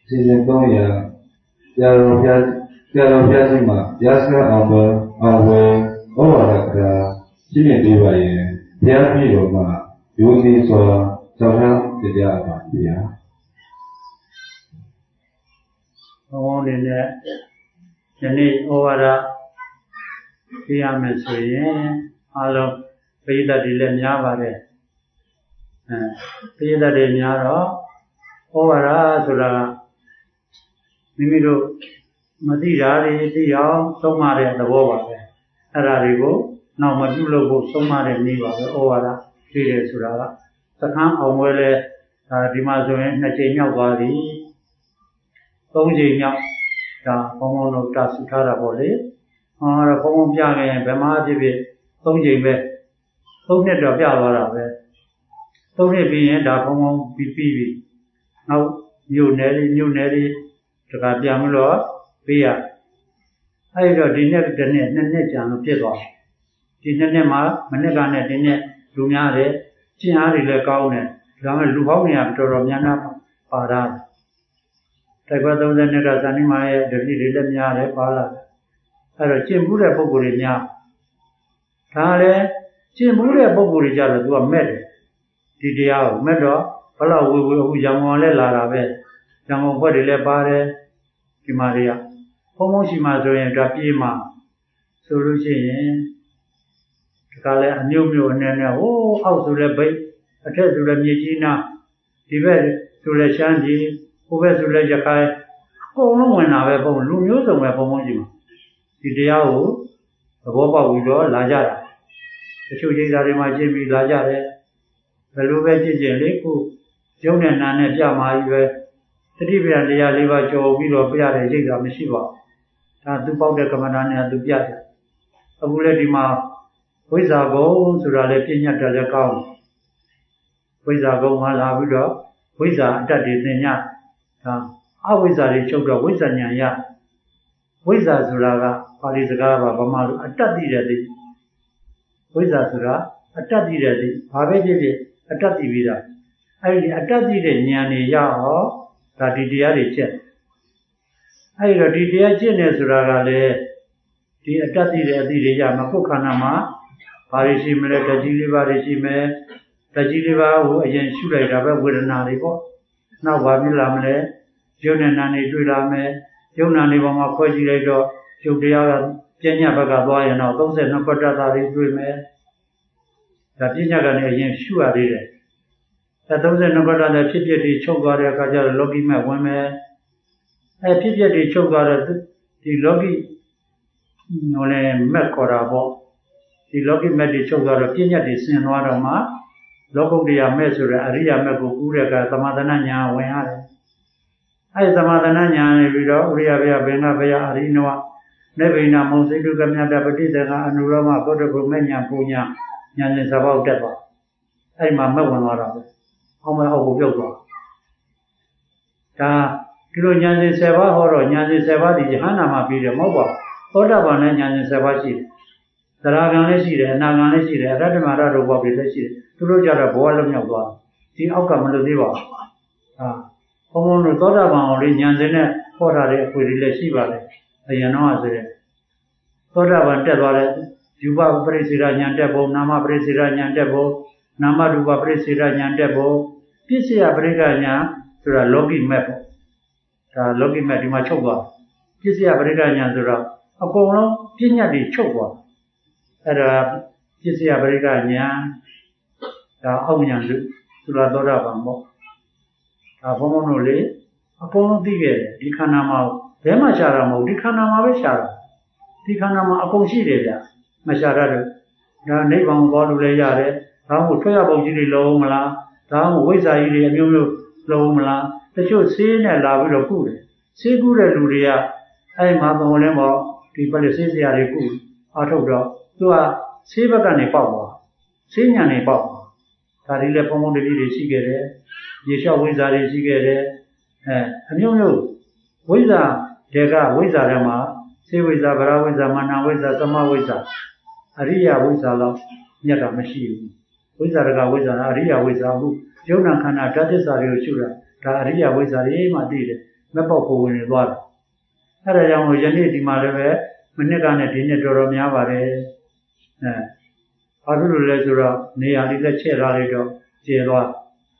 season 300 Piano Piazima, Yaska Amber, Ovaka, Jimmy Bivaye, Piapi Roma, Yuki Soa, Saha, the Java, yeah. Oh, the need over the Piames, Allo, Pida di Lenyavare, Pida di Nyaro, over Sula, Mimido. Madira, the young, so mad at the Wova. Ararigo, now Madulo, so mad at Niva, Ovara, Fide Surala. The camp of Wele, Dimazo, Najina Wadi, Ojina, the Pomono Tasukara Bole, or a Pomon Piang and Bemadi, Ojibe, Onet of Yavara, Tony being the Pomon BPV. Now, new Nelly, to Gadiamulo. I got dinner the net and Piego. Dinner ma, Manegana dinner, Lumiare, Chiari le Gaune, Lama Luhonia to Romiana Para. Tago the Negas Anima, the Lily Miare Para. I a Chimbura Bogurinia. Tale, Chimbura Bogurija to a med. Didia, Medo, Pala, who Jamole Larabe, Jamon Bodile Bare, Maria. Homoshima and Rapima solution. Kale a new nana, oh, how to the bay, a test to the Mijina, Tibet to the Shandy, over to the Jakai. Oh, no one ever born, Lumus and Webomojima. Tidiao, the Boba Widow, Lajara. The two days are in my Jimmy Lajare, the Lubetti Jeliku, Jonah Nana Jama, the Divian Liva Joe, Willow Piara, Jiga Mishiva. To powder Commandant to Piazza. A bulletima, Wizago, Surale Pina Telecom. Wizago Malabuda, Wiza, that is Nanya. Always are a choker, Wizanya. Wiza Suraga, Parisagava, Bamalu, a tati ready. Wiza Sura, a tati ready, Pavedi, a tati vida. I a tati Nyani Yaho, Tati check. I got the Diagenes Ragale, the Atati, the Yamakokanama, Parishimele, Tajiliva regime, Tajiliva, who again should have with an aribo. Now Babilamle, Jonanani Dulame, Jonanivama Quagilator, Judia, Jenya Bagaboy, and all those and Nopatari Dume. Tajinagan again sure did it. That those and Nopata the Chipi Chogaria Kaja Logima women. I picture the choker, the logi, no name Mercorabo. The logi met the choker, Pinya di Sinwarama, Logo di Amesura, Aria Mercura, Tamadananya, when I Tamadananya, Ria Bena Vea Arinoa, Nevina Monsidu Gamada Batista, and Roma, Cotabumania, Punya, Yanis about Deva. I am a Mewan. How my hope Kilo Nyanzi Seva or Nyanzi Seva, the Hanama Peter Moba, Odaban and Nyanzi Sevashi. The Raganesi, and Naganesi, Radamara Bobby, Turujara Boalam Yava, the outcome of the Diva. Homo Todaban or Nyanzine, Porare, with Relesiva, a Yanoa. Todaban Tevale, Juba Presira Yantebo, Nama Presira Yantebo, Namaduba Presira Yantebo, Pisia Brigania, to a Logi Mepo. Looking at my choba. Kisia Brigania Zura. A cono, Pina di choba. At a Kisia Brigania, the Omian Suradora Bambo. A Homonole, a cono dige, di Canama, Dema Sharamo, di Canama Veshara. Di Canama Aposida, Mashara, the Nevan Bodulare, Ramu Toyabogili Lomala, Ramu Wizai, Lomala. The show seen a love of good. See good at Luria. I am Mamma, people say they are good. Out of dog. To a Sivagani power. Sinyani power. Tarilla Pomo de Sigare. Yesha Wizard Sigare. And you know, Wiza, Dega, Wizarama, say Wizabara, Wizamana, Wizasama, Wiza. Aria Wizala, Yata machine. Wizaraga Wiza, Aria Wizahu. Jonah Kana, that is Ario Shura. Aria Wizare, Madrid. မက်ပေါက်ကိုဝင်နေသွားတယ်အဲ့ဒါကြောင့်ယနေ့ဒီမှာလည်းပဲမနစ်ကနဲ့ဒီနှစ်တော်တော်များပါတယ်ဘာလို့လဲဆိုတော့နေရာလေးသက်ချဲ့ထားလိုက်တော့ကျေသွား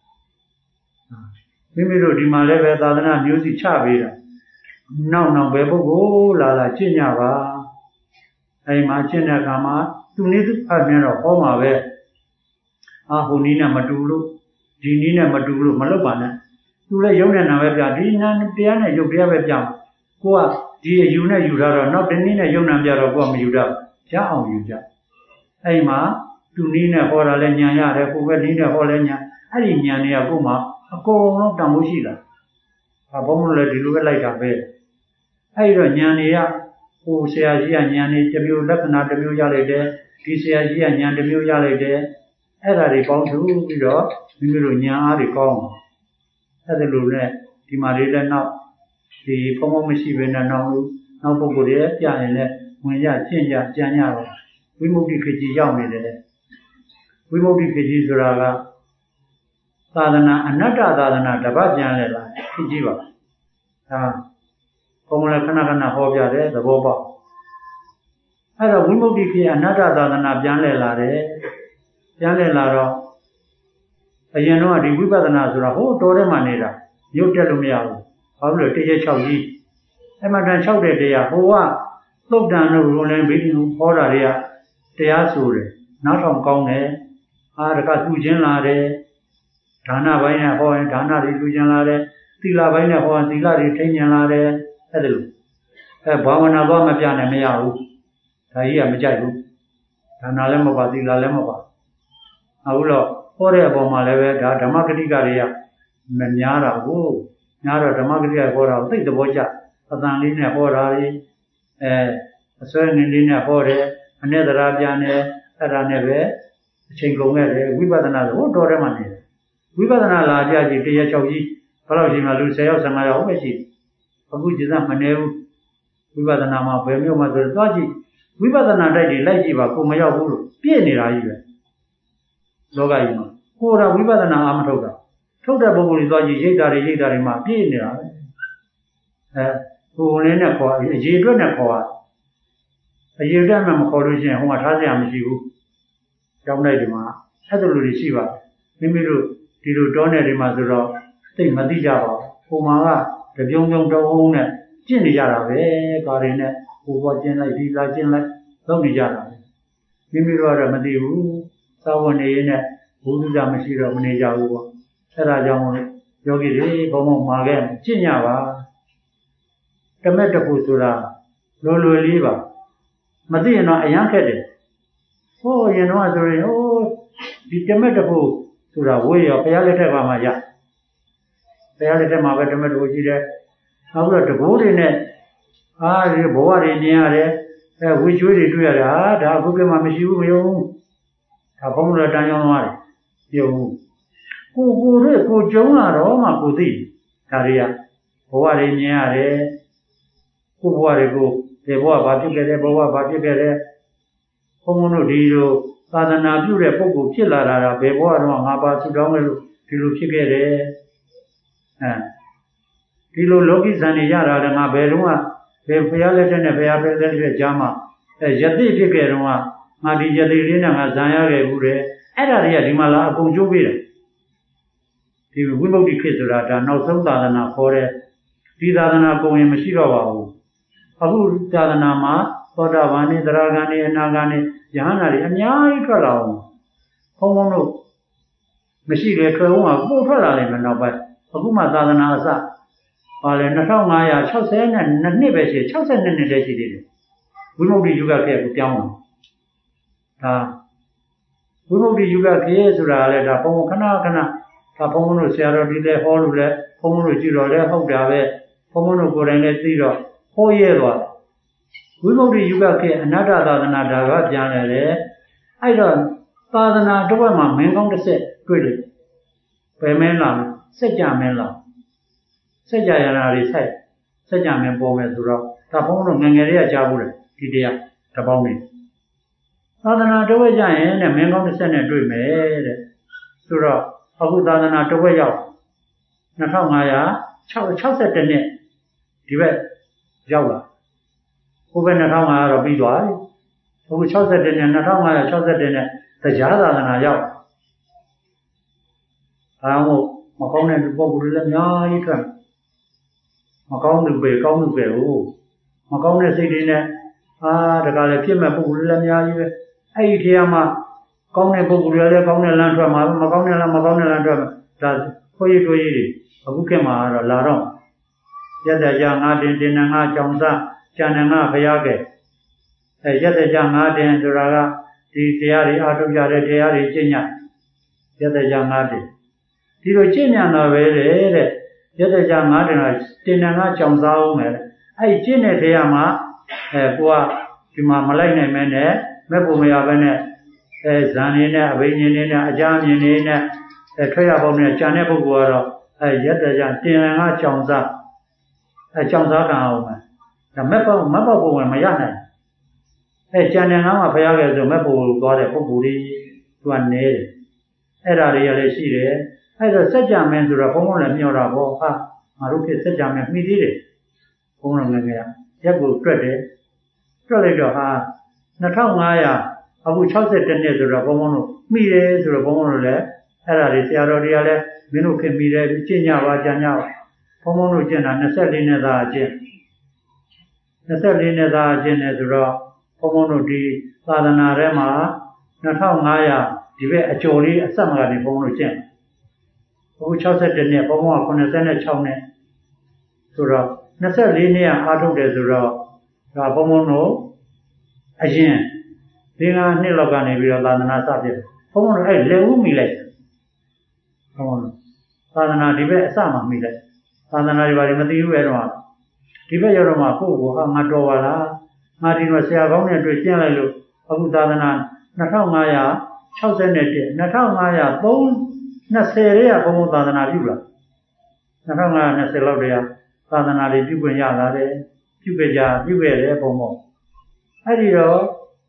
မိမိတို့ဒီမှာလည်းပဲသာသနာမျိုးစီချပေးတာနောက်ဘယ်ပုဂ္ဂိုလ်လာကျင့်ကြပါအဲ့မှာကျင့်တဲ့အခါမှာသူနည်းသူအမြင်တော့ဟောမှာပဲဟိုနည်းနဲ့မတူလို့ဒီနည်းနဲ့မတူလို့မလုပ်ပါနဲ့သူလည်းယုံနဲ့နာပဲပြဒီနာတရားနဲ့ယုတ်တရားပဲပြကိုကဒီအယူနဲ့ယူထားတော့နောက်တနည်းနဲ့ယုံနာပြတော့ကိုကမယူတော့ရအောင်ယူကြအဲ့မှာသူနည်းနဲ့ဟောတာလဲညာရတယ်ကိုပဲနည်းနဲ့ဟောလဲညာအဲ့ဒီညာတွေကကိုမှအကုန်လုံးတန်ဖိုးရှိတာဘုံမလို့လည်းဒီလိုပဲလိုက်တာပဲအဲ့တော့ညာတွေကဟိုဆရာကြီးကညာနေတစ်မျိုးလက္ခဏာတစ်မျိုးရလိုက်တယ်ဒီဆရာကြီးကညာတစ်မျိုးရလိုက်တယ်အဲ့ဒါတွေပေါင်းစုပြီးတော့မိမိတို့ညာအားတွေကောင်းအဲ့ဒါလိုနဲ့ဒီမှာလေးလည်းနောက်ဒီဘုံမရှိဘဲနဲ့နောက်ပုဂ္ဂိုလ်တွေပြရင်လည်းဝင်ရကျင့်ကြကြံ့ရတော့ဝိမု ക്തി ခေကြီးရောက်နေတယ်ဝိမု ക്തി ခေကြီးဆိုတာကသာသနာအနတ္တသာသနာတပတ်ပြန်လဲလာခေကြီးပါဘုံလည်းခဏဟောပြတယ်သဘောပေါက်အဲ့တော့ဝိမု ക്തി ခေအနတ္တသာသနာပြန်လဲလာတယ်ပြန်လဲလာတော့အရင်တော့ဒီဝိပဿနာဆိုတာဟိုတော်ထဲမှာနေတာရုပ်တက်လို့မရဘူးဘာလို့လဲတရေ6ကြီးအဲ့မှာတန်6တဲ့တရားဟိုကသုတ်တန်တို့ရုံးလင်းဘိဓိဟောတာတွေကတရားဆိုတယ်နောက်ထောင်ကောင်းတယ်တခါသူချင်းလာတယ်ဒါနပိုင်းနဲ့ဟောရင်ဒါနတွေသူချင်းလာတယ်သီလပိုင်းနဲ့ဟောရင်သီလတွေထိန်းကျင်လာတယ်အဲ့ဒါလို့ဘာဝနာတော့မပြနိုင်မရဘူးဒါကြီးကမကြိုက်ဘူးဒါနလည်းမပါသီလလည်းမပါအခုတော့ဟောတဲ့အပေါ်မှာလည်းပဲဒါဓမ္မဂတိကတွေကမများတာကိုများတော့ဓမ္မဂတိကဟောတာကိုသိသဘောကျအတန်လေးနဲ့ဟောတာတွေအစွဲငင်းလေးနဲ့ဟောတယ်အနဲ့သရာပြန်တယ်အဲ့ဒါနဲ့ပဲအချိန်ကုန်ခဲ့တယ်ဝိပဿနာဆိုဟိုတော်ထဲမှာနေတယ်ဝိပဿနာလာကြကြည့်တရေ6ကြီးဘယ်လောက်ရှိမှလူ10ယောက်15ယောက်ပဲရှိတယ်အခုကျစမနေဘူးဝိပဿနာမှာဘယ်မျိုးမှဆိုတော့သွားကြည့်ဝိပဿနာတိုက်တွေလိုက်ကြည့်ပါကိုမရောက်ဘူးလို့ပြည့်နေတာကြီးပဲလောကကြီးမှာကိုယ်ကဝိပဿနာအာမထုတ်တာထုတ်တဲ့ပုဂ္ဂိုလ်တွေသွားကြည့်ရိတ်တာတွေမှာပြည့်နေတာပဲကိုယ်လေးနဲ့ခေါ်အရေးအတွက်နဲ့ခေါ်အရေးအတွက်မှမခေါ်လို့ရှိရင်ဟိုမှာထားစရာမရှိဘူးကြောင်းလိုက်ဒီမှာအဲ့လိုတွေရှိပါတယ်မိမိတို့ဒီလိုတောနယ်တွေမှာဆိုတော့သိမသိကြပါဘူးဟိုမှာကတပြုံတုံးနဲ့ကျင့်နေကြတာပဲကားတွေနဲ့ဟိုပေါ်ကျင့်လိုက်ဒီလာကျင့်လိုက်လုပ်နေကြတာပဲမိမိတို့ကတော့မသိဘူးသာဝနေနဲ့ဘုဒ္ဓတာမရှိတော့မနေကြဘူးပေါ့အဲ့ဒါကြောင့်ယောဂီတွေဘုံမှာခဲ့ကျင့်ကြပါတမက်တခုဆိုတာလွယ်လေးပါမသိရင်တော့အယမ်းခက်တယ်ဟိုရင်တော့ဆိုရင်ဒီတမက်တခုဆိုတာဝေးရောဘုရားလက်ထက်မှာရဘုရားလက်ထက်မှာပဲတမက်တခုရှိတယ်နောက်ပြီးတော့တဘိုးတွေနဲ့ဒီဘဝတွေမြင်ရတယ်ဝေကျွေးတွေတွေ့ရတာဒါအခုကမှမရှိဘူးမယုံဘူးဒါဘုံတော်တန်ကြောင်းသွားတယ်ပြုံးကိုကျုံလာတော့မှကိုသိဒါတွေကဘဝတွေမြင်ရတယ်ကိုဘဝတွေကိုဒီဘဝဘာဖြစ်ခဲ့တယ်ဘဝဘာဖြစ်ခဲ့တယ်ဘုံတို့ဒီလိုသာသနာပြုတဲ့ပုဂ္ဂိုလ်ဖြစ်လာတာဘယ်ဘဝတော့ငါပါဆုတောင်းခဲ့လို့ဒီလိုဖြစ်ခဲ့တယ်ဒီလိုလောကီဇန်တွေရတာလည်းငါဘယ်တော့မှဘယ်ဘုရားလက်ထက်နဲ့ဘုရားလက်ထက်ကြားမှာယသိဖြစ်ခဲ့တော့ငါဒီယသိလေးနဲ့ငါဇန်ရခဲ့ဘူးတဲ့အဲ့ဒါတွေကဒီမှာလာအကုန်ကျိုးပေးတယ်ဒီဝိမု ക്തി ခေဆိုတာဒါနောက်ဆုံးသာသနာခေါ်တဲ့ဒီသာသနာကုန်ရင်မရှိတော့ပါဘူးအခုသာသနာမှာသောတာပန်နဲ့သရဂန်နဲ့အနာဂန်နဲ့ယဟန္တာတွေအများကြီးထွက်လာအောင်ဘုံတို့မရှိတယ်ထွက်အောင်ကပို့ထွက်လာတယ်နောက်ပိုင်းအခုမှသာသနာအစပါလေ2562နှစ်ပဲရှိ62နှစ်တည်းရှိသေးတယ်ဝိမု ക്തി ယုဂခေကိုပြောင်းလာဒါဝိမု ക്തി ယုဂခေဆိုတာလည်းဒါဘုံခဏဒါဘုံတို့ဆရာတော်ဒီလည်းဟောလို့လည်းဘုံတို့ကြည့်တော့လည်းဟုတ်တာပဲဘုံတို့ကိုယ်တိုင်လည်းသိတော့ဟောရဲသွားဝိမု ക്തി ယုဂခေအနတ္တသာသနာဒါကပြန်လာတယ်အဲ့တော့သာသနာတစ်ဝက်မှာမင်းကောင်းတစ်ဆက်တွေ့တယ်ဘယ်မင်းလာစัจ जाမင်းလာစัจ जा ရနာတွေဆိုင်စัจ जाမင်းပေါ်မယ်ဆိုတော့ဒါဘုံတို့ငငယ်လေးကကြားဘူးလေဒီတရားတပေါင်းနေသာသနာတစ်ဝက်ကြရင်တဲ့မင်းကောင်းတစ်ဆက်နဲ့တွေ့မယ်တဲ့ဆိုတော့အခုသာသနာတစ်ဝက်ရောက်2562 60နှစ်ဒီဘက်ရောက်လာဟိုဘက်2500တော့ပြီးသွားပြီအခု60နှစ်2560နဲ့တရားသာသနာရောက်ဒါမှမကောင်းတဲ့ပုဂ္ဂိုလ်တွေလည်းအများကြီးထွက်မကောင်းသူပဲကောင်းသူပဲဟုတ်မကောင်းတဲ့စိတ်တွေနဲ့တခါလေဖြစ်မဲ့ပုဂ္ဂိုလ်တွေလည်းအများကြီးပဲအဲ့ဒီတရားမှာကောင်းတဲ့ပုဂ္ဂိုလ်တွေလည်းကောင်းတဲ့လမ်းထွက်မှာမကောင်းတဲ့လမ်းထွက်မှာဒါခွေးတွေအခုခေတ်မှာတော့လာတော့ရတ္တကြငါတင်နံငါကြောင့်စားကျန်နံငါဘုရားကဲရတ္တကြငါတင်ဆိုတာကဒီတရားတွေအားထုတ်ကြတဲ့တရားတွေကျင့်ညရတ္တကြငါတင်ဒီလိုကျင့်ညတာပဲတဲ့ရတ္တကြငါတင်ကတင်နံငါကြောင့်စားအောင်မယ်အဲ့ကျင့်တဲ့တရားမှာကိုကဒီမှာမလိုက်နိုင်မဲနဲ့မဲ့ဖို့မရဘဲနဲ့ဇန်နေနဲ့အဘိညာဉ်နေနဲ့အကြမ်းမြင်နေနဲ့ထွက်ရပေါင်းနဲ့ကြံတဲ့ပုဂ္ဂိုလ်ကတော့ရတ္တကြတင်နံငါကြောင့်စားကြောင့်စားကံအောင်မယ်ဒါမဲ့ပေါ့ပုံဝင်မရနိုင်ကြံတဲ့ငါမှာဘုရားကဲဆိုမဲ့ဖို့သွားတဲ့ပုဂ္ဂိုလ်ကြီးသူကနေတယ်အဲ့ဒါတွေကလည်းရှိတယ်အဲ့တော့စัจ जा မင်းဆိုတော့ဘုံဘုံလည်းမျောတာပေါ့ငါတို့ဖြစ်စัจ जा မင်းမှီသေးတယ်ဘုံတော်ငယ်ငယ်ရက်ကိုတွက်တယ်တွက်လိုက်တော့2500အခု61နှစ်ဆိုတော့ဘုံဘုံတို့မှီတယ်ဆိုတော့ဘုံဘုံတို့လည်းအဲ့ဒါတွေဆရာတော်တွေကလည်းမင်းတို့ခင်မှီတယ်ကျင့်ကြပါကြံကြပါဘုံဘုံတို့ကျင့်တာ24နှစ်သာကျင့်24နှစ်သာကျင့်တယ်ဆိုတော့ဘုံဘုံတို့ဒီသာသနာထဲမှာ2500ဒီဘက်အကျော်လေးအဆက်မကနေဘုံဘုံတို့ကျင့်အခု61နှစ်ဘုံဘုံက86နှစ်ဆိုတော့24နှစ်အားထုတ်တယ်ဆိုတော့ဒါဘုံဘုံတို့အရင်5နှစ်လောက်ကနေပြီးတော့သာသနာစဖြစ်ဘုံဘုံတို့အဲ့လက်ဦးမိလိုက်ဘုံဘုံတို့သာသနာဒီဘက်အစမှမိလိုက်သာသနာတွေဘာတွေမသိဘူးပဲတော့ဒီဘက်ရောက်တော့မှကိုယ့်ကိုငါတော်ပါလားငါဒီတော့ဆရာကောင်းနဲ့တွေ့ကျင့်လိုက်လို့အခုသာသနာ2561 2520တွေကဘုံဘုံသာသနာပြုလာ2520လောက်တည်းသာသနာတွေပြုခွင့်ရလာတယ်ပြုခဲ့တယ်ဘုံဘုံအဲ့ဒီတော့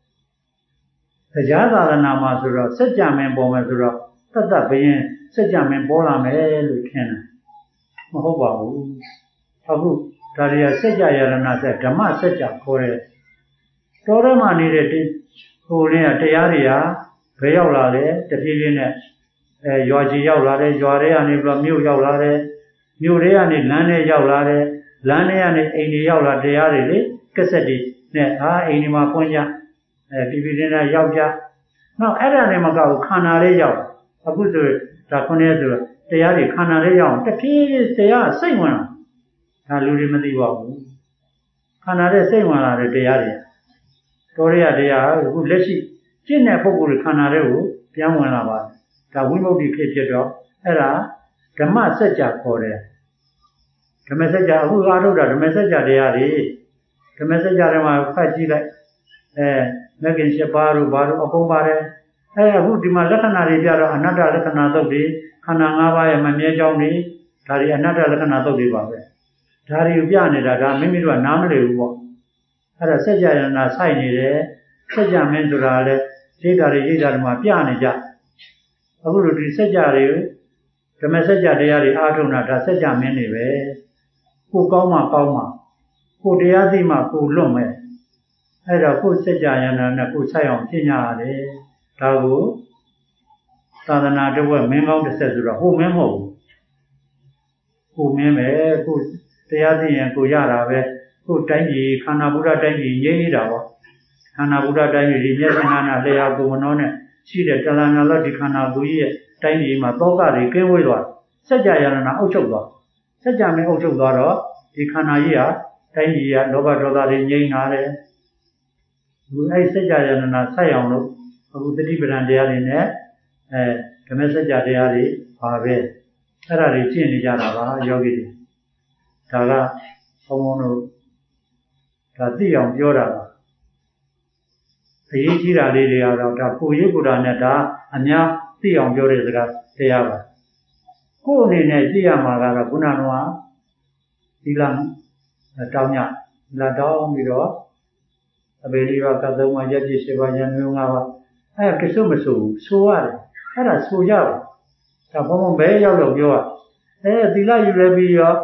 တရားသာသနာမှာဆိုတော့စัจ जा မင်းပေါ်မယ်ဆိုတော့တတ်ဘယင်းစัจ जा မင်းပေါ်လာမယ်လို့ထင်တယ်မဟုတ်ပါဘူးအခုဒါတွေကစัจ जा ယရဏဆက်ဓမ္မစัจ जा ခေါ်တယ်တော်ထဲမှာနေတဲ့ဟိုလေးကတရားတွေကဘယ်ရောက်လာလဲတပြေးပြေးနဲ့ရွာကြီးရောက်လာတယ်ရွာထဲကနေပြီးတော့မြို့ရောက်လာတယ်မြို့ထဲကနေလမ်းထဲရောက်လာတယ်လမ်းထဲကနေအိမ်တွေရောက်လာတရားတွေလေကက်ဆက်တွေနဲ့အိမ်တွေမှာဖွင့်ကြပြည်ပြည်နဲ့ရောက်ကြနောက်အဲ့ဒါနဲ့မကောက်ခန္ဓာလေးရောက်အခုဆိုဒါခုနေ့ဆိုတရားတွေခန္ဓာလေးရောက်တဖြည်းဖြည်းတရားစိတ်ဝင်လာဒါလူတွေမသိပါဘူးခန္ဓာလေးစိတ်ဝင်လာတဲ့တရားတွေတော်ရတရားအခုလက်ရှိကျင့်တဲ့ပုဂ္ဂိုလ်ခန္ဓာလေးကိုပြန်ဝင်လာပါတယ်ဒါဝိမု ക്തി ဖြစ်တော့အဲ့ဒါဓမ္မစัจ जा ခေါ်တယ်ဓမ္မစัจ जा အခုအားထုတ်တာဓမ္မစัจ जा တရားတွေဓမ္မစัจ जा တွေမှာဖတ်ကြည့်လိုက်မဂ္ဂင်7ပါးတို့ဘာလို့အကုန်ပါတယ်အခုဒီမှာလက္ခဏာတွေပြတော့အနတ္တလက္ခဏာသုတ်တွေခန္ဓာ5ပါးရဲ့မမြဲကြောင်းတွေဒါတွေအနတ္တလက္ခဏာသုတ်တွေပါပဲဒါတွေကိုပြနေတာဒါမိမိတို့ကနားမလည်ဘူးပေါ့အဲ့ဒါစัจ जा ယနာဆိုင်နေတယ်စัจ जा မင်းဆိုတာလည်းရိတ်တာတွေမှာပြနေကြအခုလိုဒီစัจ जा တွေဓမ္မစัจ जा တရားတွေအားထုတ်တာဒါစัจ जा မင်းတွေပဲကိုကောင်းမှကိုတရားသိမှကိုလွတ်မယ်အဲ့တော့ကိုစัจ जा ယနာနဲ့ကိုဆိုင်အောင်ပြညာရတယ်ဒါကိုသာသနာတော်ကမင်းကောင်းတစ်ဆက်ဆိုတော့ဟိုမင်းမဟုတ်ဘူးကိုမင်းပဲကိုတရားသိရင်ကိုရတာပဲကိုတိုင်းပြည်ခန္ဓာဘုရားတိုင်းပြည်ငြိမ်းနေတာပေါ့ခန္ဓာဘုရားတိုင်းပြည်ဒီမျက်စိနာနာလျာကိုမနှောနဲ့ရှိတဲ့တလန်နာလောက်ဒီခန္ဓာကိုယ်ကြီးရဲ့တိုင်းပြည်မှာတောကတွေကင်းဝေးသွားစัจ जा ယနာအုပ်ချုပ်သွားစัจ जा မင်းအုပ်ချုပ်သွားတော့ဒီခန္ဓာကြီးဟာတိုင်းပြည်ကလောဘဒေါသတွေငြိမ်းလာတယ်ဒီအဲ့စัจ जा ယနာဆက်အောင်လို့အခုတတိပဒံတရားတွေနဲ့ဓမ္မစัจ जा တရားတွေပါပဲအဲ့ဒါတွေကျင့်နေကြတာပါယောဂီတွေဒါကဘုံဘုံတို့ဒါသိအောင်ပြောတာပါအရေးကြီးတာလေးတွေကတော့ဒါကိုရိပ်ကိုယ်တာနဲ့ဒါအများသိအောင်ပြောတဲ့စကားတရားပါကိုယ်အနေနဲ့သိရမှာကတော့ခုနကဒီလတောင်းညလာတောင်းပြီးတော့အဘေလေးပါကသုံးပါးရက်ပြည့်7ပါးရံမျိုး5ပါးအဲ့ကစုမဆိုဆိုရတယ်အဲ့ဒါဆိုကြပါဒါဘုံဘုံပဲရောက်လို့ပြောရသီလယူလဲပြီးရော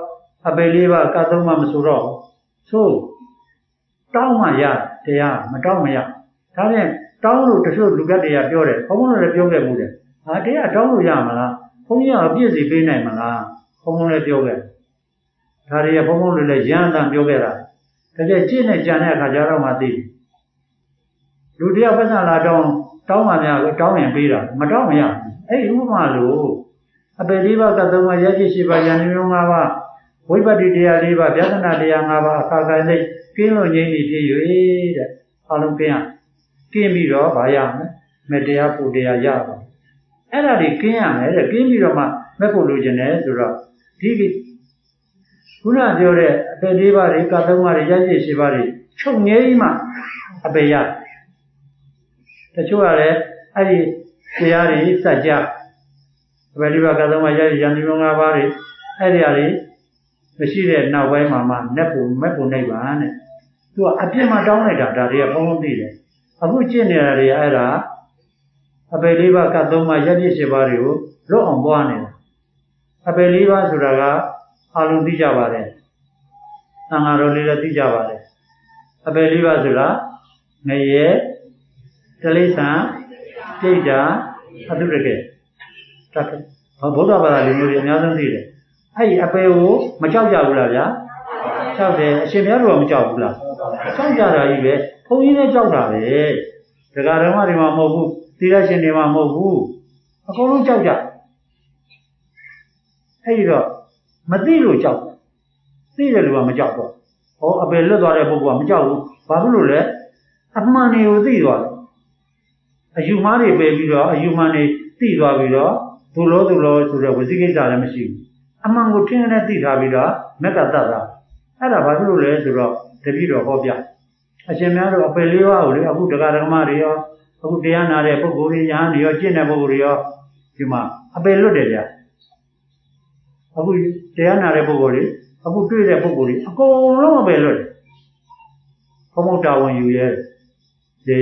အပေလေးပါကသုံးမှမဆိုတော့ဆိုတောင်းမှရတရားမတောင်းမရဒါဖြင့်တောင်းလို့တချို့လူကတ်တွေကပြောတယ်ဘုန်းဘုန်းတို့လည်းပြောခဲ့မှုတယ်ဟာတရားတောင်းလို့ရမလားဘုန်းကြီးကပြည့်စည်ပေးနိုင်မလားဘုန်းဘုန်းလည်းပြောခဲ့ဒါတွေကဘုန်းဘုန်းတို့လည်းရမ်းတမ်းပြောခဲ့တာတကယ်ကြည့်နေကြတဲ့အခါကျတော့မှသိလူတယောက်ပတ်စံလာတောင်းမှများကိုတောင်းရင်ပေးတာမတောင်းမရအဲ့ဒီဥပမာလို့အပေလေးပါကသုံးပါးရရှိရှိပါယန္တိမျိုး၅ပါးဝိပဿနာတရား၄ပါးဗျာဒနာတရား၅ပါးအခါခါသိကင်းလို့ငြိမ့်ပြီးဖြစ်၍တဲ့အလုံးကင်းပြီးတော့ဗာရမယ်မေတ္တရားပူတရားရပါအဲ့ဒါတွေကင်းရမယ်တဲ့ကင်းပြီးတော့မှမဲ့ဖို့လိုချင်တယ်ဆိုတော့ဒီခုနပြောတဲ့အပေ၄ပါးတွေကသုံးပါးရရှိရှိပါးတွေချုပ်ငြိမ့်မှအပေရတချို့ကလည်းအဲ့ဒီတရားတွေစัจ जा အပေ၄ပါးကသုံးပါးရရှိယန္တိမျိုး၅ပါးတွေအဲ့ဒီအရာတွေမရှိတဲ့နောက်ပိုင်းမှာမှမဲ့ဖို့နိဗ္ဗာန်တဲ့သူကအပြစ်မှတောင်းလိုက်တာဒါတွေကဘုံဘုံသိတယ်အခုကျင့်နေတာတွေအဲ့ဒါအပေလေးပါးကသုံးပါးရပြည့်7ပါးတွေကိုလွတ်အောင်ပွားနေတာအပေလေးပါးဆိုတာကအလုံးသိကြပါတယ်သံဃာတော်လေးလည်းသိကြပါတယ်အပေလေးပါးဆိုတာငရဲတိရစ္ဆာန်ပြိတ္တာအတုရကေဗုဒ္ဓဘာသာလူမျိုးတွေအများဆုံးသိတယ်အဲ့ဒီအပေကိုမကြောက်ကြဘူးလားဗျာကြောက်တယ်အရှင်ဘုရားတို့ကမကြောက်ဘူးလားကြောက်ကြတာကြီးပဲဘုန်းကြီးလည်းကြောက်တာပဲဒကာဓမ္မတွေမှာမဟုတ်ဘူးသီလရှင်တွေမှာမဟုတ်ဘူးအကုန်လုံးကြောက်ကြအဲ့ဒီတော့မသိလို့ကြောက်သိတဲ့လူကမကြောက်တော့ဟောအပေလွတ်သွားတဲ့ပုဂ္ဂိုလ်ကမကြောက်ဘူးဘာဖြစ်လို့လဲအမှန်တွေကိုသိသွားတယ်အယူမှားတွေပယ်ပြီးတော့အယူမှန်တွေသိသွားပြီးတော့သူလောဆိုတဲ့ဝစီကိစ္စလည်းမရှိဘူးအမှန်ကိုထင်ထင်သိထားပြီးတော့မက်ကတတ်တာအဲ့ဒါဘာဖြစ်လို့လဲဆိုတော့တပည့်တော်ဟောပြအရှင်များတို့အပေလေးပါးကိုလေအခုတရားဓမ္မတွေရောအခုတရားနာတဲ့ပုဂ္ဂိုလ်တွေညာတွေရောကျင့်တဲ့ပုဂ္ဂိုလ်တွေရောဒီမှာအပေလွတ်တယ်ဗျာအခုတရားနာတဲ့ပုဂ္ဂိုလ်တွေအခုတွေ့တဲ့ပုဂ္ဂိုလ်တွေအကုန်လုံးအပေလွတ်တယ်ဘုံဘုံတာဝန်ယူရဲဒီ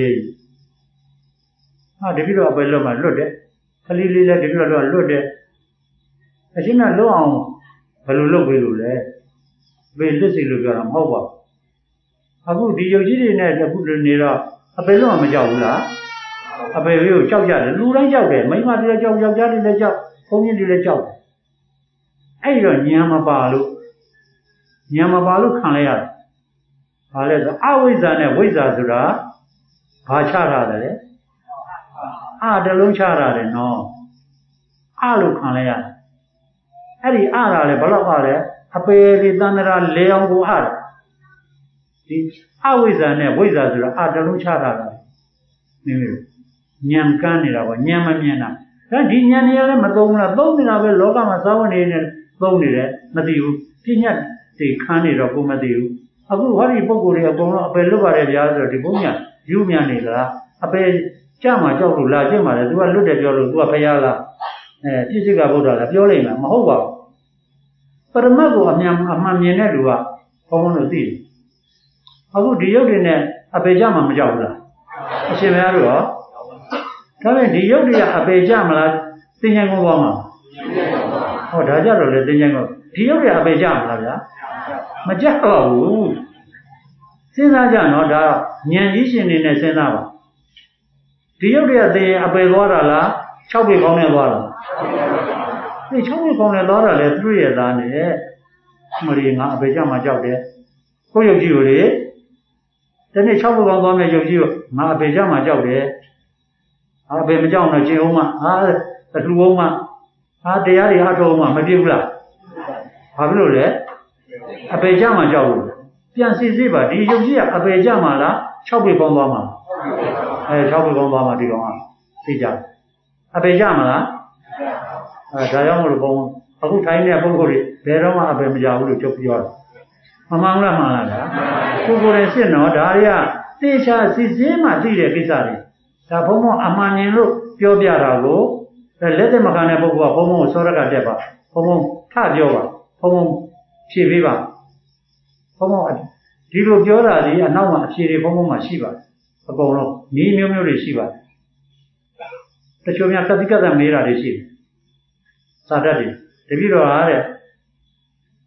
ဟာတပည့်တော်အပေလွတ်မှလွတ်တယ်ခလေးလေးလည်းတပည့်တော်လွတ်တယ်အရှင်ကလွတ်အောင်ဘယ်လိုလုပ်ပေးလို့လဲဘေးလက်စီလို့ပြောတာမဟုတ်ပါဘူးအခုဒီယုတ်ကြီးတွေနဲ့အခုနေတော့အပေလွတ်မှမကြောက်ဘူးလားအပေလေးကိုကြောက်ကြတယ်လူတိုင်းကြောက်တယ်မိန်းမတွေလည်းကြောက်ယောက်ျားတွေလည်းကြောက်ဘုန်းကြီးတွေလည်းကြောက်တယ်အဲ့တော့ဉာဏ်မပါလို့ခံလိုက်ရတယ်ဘာလဲဆိုအဝိဇ္ဇာနဲ့ဝိဇ္ဇာဆိုတာဘာချထားတယ်လဲတလုံးချထားတယ်နော်လို့ခံလိုက်ရတယ်အဲ့ဒီတာလည်းဘလောက်လဲအပေလေးတန္တရာလေအောင်ကိုတယ်ဒီအဝိဇ္ဇာနဲ့ဝိဇ္ဇာဆိုတာတလုံးချထားတာမိမိတို့ဉာဏ်ကန်းနေတာပေါ့ဉာဏ်မမြင်တာဒါဒီဉာဏ်တွေကလည်းမသုံးဘူးလားသုံးနေတာပဲလောကမှာသာဝနေနေသုံးနေတယ်မသိဘူးပညာတွေခန်းနေတော့ကိုမသိဘူးအခုဟောဒီပုဂ္ဂိုလ်တွေအကုန်လုံးအပေလွတ်ပါတယ်ဗျာဆိုတော့ဒီဘုံညာယူမြန်နေလားအပေကြမှာကြောက်လို့လာကျင့်ပါလေ तू ကလွတ်တယ်ပြောလို့ तू ကဖရားလားပြည့်စုံကဗုဒ္ဓလားပြောလိုက်မှာမဟုတ်ပါဘူးပရမတ်ကိုအမှန်မြင်တဲ့လူကဘုံဘုံလို့သိတယ်အခုဒီရုပ်တွေနဲ့အပေကြမှာမကြောက်ဘူးလားအရှင်ဘုရားတို့ရောဒါပေမဲ့ဒီရုပ်တွေကအပေကြမလားသင်္ကြန်ကုန်သွားမှာဟောဒါကြတော့လေသင်္ကြန်ကုန်ဒီရုပ်တွေအပေကြမလားဗျာမကြပါဘူးစဉ်းစားကြနော်ဒါဉာဏ်ကြီးရှင်နေနဲ့စဉ်းစားပါဒီရုပ်တွေကသင်အပေသွားတာလား6ပေကောင်းနဲ့သွားတာဒီ6ပေကောင်းနဲ့သွားတာလေသူ့ရဲ့သားနဲ့မရီငါအပေကြမှာကြောက်တယ်ကိုယ့်ရုပ်ကြီးကိုလေဒီနေ့6ပေကောင်းသွားမဲ့ရုပ်ကြီးကိုငါအပေကြမှာကြောက်တယ်အပေမကြောက်တော့ကျင်အောင်မအလှူအောင်မတရားတွေအထောက်အောင်မပြည့်ဘူးလားဘာဖြစ်လို့လဲအပေကြမှာကြောက်ဘူးပြန်စစ်ပါဒီရုပ်ကြီးကအပေကြမှာလား6ပေကောင်းသွားမှာ6ပေကောင်းသွားမှာဒီကောင်ကသိကြအပေကြမှာလားဒါကြောင့်မလို့ဘုံအခုထိုင်းတဲ့ပုဂ္ဂိုလ်တွေဘယ်တော့မှအပေမကြဘူးလို့ချုပ်ပြောတယ်မမှန်လားမှန်လားဗျာကိုယ်ရင်စစ်တော့ဒါတွေကသေချာစစ်စင်းမှသိတဲ့ကိစ္စတွေဒါဘုံဘုံအမှန်ဉာဏ်လို့ပြောပြတာကိုလက်သက်မခံတဲ့ပုဂ္ဂိုလ်ကဘုံဘုံကိုစောရကတက်ပါဘုံဘုံထပြောပါဘုံဘုံဖြည့်ပေးပါဘုံဘုံဒီလိုပြောတာဒီအနောက်မှာအဖြေတွေဘုံဘုံမှာရှိပါတယ်အကုန်လုံးဤမျိုးမျိုးတွေရှိပါတယ်တချို့များကတိကတ်မေးတာတွေရှိတယ်စာတတ်တွေတပည့်တော်ဟာတဲ့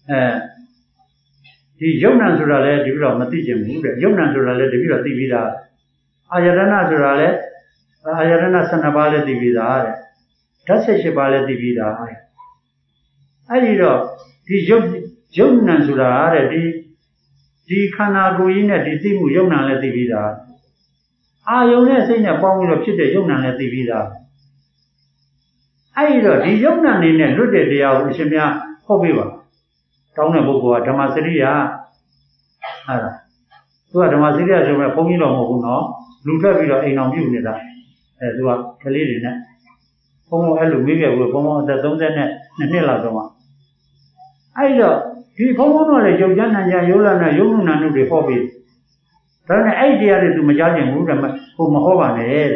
ဒီယုံနံဆိုတာလည်းဒီပြီးတော့မသိချင်ဘူးတဲ့ယုံနံဆိုတာလည်းဒီပြီးတော့သိပြီးသားအာယတနာဆိုတာလည်းအာယတနာ12ပါးလည်းသိပြီးသားတဲ့ဓာတ်18ပါးလည်းသိပြီးသားတဲ့အဲ့ဒီတော့ဒီယုံနံဆိုတာတဲ့ဒီခန္ဓာကိုယ်ကြီးနဲ့ဒီသိမှုယုံနံလည်းသိပြီးသားအာယုံနဲ့စိတ်နဲ့ပေါင်းပြီးတော့ဖြစ်တဲ့ယုံနံလည်းသိပြီးသားအဲ့ဒီတော့ဒီယုံနံနေနဲ့လွတ်တဲ့တရားကိုအရှင်များဟုတ်ပြီပါတောင်းတဲ့ပုဂ္ဂိုလ်ကဓမ္မစရိယအဲ့ဒါသူကဓမ္မစရိယဆိုမဲ့ဘုန်းကြီးတော်မဟုတ်ဘူးနော်လူထွက်ပြီးတော့အိမ်အောင်ပြုနေတာသူကကလေးတွေနဲ့ဘုန်းဘုန်းအဲ့လိုမိခဲ့ဘူးဘုန်းဘုန်းအသက်32နှစ်လောက်တော့မှအဲ့တော့ဒီဘုန်းဘုန်းတို့လည်းယုံကြမ်းနံကြရိုးလာနဲ့ယုံနုနံနုတွေဟောပြီးဒါနဲ့အဲ့တရားတွေသူမကြားကျင်ဘူးတဲ့ဟိုမဟောပါနဲ့တဲ့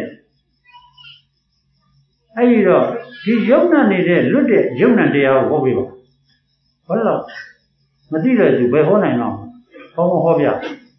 အဲ့ဒီတော့ဒီယုံနံနေတဲ့လွတ်တဲ့ယုံနံတရားကိုဟောပြီးပါဘာလို့မသိတဲ့သူဘယ်ဟောနိုင်တော့ဘုန်းဘုန်းဟောပြ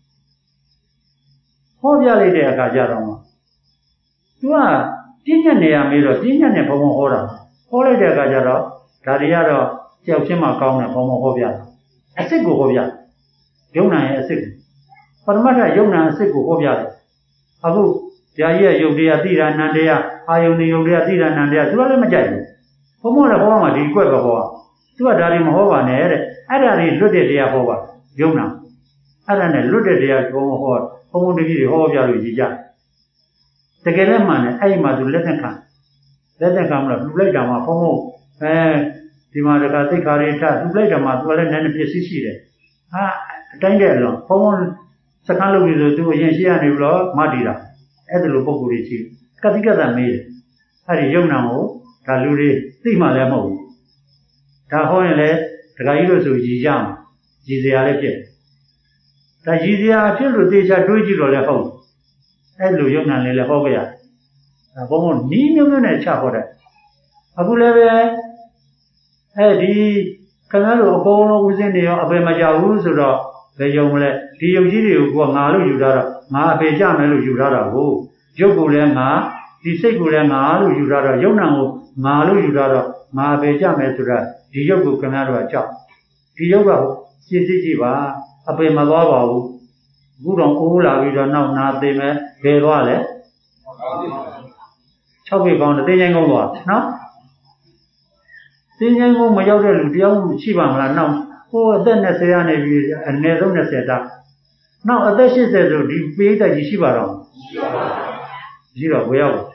လိုက်တဲ့အခါကျတော့သူကပြည့်ညက်နေရမေးတော့ပြည့်ညက်နဲ့ဘုံဘုံဟောတာဟောလိုက်တဲ့အခါကျတော့ဒါတွေကတော့ကြောက်ချင်းမှကောင်းတယ်ဘုံဘုံဟောပြတာအစ်စ်ကိုဟောပြယုံနာရဲ့အစ်စ်ကိုပရမတ္ထယုံနာအစ်စ်ကိုဟောပြတယ်အခုဓာကြီးရဲ့ယုတ်တရားသိတာနန္တရားအာယုန်တွေယုတ်တရားသိတာနန္တရားသူကလည်းမကြိုက်ဘူးဘုံဘုံလည်းဟောမှဒီကွက်ပဲဟောသူကဒါတွေမဟောပါနဲ့တဲ့အဲ့ဒါတွေလွတ်တဲ့တရားဟောပါယုံနာအဲ့ဒါနဲ့လွတ်တဲ့တရားဘုံဘုံဟောဘုံဘုံတကြီးတွေဟောပြလို့ရည်ကြတကယ်လည်းမှန်တယ်အဲ့ဒီမှာသူလက်သက်ခံမလို့လူလိုက်တာမှဘုံဘုံဒီမှာတခါသိခါရိထလူလိုက်တာမှသူကလည်းနည်းနည်းပစ္စည်းရှိတယ်ဟာအတိုင်းတဲ့လောဘုံဘုံစကားလုပ်ပြီးဆိုသူအရင်ရှိရနေပြီလို့မတည်တာအဲ့ဒါလိုပုံကိုယ်ကြီးရှိကတိကတ်မေးတယ်အဲ့ဒီယုံနာကိုဒါလူတွေသိမှလည်းမဟုတ်ဘူးဒါဟောရင်လည်းဒကာကြီးတို့ဆိုရည်ကြမှာရည်စရာလည်းဖြစ်ဒါရည်စရာဖြစ်လို့တေချာတွေးကြည့်တော့လည်းဟုတ်အဲ့လိုယုံနာလည်းဟောခဲ့ရဘုံဘုံနီးမျိုးမျိုးနဲ့ချဟောတယ်အခုလည်းပဲအဲ့ဒီခင်ဗျားတို့အကုန်လုံးဦးစင်းနေရောအပေမကြဘူးဆိုတော့ဘယ်ယုံမလဲဒီယုံကြီးတွေကိုကငါလို့ယူထားတော့ငါအပေကြမယ်လို့ယူထားတာကိုရုပ်ကိုလည်းငါဒီစိတ်ကိုလည်းငါလို့ယူထားတော့ယုံနာကိုငါလို့ယူထားတော့ငါအပေကြမယ်ဆိုတာဒီရုပ်ကိုခင်ဗျားတို့ကကြောက်ဒီရုပ်ကရှင်းကြည့်ပါအပေမသွားပါဘူးအခုတော့အိုးလာပြီးတော့နောက်နာသိမယ်ဘယ်သွားလဲ6ပေပေါင်းတင်းချိုင်းကုန်းသွားနော်တင်းချိုင်းကုန်းမရောက်တဲ့လူတယောက်ရှိပါမလားနောက်ဟိုအသက်20ရနေပြီအနည်းဆုံး20တာနောက်အသက်80ဆိုဒီပေးတက်ကြီးရှိပါတော့ရှိတော့ဘယ်ရောက်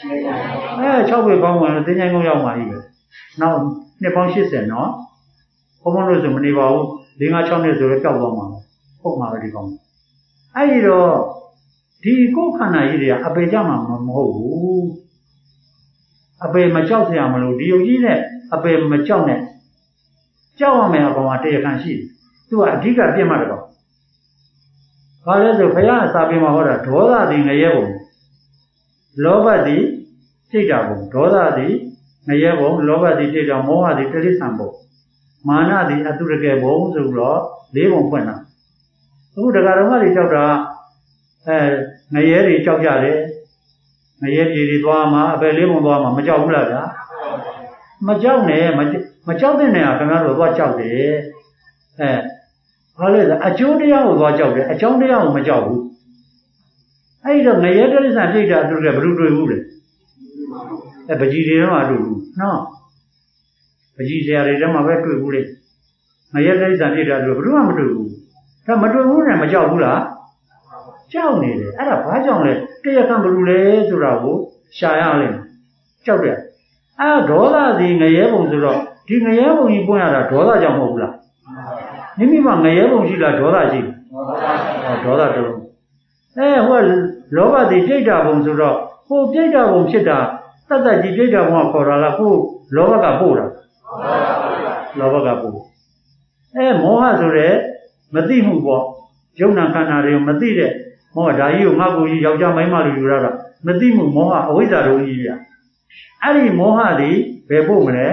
6ပေပေါင်းဝင်တင်းချိုင်းကုန်းရောက်မှကြီးပဲနောက်နှစ်ပေါင်း80နော်ဘုံဘုံလို့ဆိုမနေပါဘူး5-6နှစ်ဆိုတော့ကြောက်သွားမှာဟုတ်မှာပဲဒီကောင်အဲ့ဒီတော့ဒီကိုယ်ခန္ဓာကြီးတွေကအပေကြမှာမဟုတ်ဘူးအပေမကြောက်စရာမလိုဒီယုတ်ကြီးနဲ့အပေမကြောက်နဲ့ကြောက်ရမယ်အကောင်ကတရားခံရှိတယ်သူကအဓိကပြစ်မှတ်တော့ဘာလဲဆိုဘုရားအစာပေမှာဟောတာဒေါသသည်ငရဲဘုံလောဘသည်စိတ်ဓာတ်ဘုံဒေါသသည်ငရဲဘုံလောဘသည်စိတ်ဓာတ်မောဟသည်တိရစ္ဆာန်ဘုံမာနသည်အတုရကဲဘုံဆိုတော့၄ဘုံဖွင့်တာအခုတရားတော်မတွေကြောက်တာငရဲတွေကြောက်ကြတယ်ငရဲပြည်တွေသွားမှာအပယ်၄ဘုံသွားမှာမကြောက်ဘူးလားဗျာမကြောက်နဲ့မကြောက်တဲ့နေရာခင်ဗျားတို့သွားကြောက်တယ်ဘာလဲဆိုအကျိုးတရားကိုသွားကြောက်တယ်အကြောင်းတရားကိုမကြောက်ဘူးအဲ့ဒီတော့ငရဲတိရစ္ဆာန်ပြိတ္တာအတုရကဲဘယ်လိုတွေ့ဘူးလဲပကြီးတွေတော့အတူဘူးနော်ပကြီးဆရာတွေတော့မှပဲတွေ့ဘူးလေငရဲတိရစ္ဆာန်ပြိတ္တာဆိုဘယ်သူမှမတွေ့ဘူးဒါမတွေ့ဘူးနဲ့မကြောက်ဘူးလားကြောက်နေတယ်အဲ့ဒါဘာကြောင့်လဲတရားခံဘယ်လိုလဲဆိုတာကိုရှာရလိမ့်မယ်ကြောက်တယ်ဒေါသစီငရဲဘုံဆိုတော့ဒီငရဲဘုံကြီးပွင့်ရတာဒေါသကြောင့်မဟုတ်ဘူးလားမိမိမှာငရဲဘုံရှိလားဒေါသရှိဒေါသတုံးဟိုကလောဘတိပြိတ္တာဘုံဆိုတော့ဟိုပြိတ္တာဘုံဖြစ်တာတတ်တတ်ကြီးပြိတ္တာဘုံကခေါ်တာလားကိုလောဘကပို့တာလောဘကပို့မောဟဆိုတဲ့မသိမှုပေါ့ယုံနာခန္ဓာတွေကိုမသိတဲ့မောဟဒါကြီးကိုငါ့ကိုကြီးယောက်ျားမိန်းမလို့ယူရတာမသိမှုမောဟအဝိဇ္ဇာတို့ကြီးပြအဲ့ဒီမောဟသည်ဘယ်ပို့မလဲ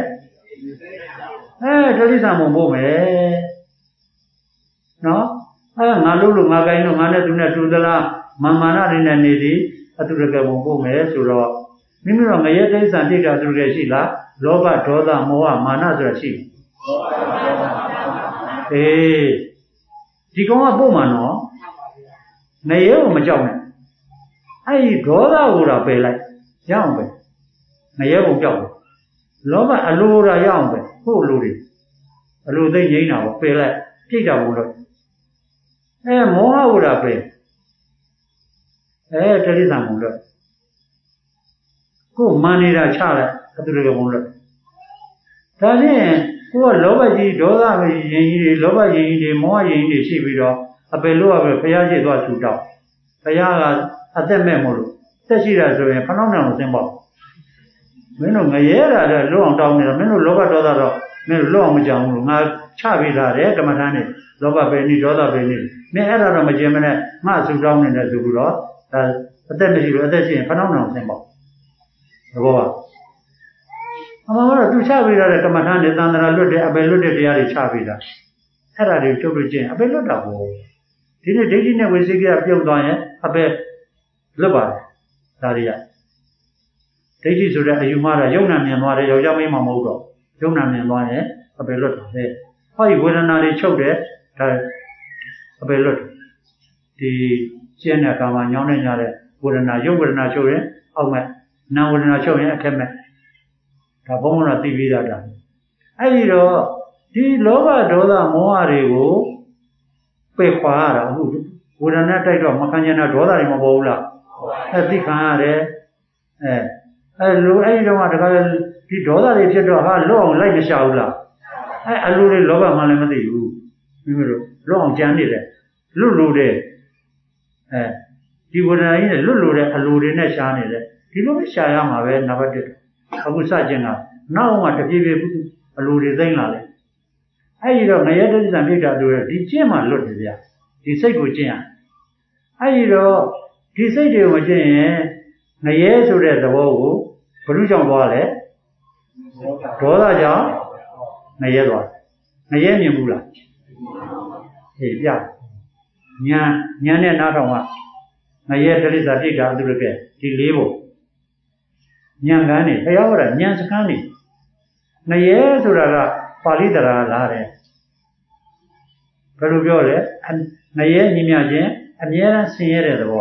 တိရစ္ဆာန်ဘုံပို့မယ်နော်ငါလို့ငါကိုင်းလို့ငါနဲ့သူနဲ့တူသလားမာနတွေနဲ့နေသည်အတုရကဘုံပို့မယ်ဆိုတော့မိမိတို့ငရဲတိရစ္ဆာန်တိတ်တာသူတွေရှိလားလောဘဒေါသမောဟမာနဆိုတာရှိဒီကောင်ကပုံမှန်နော်ငရဲကိုမကြောက်နဲ့အဲ့ဒီဒေါသကိုတော့ပယ်လိုက်ရအောင်ပဲငရဲကိုကြောက်တယ်လောဘအလိုတာရအောင်ပဲကို့အလိုတွေအလိုသိငြိမ်းတာပေါ့ပယ်လိုက်ပြိတ္တာဘုံလို့မောဟကိုတော့ပယ်တတိယဘုံလို့ကိုယ်မန်နေတာချလိုက်အတူတူဘုံလို့ဒါဖြင့်ကိုကလောဘကြီးဒေါသရင်ကြီးတွေလောဘရင်ကြီးတွေမောဟရင်ကြီးတွေရှိပြီးတော့အပယ်လို့ရပဲဘုရားရှိသွားထူတောက်ဘုရားကအသက်မဲ့မို့လို့သက်ရှိတာဆိုရင်ဖနှောင်းတောင်ဆင်းပေါ့မင်းတို့ငရဲတာလည်းလွတ်အောင်တောင်းနေတော့မင်းတို့လောဘဒေါသတော့မင်းတို့လွတ်အောင်မကြောက်ဘူးလို့ငါချပေးထားတယ်ကမ္မထာနဲ့လောဘပဲနေဒေါသပဲနေမင်းအဲ့ဒါတော့မကျင်မနဲ့ငါဆူတောင်းနေတယ်ဆိုပြီးတော့ဒါအသက်မရှိလို့အသက်ရှိရင်ဖနှောင်းတောင်ဆင်းပေါ့သဘောပါအမှန်ကတော့သူချပေးထားတဲ့ကမ္မထာနဲ့သံဃာလွတ်တဲ့အပယ်လွတ်တဲ့တရားတွေချပေးတာအဲ့ဒါတွေကျုပ်တို့ကျင့်အပယ်လွတ်တာပေါ့ဒီနေ့ဒိဋ္ဌိနဲ့ဝိသေကိယပြုတ်သွားရင်အပယ်လွတ်ပါတယ်ဒါတွေကဒိဋ္ဌိဆိုတဲ့အယူမှားတာယုံနာမြင်သွားတယ်ယောက်ျားမိန်းမမဟုတ်တော့ယုံနာမြင်သွားရင်အပယ်လွတ်တာပဲဟောဒီဝေဒနာတွေချုပ်တယ်ဒါအပယ်လွတ်ဒီကျင့်တဲ့ကာမညောင်းနေကြတဲ့ဝေဒနာယုတ်ဝေဒနာချုပ်ရင်အောက်မဲ့နာဝေဒနာချုပ်ရင်အခက်မဲ့ဒါဘုံဘုံတော့သိပြီးသားတာအဲ့ဒီတော့ဒီလောဘဒေါသမောဟတွေကိုပယ်ခွာရတာအခုဝေဒနာတိုက်တော့မခံကျင်တာဒေါသတွေမပေါ်ဘူးလားသိခံရတယ်လိုအဲ့ဒီတော့တခါဒီဒေါသတွေဖြစ်တော့ဟာလွတ်အောင်လိုက်မရှာဘူးလားအလိုတွေလောဘမှလည်းမသိဘူးမိမိတို့လွတ်အောင်ကြံနေတယ်လွတ်လို့တဲ့ဒီဝေဒနာကြီးနဲ့လွတ်လို့တဲ့အလိုတွေနဲ့ရှားနေတယ်ဒီလိုပဲရှားရမှာပဲနံပါတ်1အခုစကျင်ကနောက်မှတပြေးပြေးအလိုတွေသိမ့်လာတယ်အဲ့ဒီတော့ငရဲတိစ္ဆန်ပြိတ္တာတို့ရဒီကျင့်မှလွတ်တယ်ဗျဒီစိတ်ကိုကျင့်ရအဲ့ဒီတော့ဒီစိတ်တွေကိုမကျင့်ရင်ငရဲဆိုတဲ့သဘောကိုဘယ်လိုကြောင့်သွားလဲဒေါသကြောင့်ငရဲသွားငရဲမြင်ဘူးလားပြညာနဲ့နားထောင်ကငရဲတိစ္ဆန်ပြိတ္တာသူတို့ကဒီ၄ဘုံဉာဏ်ကန်းနေဘုရားဟောတာဉာဏ်စကန်းနေငရဲဆိုတာကပါဠိတရားလားတဲ့ဘယ်လိုပြောလဲငရဲညီမြခြင်းအမြဲတမ်းဆင်းရဲတဲ့သဘော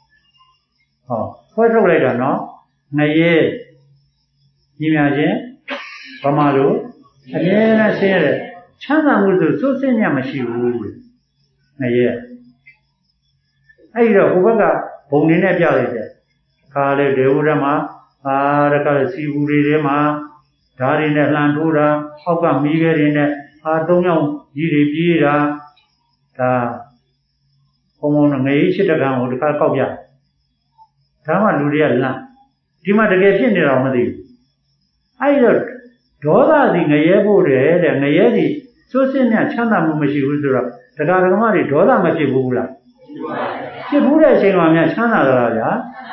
ခွဲထုတ်လိုက်တာနော်ငရဲညီမြခြင်းဘာမှလို့အမြဲတမ်းဆင်းရဲတဲ့ချမ်းသာမှုဆိုစိုးစင်းမြမရှိဘူးငရဲအဲ့ဒီတော့ဟိုဘက်ကဘုံနေနဲ့ပြလိုက်တယ်ခါလေဒေဝရမတခါစီဘူးတွေထဲမှာဓာတ်တွေနဲ့လှန်ထိုးတာအောက်ကမီးခဲတွေနဲ့၃ယောက်ကြီးတွေပြေးတာဒါဘုံဘုံငရေ၈တကံကိုတစ်ခါကောက်ပြဒါမှလူတွေကလန့်ဒီမှာတကယ်ဖြစ်နေတာမသိဘူးအဲ့ဒီတော့ဒေါသစီငရဲဖို့တဲ့ငရဲစီစိုးစင်းမြချမ်းသာမှုမရှိဘူးဆိုတော့တရားဓမ္မတွေဒေါသမဖြစ်ဘူးလားဖြစ်ဘူးတဲ့အချိန်မှာများချမ်းသာကြလားဗျာ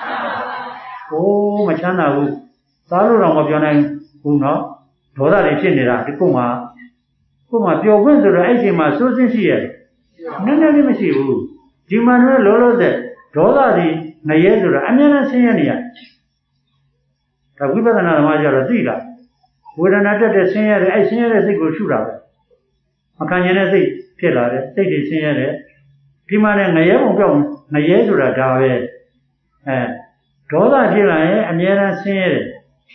မချမ်းသာဘူးသားလို့တော့မပြောနိုင်ဘူးနော်ဒေါသတွေဖြစ်နေတာဒီကိုမှပျော်ခွင့်ဆိုတော့အဲ့ချိန်မှာစိုးစင်းရှိရတယ်နည်းနည်းလေးမရှိဘူးဒီမှာတော့လောလောဆယ်ဒေါသတွေငရဲဆိုတာအများနဲ့ဆင်းရဲနေရဒါဝိပဿနာဓမ္မကျတော့သိလားဝေဒနာတက်တဲ့ဆင်းရဲတဲ့အဲ့ဆင်းရဲတဲ့စိတ်ကိုရှုတာပဲမခံကျင်တဲ့စိတ်ဖြစ်လာတယ်စိတ်တွေဆင်းရဲတယ်ဒီမှာလည်းငရဲပုံပြောင်းငရဲဆိုတာဒါပဲဒေါသဖြစ်လာရင်အမြဲတမ်းဆင်းရဲတယ်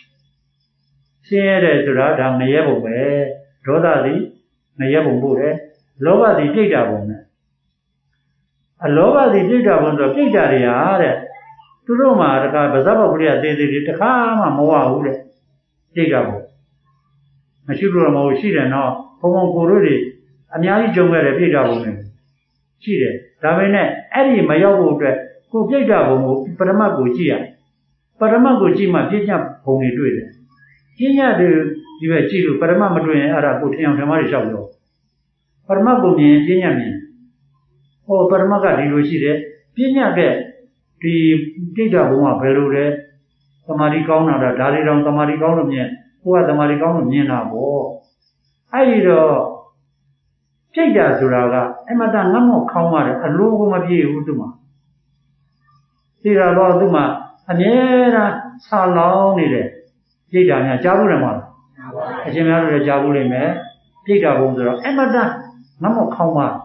ဆိုတာဒါငရဲပုံပဲဒေါသသည်ငရဲပုံပို့တယ်လောဘသည်ပြိတ္တာပုံနဲ့အလောဘသည်ပြိတ္တာပုံဆိုပြိတ္တာတွေဟာတဲ့သူတို့မှာတခါဗဇ္ဇဗုဒ္ဓရသေးသေးတွေတခါမှမဝဘူးတဲ့ပြိတ္တာပုံမရှိလို့တော့မဟုတ်ရှိတယ်နော်ဘုံဘုံကိုတို့တွေအများကြီးကြုံခဲ့တယ်ပြိတ္တာပုံတွေရှိတယ်ဒါပေမဲ့အဲ့ဒီမရောက်ဖို့အတွက်ကိုပြိတ္တာပုံကိုပရမတ်ကိုကြည့်ရပရမတ်ကိုကြည့်မှပြညာဘုံတွေတွေ့တယ်ပြညာတွေဒီပဲကြည့်လို့ပရမတ်မတွေ့ရင်အဲ့ဒါကိုထင်အောင်ဓမ္မတွေလျှောက်ပြောပရမတ်ကိုမြင်ပြညာမြင်ပရမတ်ကဒီလိုရှိတယ်ပြညာကဒီပြိတ္တာဘုံကဘယ်လိုလဲသမာဓိကောင်းတာဒါတွေတောင်သမာဓိကောင်းလို့မြင်ကိုကသမာဓိကောင်းလို့မြင်တာပေါ့အဲ့ဒီတော့ပြိတ္တာဆိုတာကအမတန်ငတ်မော့ခေါင်းရတယ်အလိုကိုမပြေဘူးသူ့မှာသိတာတော့သူ့မှာအမြဲတမ်းဆာလောင်းနေတယ်ပြိတ္တာများကြားဘူးတယ်မဟုတ်လားအရှင်များတို့လည်းကြားဘူးလိမ့်မယ်ပြိတ္တာဘုံဆိုတော့အမတန်င Nó một không mà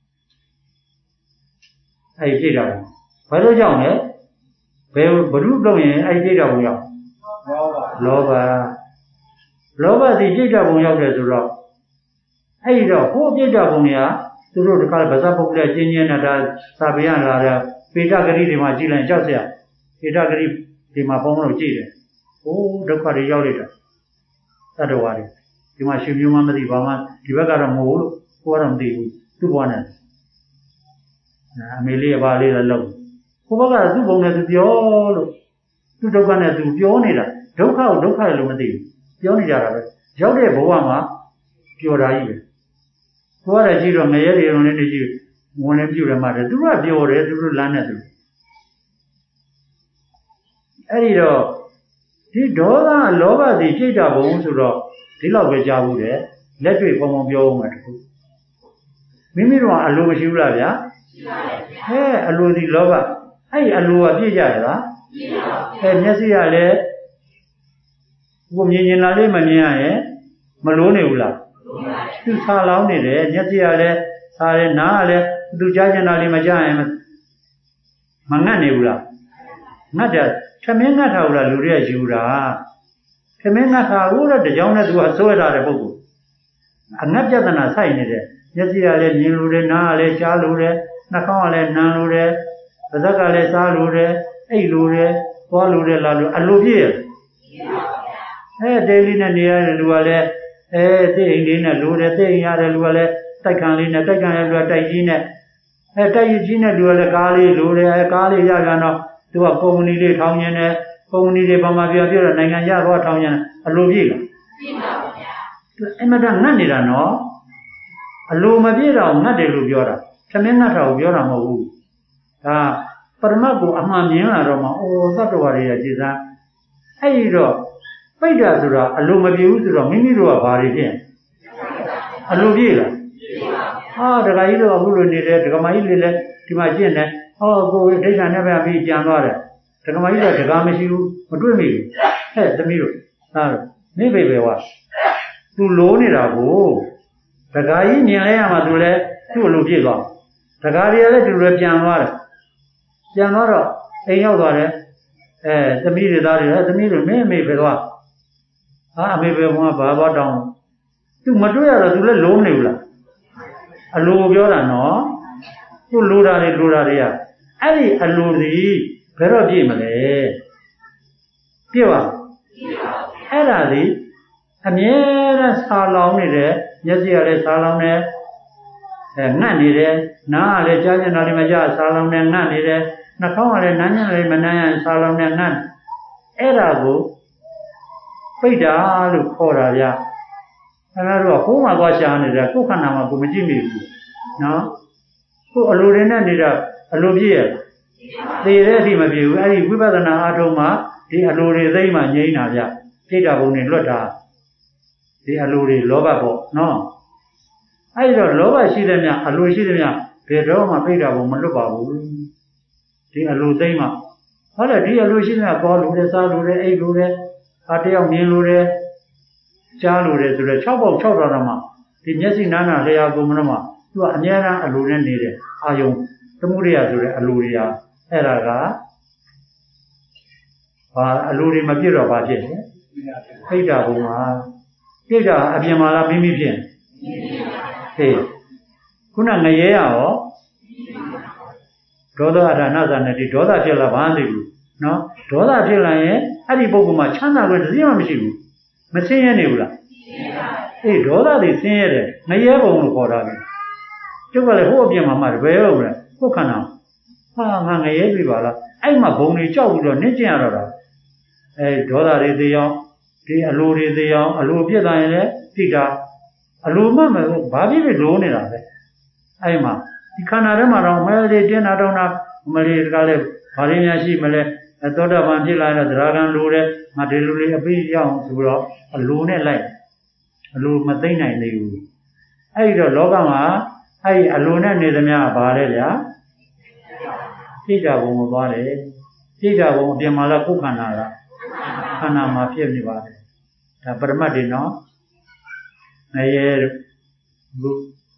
ai chỉ đâu phải nói dòng nữa về bữa lúc đâu vậy ai chỉ đâu vậy lỗ ba thì chỉ đâu cũng vậy rồi ai đó không chỉ đâu cũng vậy tôi rồi cái bây giờ bốc lên trên nhà là sao bây giờ là pita cái gì mà chỉ là cháu xe pita cái gì mà phong nó chỉ đấy đâu phải đi giao đi đâu ta đâu vào đi thì mà xem như mà đi vào mà đi vào cái đó mua luôn qua làm gì tu bón này mấy lìa ba lìa là lâu cô bác là tu bón này tu béo luôn tu đâu cái này tu béo này là đâu khai luôn mà đi béo này ra rồi béo đấy bố mà béo ra gì cô là chỉ rồi ngày ấy rồi nên chỉ muốn em béo là mà tu là béo đấy tu là lăn đấy ấy rồi thì đó là lỗ ba thì chỉ là bố rồi thì lâu về già bố đấy lấy chuyện phong béo mà Mimi rồi alo cái gì là vậy? Alo thì lo ba, alo à biết gì đó? Nhớ gì à le? Cũng nhìn là le mà mà lố này ula. Tu xa lao này đấy, nhớ gì à le? Xa le na le, tu cha là le mà ngắt này ula. Ngắt ra, cái mấy ngắt thầu là lúa đấy chịu ra. Cái mấy ngắt thầu là để cho nó tu soi ra đấy bố. Ngắt ra là sai này đấy. Nhớ gì à le, nhìn lúa đấy, na le, cha lúa đấy. Nó không là năn lúa đấy, bây giờ cái là sao lúa đấy, ấy lúa đấy, qua lúa đấy là lúa, lúa gì? Daily này lúa đấy, thế đi này lúa đấy, thế nhà đấy lúa đấy, tay khăn này lúa tay gì này lúa đấy, cá lì ra nó, tu học công ty để thao nhân này, công ty để bao nhiêu việc là ngày ngày ra qua thao nhân, lúa gì? Em mà đang ngắt đi ra nó, lúa mà biết đâu ngắt để lúa biết đâu. Cái mấy ngắt thầu biết là màu Parma của anh miếng là rồi mà rất là vậy là gì ra hay rồi bây giờ rồi alo mà biểu rồi mình rồi vào đi chứ alo gì là cái này rồi alo này cái máy này thì mà chuyện này cô để cho nó về bị chán rồi cái máy là cái máy siêu mà đuôi mình tao mi rồi mấy về qua tu lố này là cô cái này nhìn lại mà tu lại tu lố gì đó cái này là tu lại chán rồi ấy nhau rồi tao mi rồi tao mi rồi mấy về qua mấy về mà bà đông tu mà đuôi là tu lại lố này là lố biểu là nó tu lố ra đi ấy lố gì phải rồi gì mà đấy biết không ấy là gì anh nhớ là sao lâu này đấy nhớ gì là sao lâu này ngăn này đấy na là cha nhân là mà cha sao lâu này ngăn này đấy na không là na nhân là mà na sao lâu này ngăn ấy là cô bây giờ lúc khó ra vậy anh nói cô mà qua cha này đấy cô khăn nào mà cô mới chịu được nó cô alo đến này là alo gì thì đấy thì mà biểu ai quý bà ta nào đâu mà thì alo đấy mà nhảy nào vậy cái đó cũng nên luật ra thì alo đấy lố bà bộ nó ai đó lố bà xí dem nha alo xí dem nha về đó mà cái đó cũng mình lố bà bộ thì alo đấy mà hay là đi alo xí dem nha có lúa đấy sao lúa đấy ấy lúa đấy tiêu miếng lúa đấy cha lúa đấy rồi cháo bột cháo đó mà thì nhớ gì nana lấy áo cũng mà tu anh nhớ là alo đấy này đấy ayung tấm mũi rồi alo đấy ấy là alo đấy mà biết rồi bà chứ cái đó cũng mà cái đó anh em mà làm mì phiền thế cũng là ngày ấy đó là na ra này đó là chỉ là bán đi nó đó là chỉ là ấy đi bộ mà chán là cái gì mà mình chịu mà xin cái này là đó là thì xin cái đấy ngày ấy bộ nó khó ra chứ không phải hô biếng mà về rồi có khả năng ngày ấy bị bảo là anh mà bộ này cháu rồi nên chuyện rồi đó là thì thì alo thì alo biết là đấy thì đó alo mà bà biết về lố này là đấy ai mà thì khả năng mà nó mới đi trên nào đâu na mới đi cái này bà đi nhà chị mới đi tôi đã bán chỉ lại là dragon lố đấy mà để lố này bây giờ rồi đó alo này lại alo mà tay này nhiều ai rồi lo cái mà ai alo này này làm nhà bà đấy à thì giờ cũng bà đấy thì giờ cũng tiền mà là cũng khả năng là khả năng mà phiền như vậy là bật mắt đi nó này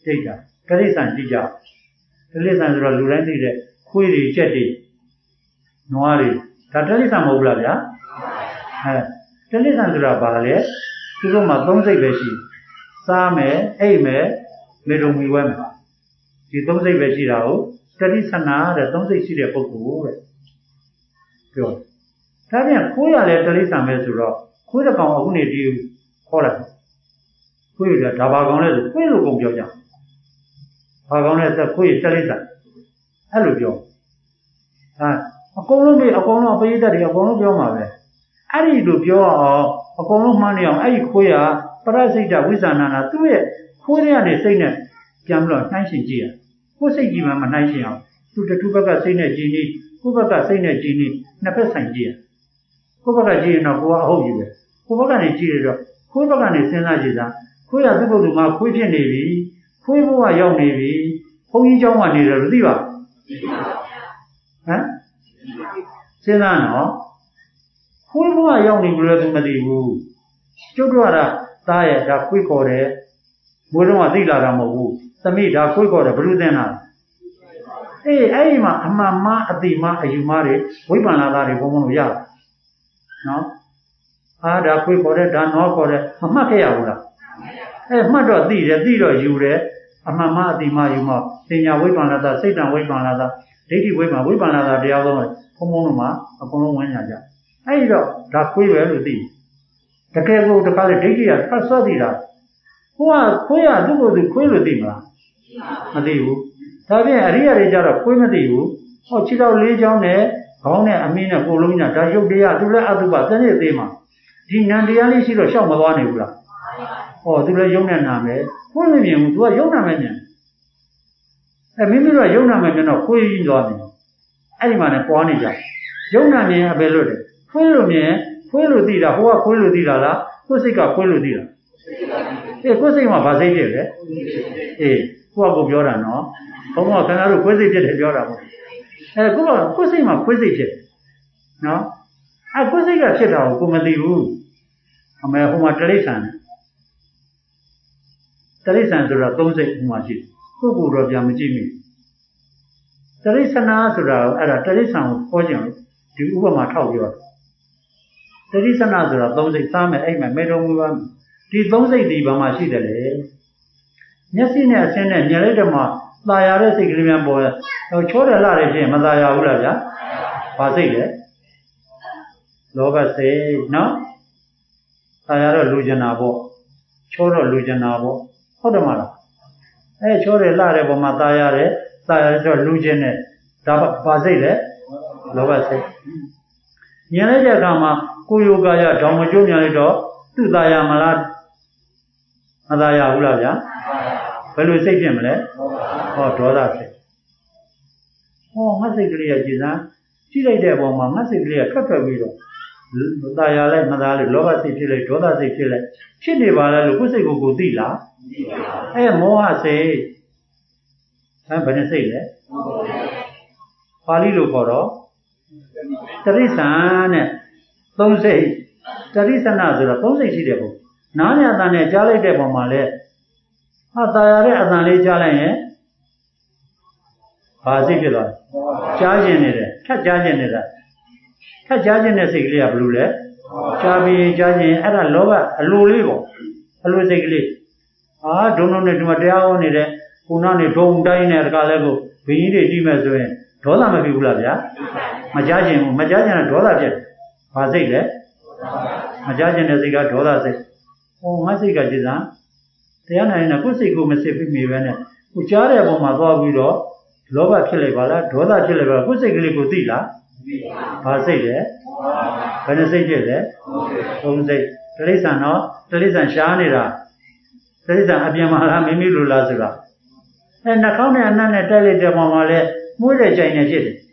တိတ်တာတိရစ္ဆာန်ကြည့်ကြတိရစ္ဆာန်ဆိုတော့လူတိုင်းသိတဲ့ခွေးတွေကြက်တွေနွားတွေဒါတိရစ္ဆာန်မဟုတ်ဘူးလားဗျာတိရစ္ဆာန်ဆိုတာဘာလဲသူတို့မှာ၃စိတ်ပဲရှိစားမယ်အိပ်မယ်နေတုံမီဝဲမယ်ဒီ၃စိတ်ပဲရှိတာကိုတတိဆနာတဲ့၃စိတ်ရှိတဲ့ပုဂ္ဂိုလ်တဲ့ပြောဒါပြန်ခိုးရလဲတတိဆန်ပဲဆိုတော့ခိုးတဲ့ကောင်အခုနေဒီခေါ်လိုက်ခွေးရဒါဘာကောင်လဲဆိုခွေးလိုကုန်ပြောကြဘာကောင်လဲဆိုခွေးတတိဆန်အဲ့လိုပြောအကုန်လုံးပဲအကုန်လုံးပရိသတ်တွေအကုန်လုံးပြောမှာပဲအဲ့ဒီလိုပြောအောင်အကုန်လုံးမှန်းနေအောင်အဲ့ဒီခွေးကပရစိတ်တဝိဇာဏနာသူ့ရဲ့ခိုးရတဲ့စိတ်နဲ့ပြန်ပြီးတော့နှိုင်းရှင်ကြည့်ရကိုယ်စိတ်ကြီးမှမနှိုင်းရှင်အောင်သူတတူဘက်ကစိတ်နဲ့ကြည်နေကိုယ့်ဘက်ကစိတ်နဲ့ကြည်နေနှစ်ဖက်ဆိုင်ကြည့်ရကိုယ့်ဘက်ကကြည့်ရင်တော့ကိုယ်ကအဟုတ်ကြီးပဲကိုယ်ဘက်ကနေကြည့်ရတော့ခွေးဘက်ကနေစဉ်းစားကြည့်တာခွေးရသူ့ဘုသူမှာခွေးဖြစ်နေပြီခွေးဘဝရောက်နေပြီဘုန်းကြီးเจ้าကနေတယ်လို့သိပါဟမ်စဉ်းစားနော်ခွေးဘဝရောက်နေပြီလို့သူမသိဘူးကျုပ်တို့ကသားရဲ့ဒါခွေးခေါ်တယ်ဘိုးတော်ကသိလာတာမဟုတ်ဘူးသမီးဒါခွေးခေါ်တယ်ဘယ်လိုသိနာအေးအဲ့ဒီမှာအမှန်မှအတိမှအယူမှတွေဝိပ္ပန္နသားတွေဘုံဘုံလို့ရနော်ဒါခွေးခေါ်တယ်ဒါနွားခေါ်တယ်မမှတ်ခဲ့ရဘူးလားမှတ်တော့သိတယ်သိတော့ယူတယ်အမှန်မှအတိမှယူမှပညာဝိပ္ပန္နသားစိတ်တံဝိပ္ပန္နသားဒိဋ္ဌိဝိပ္ပန္နသားတရားဆုံးဘုံဘုံတို့မှာအကုန်လုံးဝင်ညာကြအဲ့ဒီတော့ဒါခွေးပဲလို့သိတကယ်ကိုတခါလေဒိဋ္ဌိကဖတ်စောသိတာဟိုကခွေးရသူ့ကိုယ်သူခွေးလို့သိမလားမသိဘူးဒါဖြင့်အရိယာတွေကြတော့ခွေးမသိဘူးဟောခြေတော်၄ချောင်းနဲ့ခေါင်းနဲ့အမင်းနဲ့ကိုယ်လုံးညာဒါရုပ်တရားသူလည်းအတုပတနေ့သေးမှာဒီနံတရားလေးရှိတော့ရှောက်မသွားနိုင်ဘူးလားဟောသူလည်းယုံနဲ့နာမယ်ခွေးမမြင်ဘူးသူကယုံနာမယ်မြင်မိမိတို့ကယုံနာမယ်မြင်တော့ခွေးကြီးသွားတယ်အဲ့ဒီမှာနဲ့ပွားနေကြယုံနာမြင်အပဲလို့တယ်ခွေးလို့မြင်ခွေးလို့သိတာဟိုကခွေးလို့သိတာလားကိုယ်စိတ်ကခွေးလို့သိတာကိုယ်စိတ်မှာဗာစိတ်ဖြစ်လေကိုယ့်ကိုပြောတာနော်ဘုံကခဏတို့ခွေးစိတ်ဖြစ်တယ်ပြောတာပေါ့ကိုယ်စိတ်မှာခွေးစိတ်ဖြစ်နော်ခွေးစိတ်ကဖြစ်တာကိုကိုမသိဘူးအမေဟိုမှာတိရစ္ဆာန်ဆိုတာ၃စိတ်ဟိုမှာရှိကိုယ်တော့ပြန်မကြည့်မိတိရစ္ဆာန်ဆိုတာအဲ့ဒါတိရစ္ဆာန်ကိုခေါ်ကြည့်လို့ဒီဥပမာထောက်ပြောတိရစ္ဆာန်ဆိုတာ၃စိတ်စားမယ်အိမ်မယ်မေတုံမူပါဒီ၃စိတ်ဒီဘာမှရှိတယ်လေမျက်စိနဲ့အဆင်းနဲ့ညလိုက်တော့မှသာယာတဲ့စိတ်ကလေးများပေါ်ချောတယ်လှတယ်ဖြစ်ရင်မသာယာဘူးလားဗျာဘာစိတ်လဲလောဘစိတ်နော်သာယာတော့လူကျင်တာပေါ့ချောတော့လူကျင်တာပေါ့ဟုတ်တယ်မလားချောတယ်လှတယ်ပေါ်မှာသာယာတယ်တော့လူကျင်တယ်ဒါဘာစိတ်လဲလောဘစိတ်ညလိုက်တဲ့အခါမှာကိုယ်ယောဂရဒေါင်မကျိုးမြန်လိုက်တော့သူ့သာယာမလားမသာယာဘူးလားဗျာဘယ်လိုစိတ်ဖြစ်မလဲဟောဒေါသစိတ်ငါစိတ်ကလေးကကြည်စမ်းကြည့်လိုက်တဲ့အပေါ်မှာငါစိတ်ကလေးကထွက်ပြီးတော့သာယာလိုက်မသာလိုက်လောဘစိတ်ဖြစ်လိုက်ဒေါသစိတ်ဖြစ်လိုက်ဖြစ်နေပါလားလို့ကိုယ်စိတ်ကိုသိလားမောဟစိတ်ဘယ်နှစိတ်လဲပါဠိလိုခေါ်တော့တရိစ္ဆာန်နဲ့၃စိတ်တရိစ္ဆာန်ဆိုတော့၃စိတ်ရှိတယ်ပေါ့နားနဲ့အတန်နဲ့ကြားလိုက်တဲ့ပုံမှာလဲသာယာတဲ့အတန်လေးကြားလိုက်ရင်ဘာစိတ်ဖြစ်သွားလဲကြားကျင်နေတယ်ထပ်ကြားကျင်နေတာထပ်ကြားကျင်တဲ့စိတ်ကလေးကဘယ်လိုလဲကြားပြီးကြားကျင်အဲ့ဒါလောဘအလိုလေးပေါ့အလိုစိတ်ကလေးဒုံနဲ့ဒီမှာတရားဟောနေတဲ့ခုနကနေဒုံတိုင်းနဲ့တကားလဲကိုဘင်းကြီးတွေကြည့်မဲ့ဆိုရင်ဒေါသမဖြစ်ဘူးလားဗျာမကြားကျင်ဘူးမကြားကျင်တဲ့ဒေါသဖြစ်ဘာစိတ်လဲမကြားကျင်တဲ့စိတ်ကဒေါသစိတ်ငါစိတ်ကကြည်စမ်းတရားနာရင်ကိုယ်စိတ်ကိုမစစ်ပြီးမိပဲနဲ့ကိုကြားတဲ့ပုံမှာသွားပြီးတော့လောဘဖြစ်လိုက်ပါလားဒေါသဖြစ်လိုက်ပါလားကိုယ်စိတ်ကလေးကိုသိလားဘာစိတ်လဲဘယ်နှစိတ်ဖြစ်လဲ၃စိတ်တိရစ္ဆာန်တော့တိရစ္ဆာန်ရှားနေတာတိရစ္ဆာန်အပြင်မှာလားမိမိလိုလားဆိုတာနှာခေါင်းနဲ့အနံ့နဲ့တိုက်လိုက်တဲ့ပုံမှာလဲမှုတဲ့ကြိုင်နေဖြစ်တယ်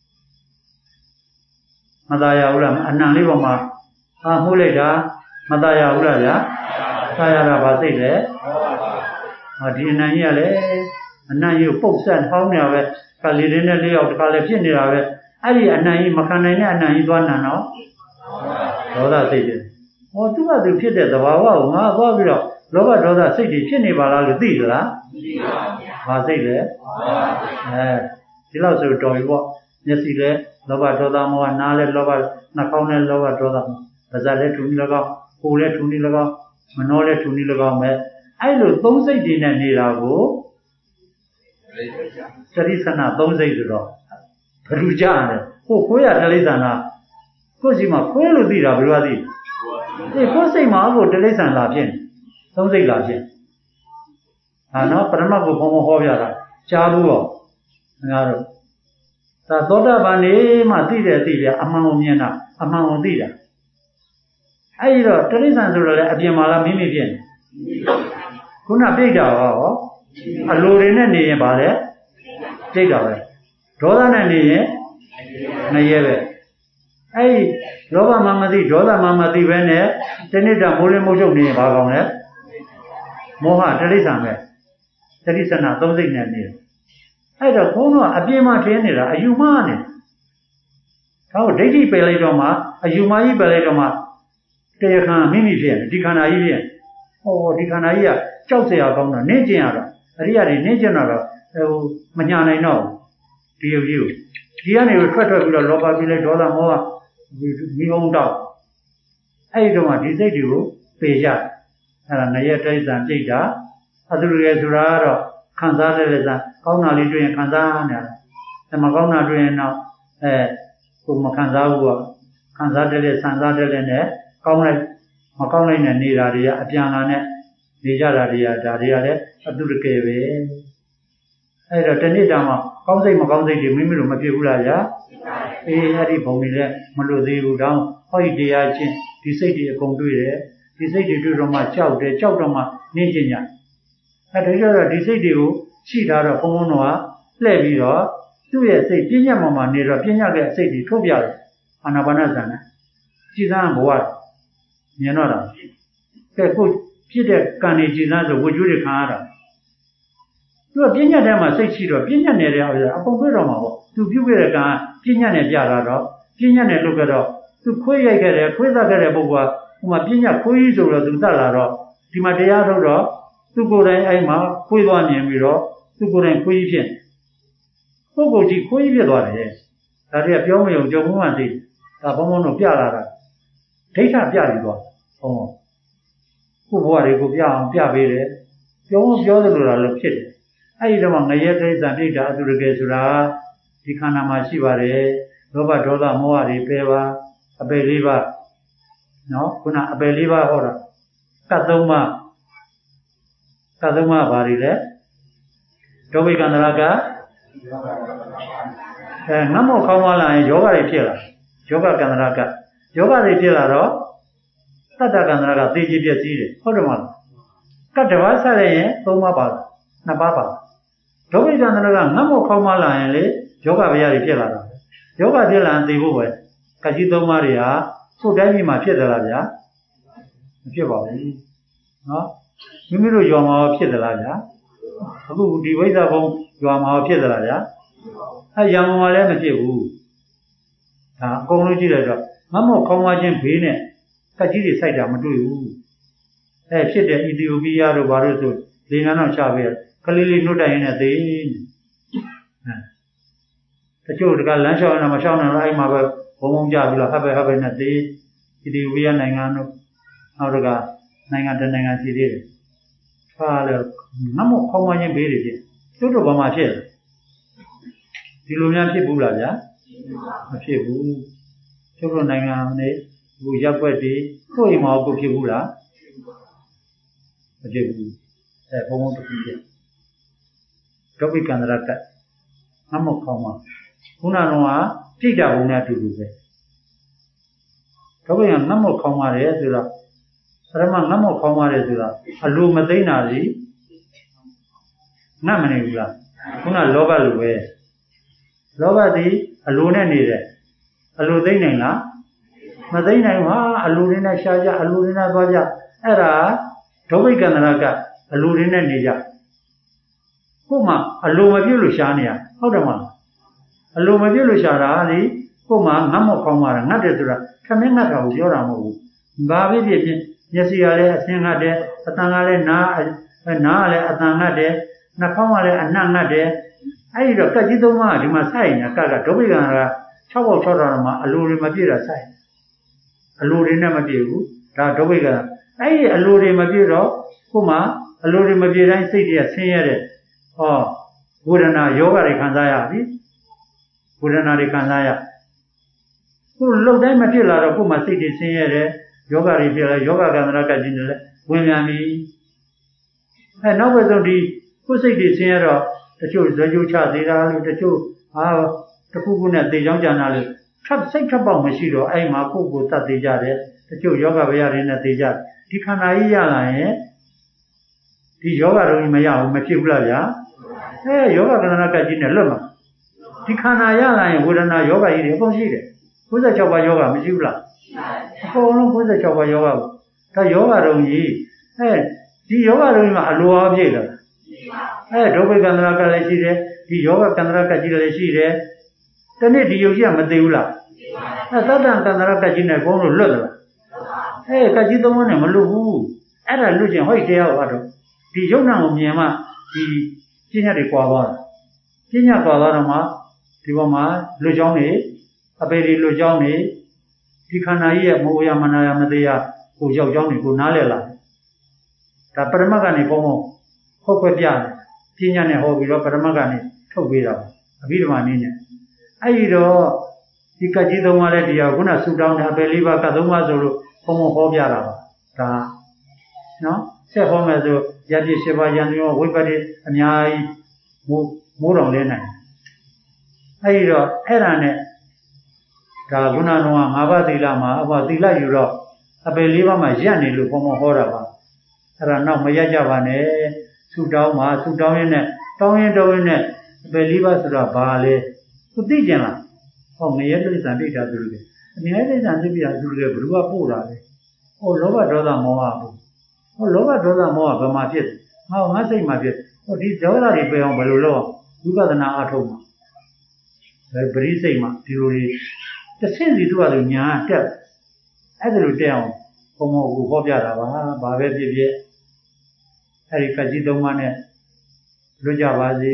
မသာယာဘူးလားအနံ့လေးပေါ်မှာမှုလိုက်တာမသာယာဘူးလားဗျာသာယာတာဘာစိတ်လဲဒီအနံ့ကြီးကလည်းအနံ့ကြီးကိုပုတ်ဆက်ဟောင်းနေတာပဲခါလေးလေးနဲ့လေးယောက်တစ်ခါလည်းဖြစ်နေတာပဲအဲ့ဒီအနံ့ကြီးမခံနိုင်တဲ့အနံ့ကြီးသွားနံတော့ဒေါသစိတ်တယ်သူကသူဖြစ်တဲ့သဘာဝကိုငါသွားပြီးတော့လောဘဒေါသစိတ်တွေဖြစ်နေပါလားလို့သိသလားသိပါဗျာဘာစိတ်လဲဒီလောက်ဆိုတော်ပြီပေါ့မျက်စိလဲလောဘဒေါသမောဟနားလဲလောဘနှာခေါင်းလဲလောဘဒေါသပါးစပ်လဲထူနေ၎င်းကိုယ်လဲထူနေ၎င်းမနှောလဲထူနေ၎င်းပဲအဲ့လိုသုံးစိတ်တွေနဲ့နေတာကိုတရိစ္ဆာန်သုံးစိတ်ဆိုတော့ဘယ်လိုကြားလဲကိုခွေးရတရိစ္ဆာန်ကိုစီမှာခွေးလို့သိတာဘယ်လိုသိဒီကိုစိတ်မှာကိုတရိစ္ဆာန်လာဖြစ်သုံးစိတ်လာဖြစ်နော်ပရမတ်ကိုဘုံဘုံဟောပြတာကြားဘူးတော့ငါတို့ဒါသောတာပန်နေမှသိတယ်သိတယ်အမှန်ကိုမြင်တာအမှန်ကိုသိတာအဲ့ဒီတော့တရိစ္ဆာန်ဆိုတော့လေအပြင်မှာလားမိမိဖြစ်နေခုနပြိတ္တာဟောအလိုတွေနဲ့နေရင်ဗါလဲပြိတ္တာပဲဒေါသနဲ့နေရင်ငရဲပဲအဲ့ဒီလောဘမှမသိဒေါသမှမသိပဲနဲ့တဏိတမိုးလင်းမိုးချုပ်နေရင်ဘာကောင်းလဲမောဟတရိစ္ဆာန်ပဲတရိစ္ဆာန်သုံးစိတ်နဲ့နေတယ်အဲ့တော့ဘုန်းတော်အပြင်မှာထင်းနေတာအယူမှားနေဒါကိုဒိဋ္ဌိပယ်လိုက်တော့မှအယူမှားကြီးပယ်လိုက်တော့မှတရားခံမိမိဖြစ်ဒီခန္ဓာကြီးဖြစ်ဟောဒီခန္ဓာကြီးကကြောက်เสียကောင်းတာနင်းကျင်ရတာအရိယာတွေနင်းကျင်တော့မညာနိုင်တော့ဒီယုတ်ကြီးကိုဒီကနေထွက်ပြီးတော့လောဘပြီးလဲဒေါသမောဟမိဟုံးတော့အဲ့ဒီတော့မှဒီစိတ်တွေကိုပေရအဲ့ဒါငရဲတိစ္ဆာန်ပြိတ္တာအတုရေဆိုတာကတော့ခံစားတဲ့လက်စားကောင်းတာလေးတွေ့ရင်ခံစားနေတာမကောင်းတာတွေ့ရင်တော့ကိုမခံစားဘူးကခံစားတဲ့လက်ဆန်စားတဲ့လက်နဲ့ကောင်းလိုက်မကောင်းလိုက်နဲ့နေတာတွေကအပြန်လာနဲ့နေကြတာတွေကဒါတွေကလည်းအတုရကေပဲအဲ့တော့တဏိတာမှာကောင်းစိတ်မကောင်းစိတ်တွေမိမိတို့မဖြစ်ဘူးလားဗျာအဲ့ဒီဘုံတွေလည်းမလွတ်သေးဘူးတောင်းဟောဒီတရားချင်းဒီစိတ်တွေအကုန်တွေ့တယ်ဒီစိတ်တွေတွေ့တော့မှကြောက်တယ်ကြောက်တော့မှနေကျင်ညာအဲ့ဒါကြတော့ဒီစိတ်တွေကိုရှိတာတော့ဘုံဘုံတော်ကလှည့်ပြီးတော့သူ့ရဲ့စိတ်ပြဉ္ညာမှာနေတော့ပြဉ္ညာရဲ့စိတ်တွေထုတ်ပြတယ်အာနာပါနဇာနဲ့ကြည်စမ်းဘဝမြင်တော့တာကဲကိုဖြစ်တဲ့ကံနေကြည်စမ်းဆိုဝှကျွေးတွေခံရတာသူကပြဉ္ညာထဲမှာစိတ်ရှိတော့ပြဉ္ညာနယ်တဲ့အကုန်တွေ့တော့မှာပေါ့သူပြုတ်ခဲ့တဲ့ကံပြဉ္ညာနယ်ပြတာတော့ပြဉ္ညာနယ်လုပ်ကြတော့သူခွေးရိုက်ခဲ့တယ်ခွေးသတ်ခဲ့တဲ့ပုဂ္ဂိုလ်ကဟိုမှာပြဉ္ညာခွေးကြီးဆိုတော့သူတတ်လာတော့ဒီမှာတရားထုတ်တော့သူကိုယ်တိုင်အဲ့မှာခွေးသွားမြင်ပြီးတော့သူကိုယ်တိုင်ခွေးကြီးဖြစ်ပုဂ္ဂိုလ်ကြီးခွေးကြီးဖြစ်သွားတယ်ဒါတွေကပြောမယုံကြုံမှသိဒါဘုံဘုံတို့ပြလာတာဒိဋ္ဌပြပြီးသွားဟောခုဘဝတွေကိုပြအောင်ပြပေးတယ်ပြောသလိုလားလို့ဖြစ်တယ်အဲ့ဒီတော့ငရဲတိစ္ဆာန်ပြိတ္တာအတုရကေဆိုတာဒီခန္ဓာမှာရှိပါတယ်လောဘဒေါသမောဟတွေပယ်ပါအပယ်လေးပါနော်ခုနအပယ်လေးပါဟောတာကတ်သုံးပါဘာတွေလဲဒုဗိကန္တရကငတ်မောက်ခေါင်းသွားလာရင်ယောဂတွေဖြစ်လာယောဂကန္တရကယောဂတွေဖြစ်လာတော့တတ္တကန္တရကသိကြည့်ပြည့်စည်တယ်ဟုတ်တယ်မလားကတ်တစ်ပါးဆက်ရရင်၃ပါးပါနှစ်ပါးပါဒုဗိကန္တရကငတ်မောက်ခေါင်းသွားလာရင်လေယောဂဗျာတွေဖြစ်လာတာယောဂဖြစ်လာရင်သိဖို့ပဲကကြီး၃ပါးတွေဟာကိုယ်တိုင်းပြည်မှာဖြစ်သလားဗျာမဖြစ်ပါဘူးနော်မိမိတို့ရွာမှာဖြစ်သလားဗျာအခုဒီဝိဇ္ဇာဘုံရွာမှာဖြစ်သလားဗျာရံမှာလည်းမဖြစ်ဘူးဒါအကုန်လုံးကြည့်လိုက်တော့ငတ်မောက်ခေါင်းသွားခြင်းဘေးနဲ့ကကြီးတွေစိုက်တာမတွေ့ဘူးဖြစ်တဲ့အီသီယိုးပီးယားတို့ဘာလို့ဆိုလေငန်းတော့ချပေးကလေးလေးနှုတ်တိုက်ရင်းနဲ့သိတချို့တကလမ်းလျှောက်နေတာမလျှောက်နိုင်တော့အဲ့မှာပဲဘုံဘုံကြပြီးတော့ဟပ်ပဲနဲ့သိအီသီယိုးပီးယားနိုင်ငံတို့နောက်တကနိုင်ငံတနိုင်ငံစီသေးတယ်ဟာလေငတ်မောက်ခေါင်းသွားခြင်းဘေးတွေဖြစ်တို့တော့ဘာမှဖြစ်လဲဒီလိုများဖြစ်ဘူးလားဗျာမဖြစ်ဘူးကျုပ်တို့နိုင်ငံနဲ့ဒီရက်ွက်တွေကိုယ်အိမ်မှာကိုဖြစ်ဘူးလားမဖြစ်ဘူးဘုံဘုံတစ်ခုဖြစ်ဒုဗိကန္တရကငတ်မောက်ခေါင်းမှာခုနကတော့ပြိတ္တာဘုံနဲ့အတူတူပဲဒုဗိကငတ်မောက်ခေါင်းပါတယ်ဆိုတော့ပရမငတ်မောက်ခေါင်းပါတယ်ဆိုတာအလိုမသိတာစီငတ်မနေဘူးလားခုနလောဘလိုပဲလောဘသည်အလိုနဲ့နေတယ်အလိုသိနိုင်လားမသိနိုင်ဘူးဟာအလိုရင်းနဲ့ရှားကြအလိုရင်းနဲ့သွားကြအဲ့ဒါဒုဗိကန္တရကအလိုရင်းနဲ့နေကြကို့မှာအလိုမပြည့်လို့ရှားနေရဟုတ်တယ်မလားအလိုမပြည့်လို့ရှားတာလေကို့မှာငတ်မောက်ခေါင်းမှာငတ်တယ်ဆိုတာခမင်းငတ်တာကိုပြောတာမဟုတ်ဘူးဘာဖြစ်ဖြစ်မျက်စိကလည်းအဆင်းငတ်တယ်အတန်ကလည်းနားကလည်းအတန်ငတ်တယ်နှာခေါင်းကလည်းအနံ့ငတ်တယ်အဲ့ဒီတော့ကတ်ကြီးသုံးပါးကဒီမှာစိုက်နေတာကဒုဗိကံက6ပေါက်6ထောင်မှာအလိုတွေမပြည့်တာစိုက်အလိုတွေနဲ့မပြည့်ဘူးဒါဒုဗိကံအဲ့ဒီအလိုတွေမပြည့်တော့ခုမှအလိုတွေမပြည့်တိုင်းစိတ်တွေကဆင်းရဲတဲ့ဟောဝေဒနာယောဂတွေခံစားရပြီဝေဒနာတွေခံစားရခုလှုပ်တိုင်းမဖြစ်လာတော့ခုမှစိတ်တွေဆင်းရဲတယ်ယောဂတွေဖြစ်လာယောဂကန္တရကကြီးတွေလည်းဝင်ပြန်ပြီအဲနောက်ပဲဆုံးဒီခုစိတ်တွေဆင်းရဲတော့တချို့ဇွဲကြိုးချသေးတာလို့တချို့တခုခုနဲ့သေချောင်းကြံတာလို့စိတ်ထပ်ပေါက်မရှိတော့အဲ့မှာကိုယ်ကိုတတ်သေးကြတယ်တချို့ယောဂဗျာတွေနဲ့သေကြဒီခန္ဓာကြီးရလာရင်ဒီယောဂတော်ကြီးမရဘူးမဖြစ်ဘူးလားဗျာယောဂကန္တရကကြီးနဲ့လွတ်မှာဒီခန္ဓာရလာရင်ဝေဒနာယောဂကြီးတွေအကုန်ရှိတယ်96ပါးယောဂမရှိဘူးလားအကုန်လုံး96ပါးယောဂကိုဒါယောဂတော်ကြီးဒီယောဂတော်ကြီးမှာအလိုအားပြည့်တယ်ဒုဗိကန္တရကလည်းရှိတယ်ဒီယောဂကန္တရကကြီးလည်းရှိတယ်တနေ့ဒီယုတ်ကြီးကမသိဘူးလားသတ္တံကန္တရကကြီးနဲ့ဘုန်းလို့လွတ်တယ်လားကကြီးသုံးပါးနဲ့မလွတ်ဘူးအဲ့ဒါလွတ်ခြင်းဟိုက်တရားဟောတော့ဒီယုတ်နံကိုမြင်မှဒီပညာတွေကွာသွားတယ်ပညာကွာသွားတော့မှဒီပေါ်မှာလွတ်ကြောင်းတွေအပေတွေလွတ်ကြောင်းတွေဒီခန္ဓာကြီးရဲ့မောဟယမနာယမတရားကိုရောက်ကြောင်းတွေကိုနားလည်လာဒါပရမတ်ကနေဘုံဟုတ်ခွဲပြတယ်ပညာနဲ့ဟောပြီးတော့ပရမတ်ကနေထုတ်ပေးတာအဘိဓမ္မာနည်းနဲ့အဲ့ဒီတော့ဒီကကြီးသုံးပါးတဲ့တရားခုနဆူတောင်းတဲ့အပေလေးပါးကသုံးပါးဆိုလို့ဘုံဟောပြတာပါဒါနော်ဆက်ဟောမယ်ဆိုယတိ7ပါးယန္တိဝိပ္ပတိအများကြီးမိုးတော်လဲနိုင်အဲ့ဒီတော့အဲ့ဒါနဲ့ဒါခုနကတော့5ပါးသီလမှာသီလယူတော့အပေလေးပါးမှာရက်နေလို့ဘုံဟောတာပါအဲ့ဒါနောက်မရက်ကြပါနဲ့ဆူတောင်းမှာဆူတောင်းရင်းနဲ့တောင်းရင်နဲ့အပေလေးပါးဆိုတာဘာလဲသူသိကြလားဟောငရဲတိစ္ဆာဒိဋ္ဌာသူတွေအမြဲတိစ္ဆာသိပြသူတွေဘယ်သူကပို့တာလဲဟောလောဘဒေါသမောဟဘူးဟောလောဘဒေါသမောဟဘယ်မှာဖြစ်ငါစိတ်မှာဖြစ်ဟောဒီဒေါသတွေပယ်အောင်ဘယ်လိုလုပ်ဝိပဿနာအထုတ်မှာပရိစိတ်မှာဒီလိုတွေတစ်ဆင့်စီသူကလည်းညာတက်အဲ့ဒါလိုတက်အောင်ဘုံဘကိုဟောပြတာပါဘာပဲဖြစ်ဖြစ်အဲ့ဒီကကြီးသုံးပါးနဲ့လွတ်ကြပါစေ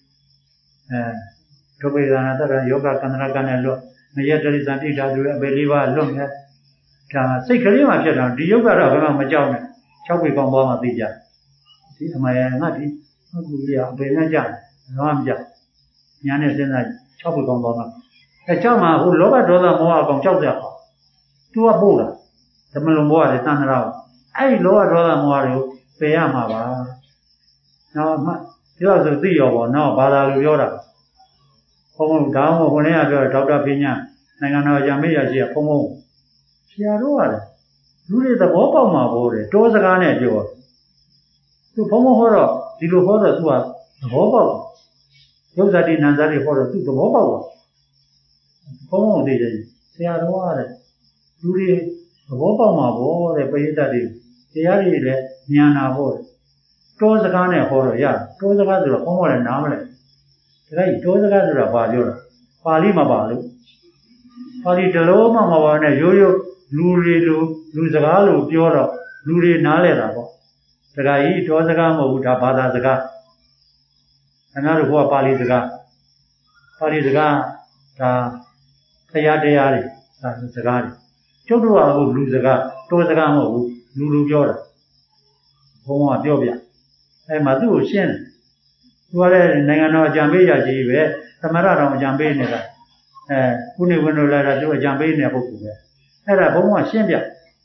ဒုဗေဒနာတရယောဂကန္တရကနဲ့လွတ်မယတရိသံတိတာတွေအပေလေးပါလွတ်မယ်ဒါစိတ်ကလေးမှဖြစ်တာဒီယောဂတော့ဘယ်မှမကြောက်နဲ့6ပေကောင်းသွားမှသိကြဒီအမှန်ရငါဒီဟုတ်ကူရအပေနဲ့ကြတော့မကြောက်ညာနဲ့စဉ်းစား6ပေကောင်းသွားမှကြောက်မှာဟိုလောဘဒေါသမောဟအကောင်ကြောက်ကြပါသူကပို့တာဓမ္မလုံးဘောရတယ်တန်ត្រာအဲ့ဒီလောဘဒေါသမောဟတွေကိုပယ်ရမှာပါနော်ပြောဆိုသိရောပေါ့နော်ဘာသာလူပြောတာဘုံဘုံဒါမှမဟုတ်ဟိုနေ့ကပြောဒေါက်တာပညာနိုင်ငံတော်ရမေးရရှိဘုံဘုံဆရာတို့ကလူတွေသဘောပေါက်မှာပေါ့တယ်တောစကားနဲ့ပြောသူဘုံဘုံဟောတော့ဒီလိုဟောတော့သူကသဘောပေါက်ရုပ်ဇာတိနာဇာတိဟောတော့သူသဘောပေါက်ဘုံဘုံသိတယ်ဆရာတော်ကလူတွေသဘောပေါက်မှာပေါ့တဲ့ပရိသတ်တွေတရားတွေလည်းဉာဏ်နာပေါ့တောစကားနဲ့ဟောတော့ရတောစကားဆိုတော့ဘုံဘုံလည်းနားမလဲဒါကြီးတောစကားဆိုတာဘာပြောတာပါဠိမပါလို့ပါဠိတလုံးမှမပါနဲ့ရိုးရိုးလူစကားလို့ပြောတော့လူတွေနားလဲတာပေါ့ဒါကြီးတောစကားမဟုတ်ဘူးဒါဘာသာစကားခင်ဗျားတို့ကပါဠိစကားဒါတရားတွေဒါစကားတွေကျုပ်တို့ကဟိုလူစကားတောစကားမဟုတ်ဘူးလူပြောတာဘုံကပြောပြအဲ့မှာသူ့ကိုရှင်းတယ်သူကလည်းနိုင်ငံတော်အကြံပေးရရှိပဲသမရတော်အကြံပေးနေတာခုနေဝင်လို့လာတာသူအကြံပေးနေတဲ့ပုဂ္ဂိုလ်ပဲအဲ့ဒါဘုံကရှင်းပြ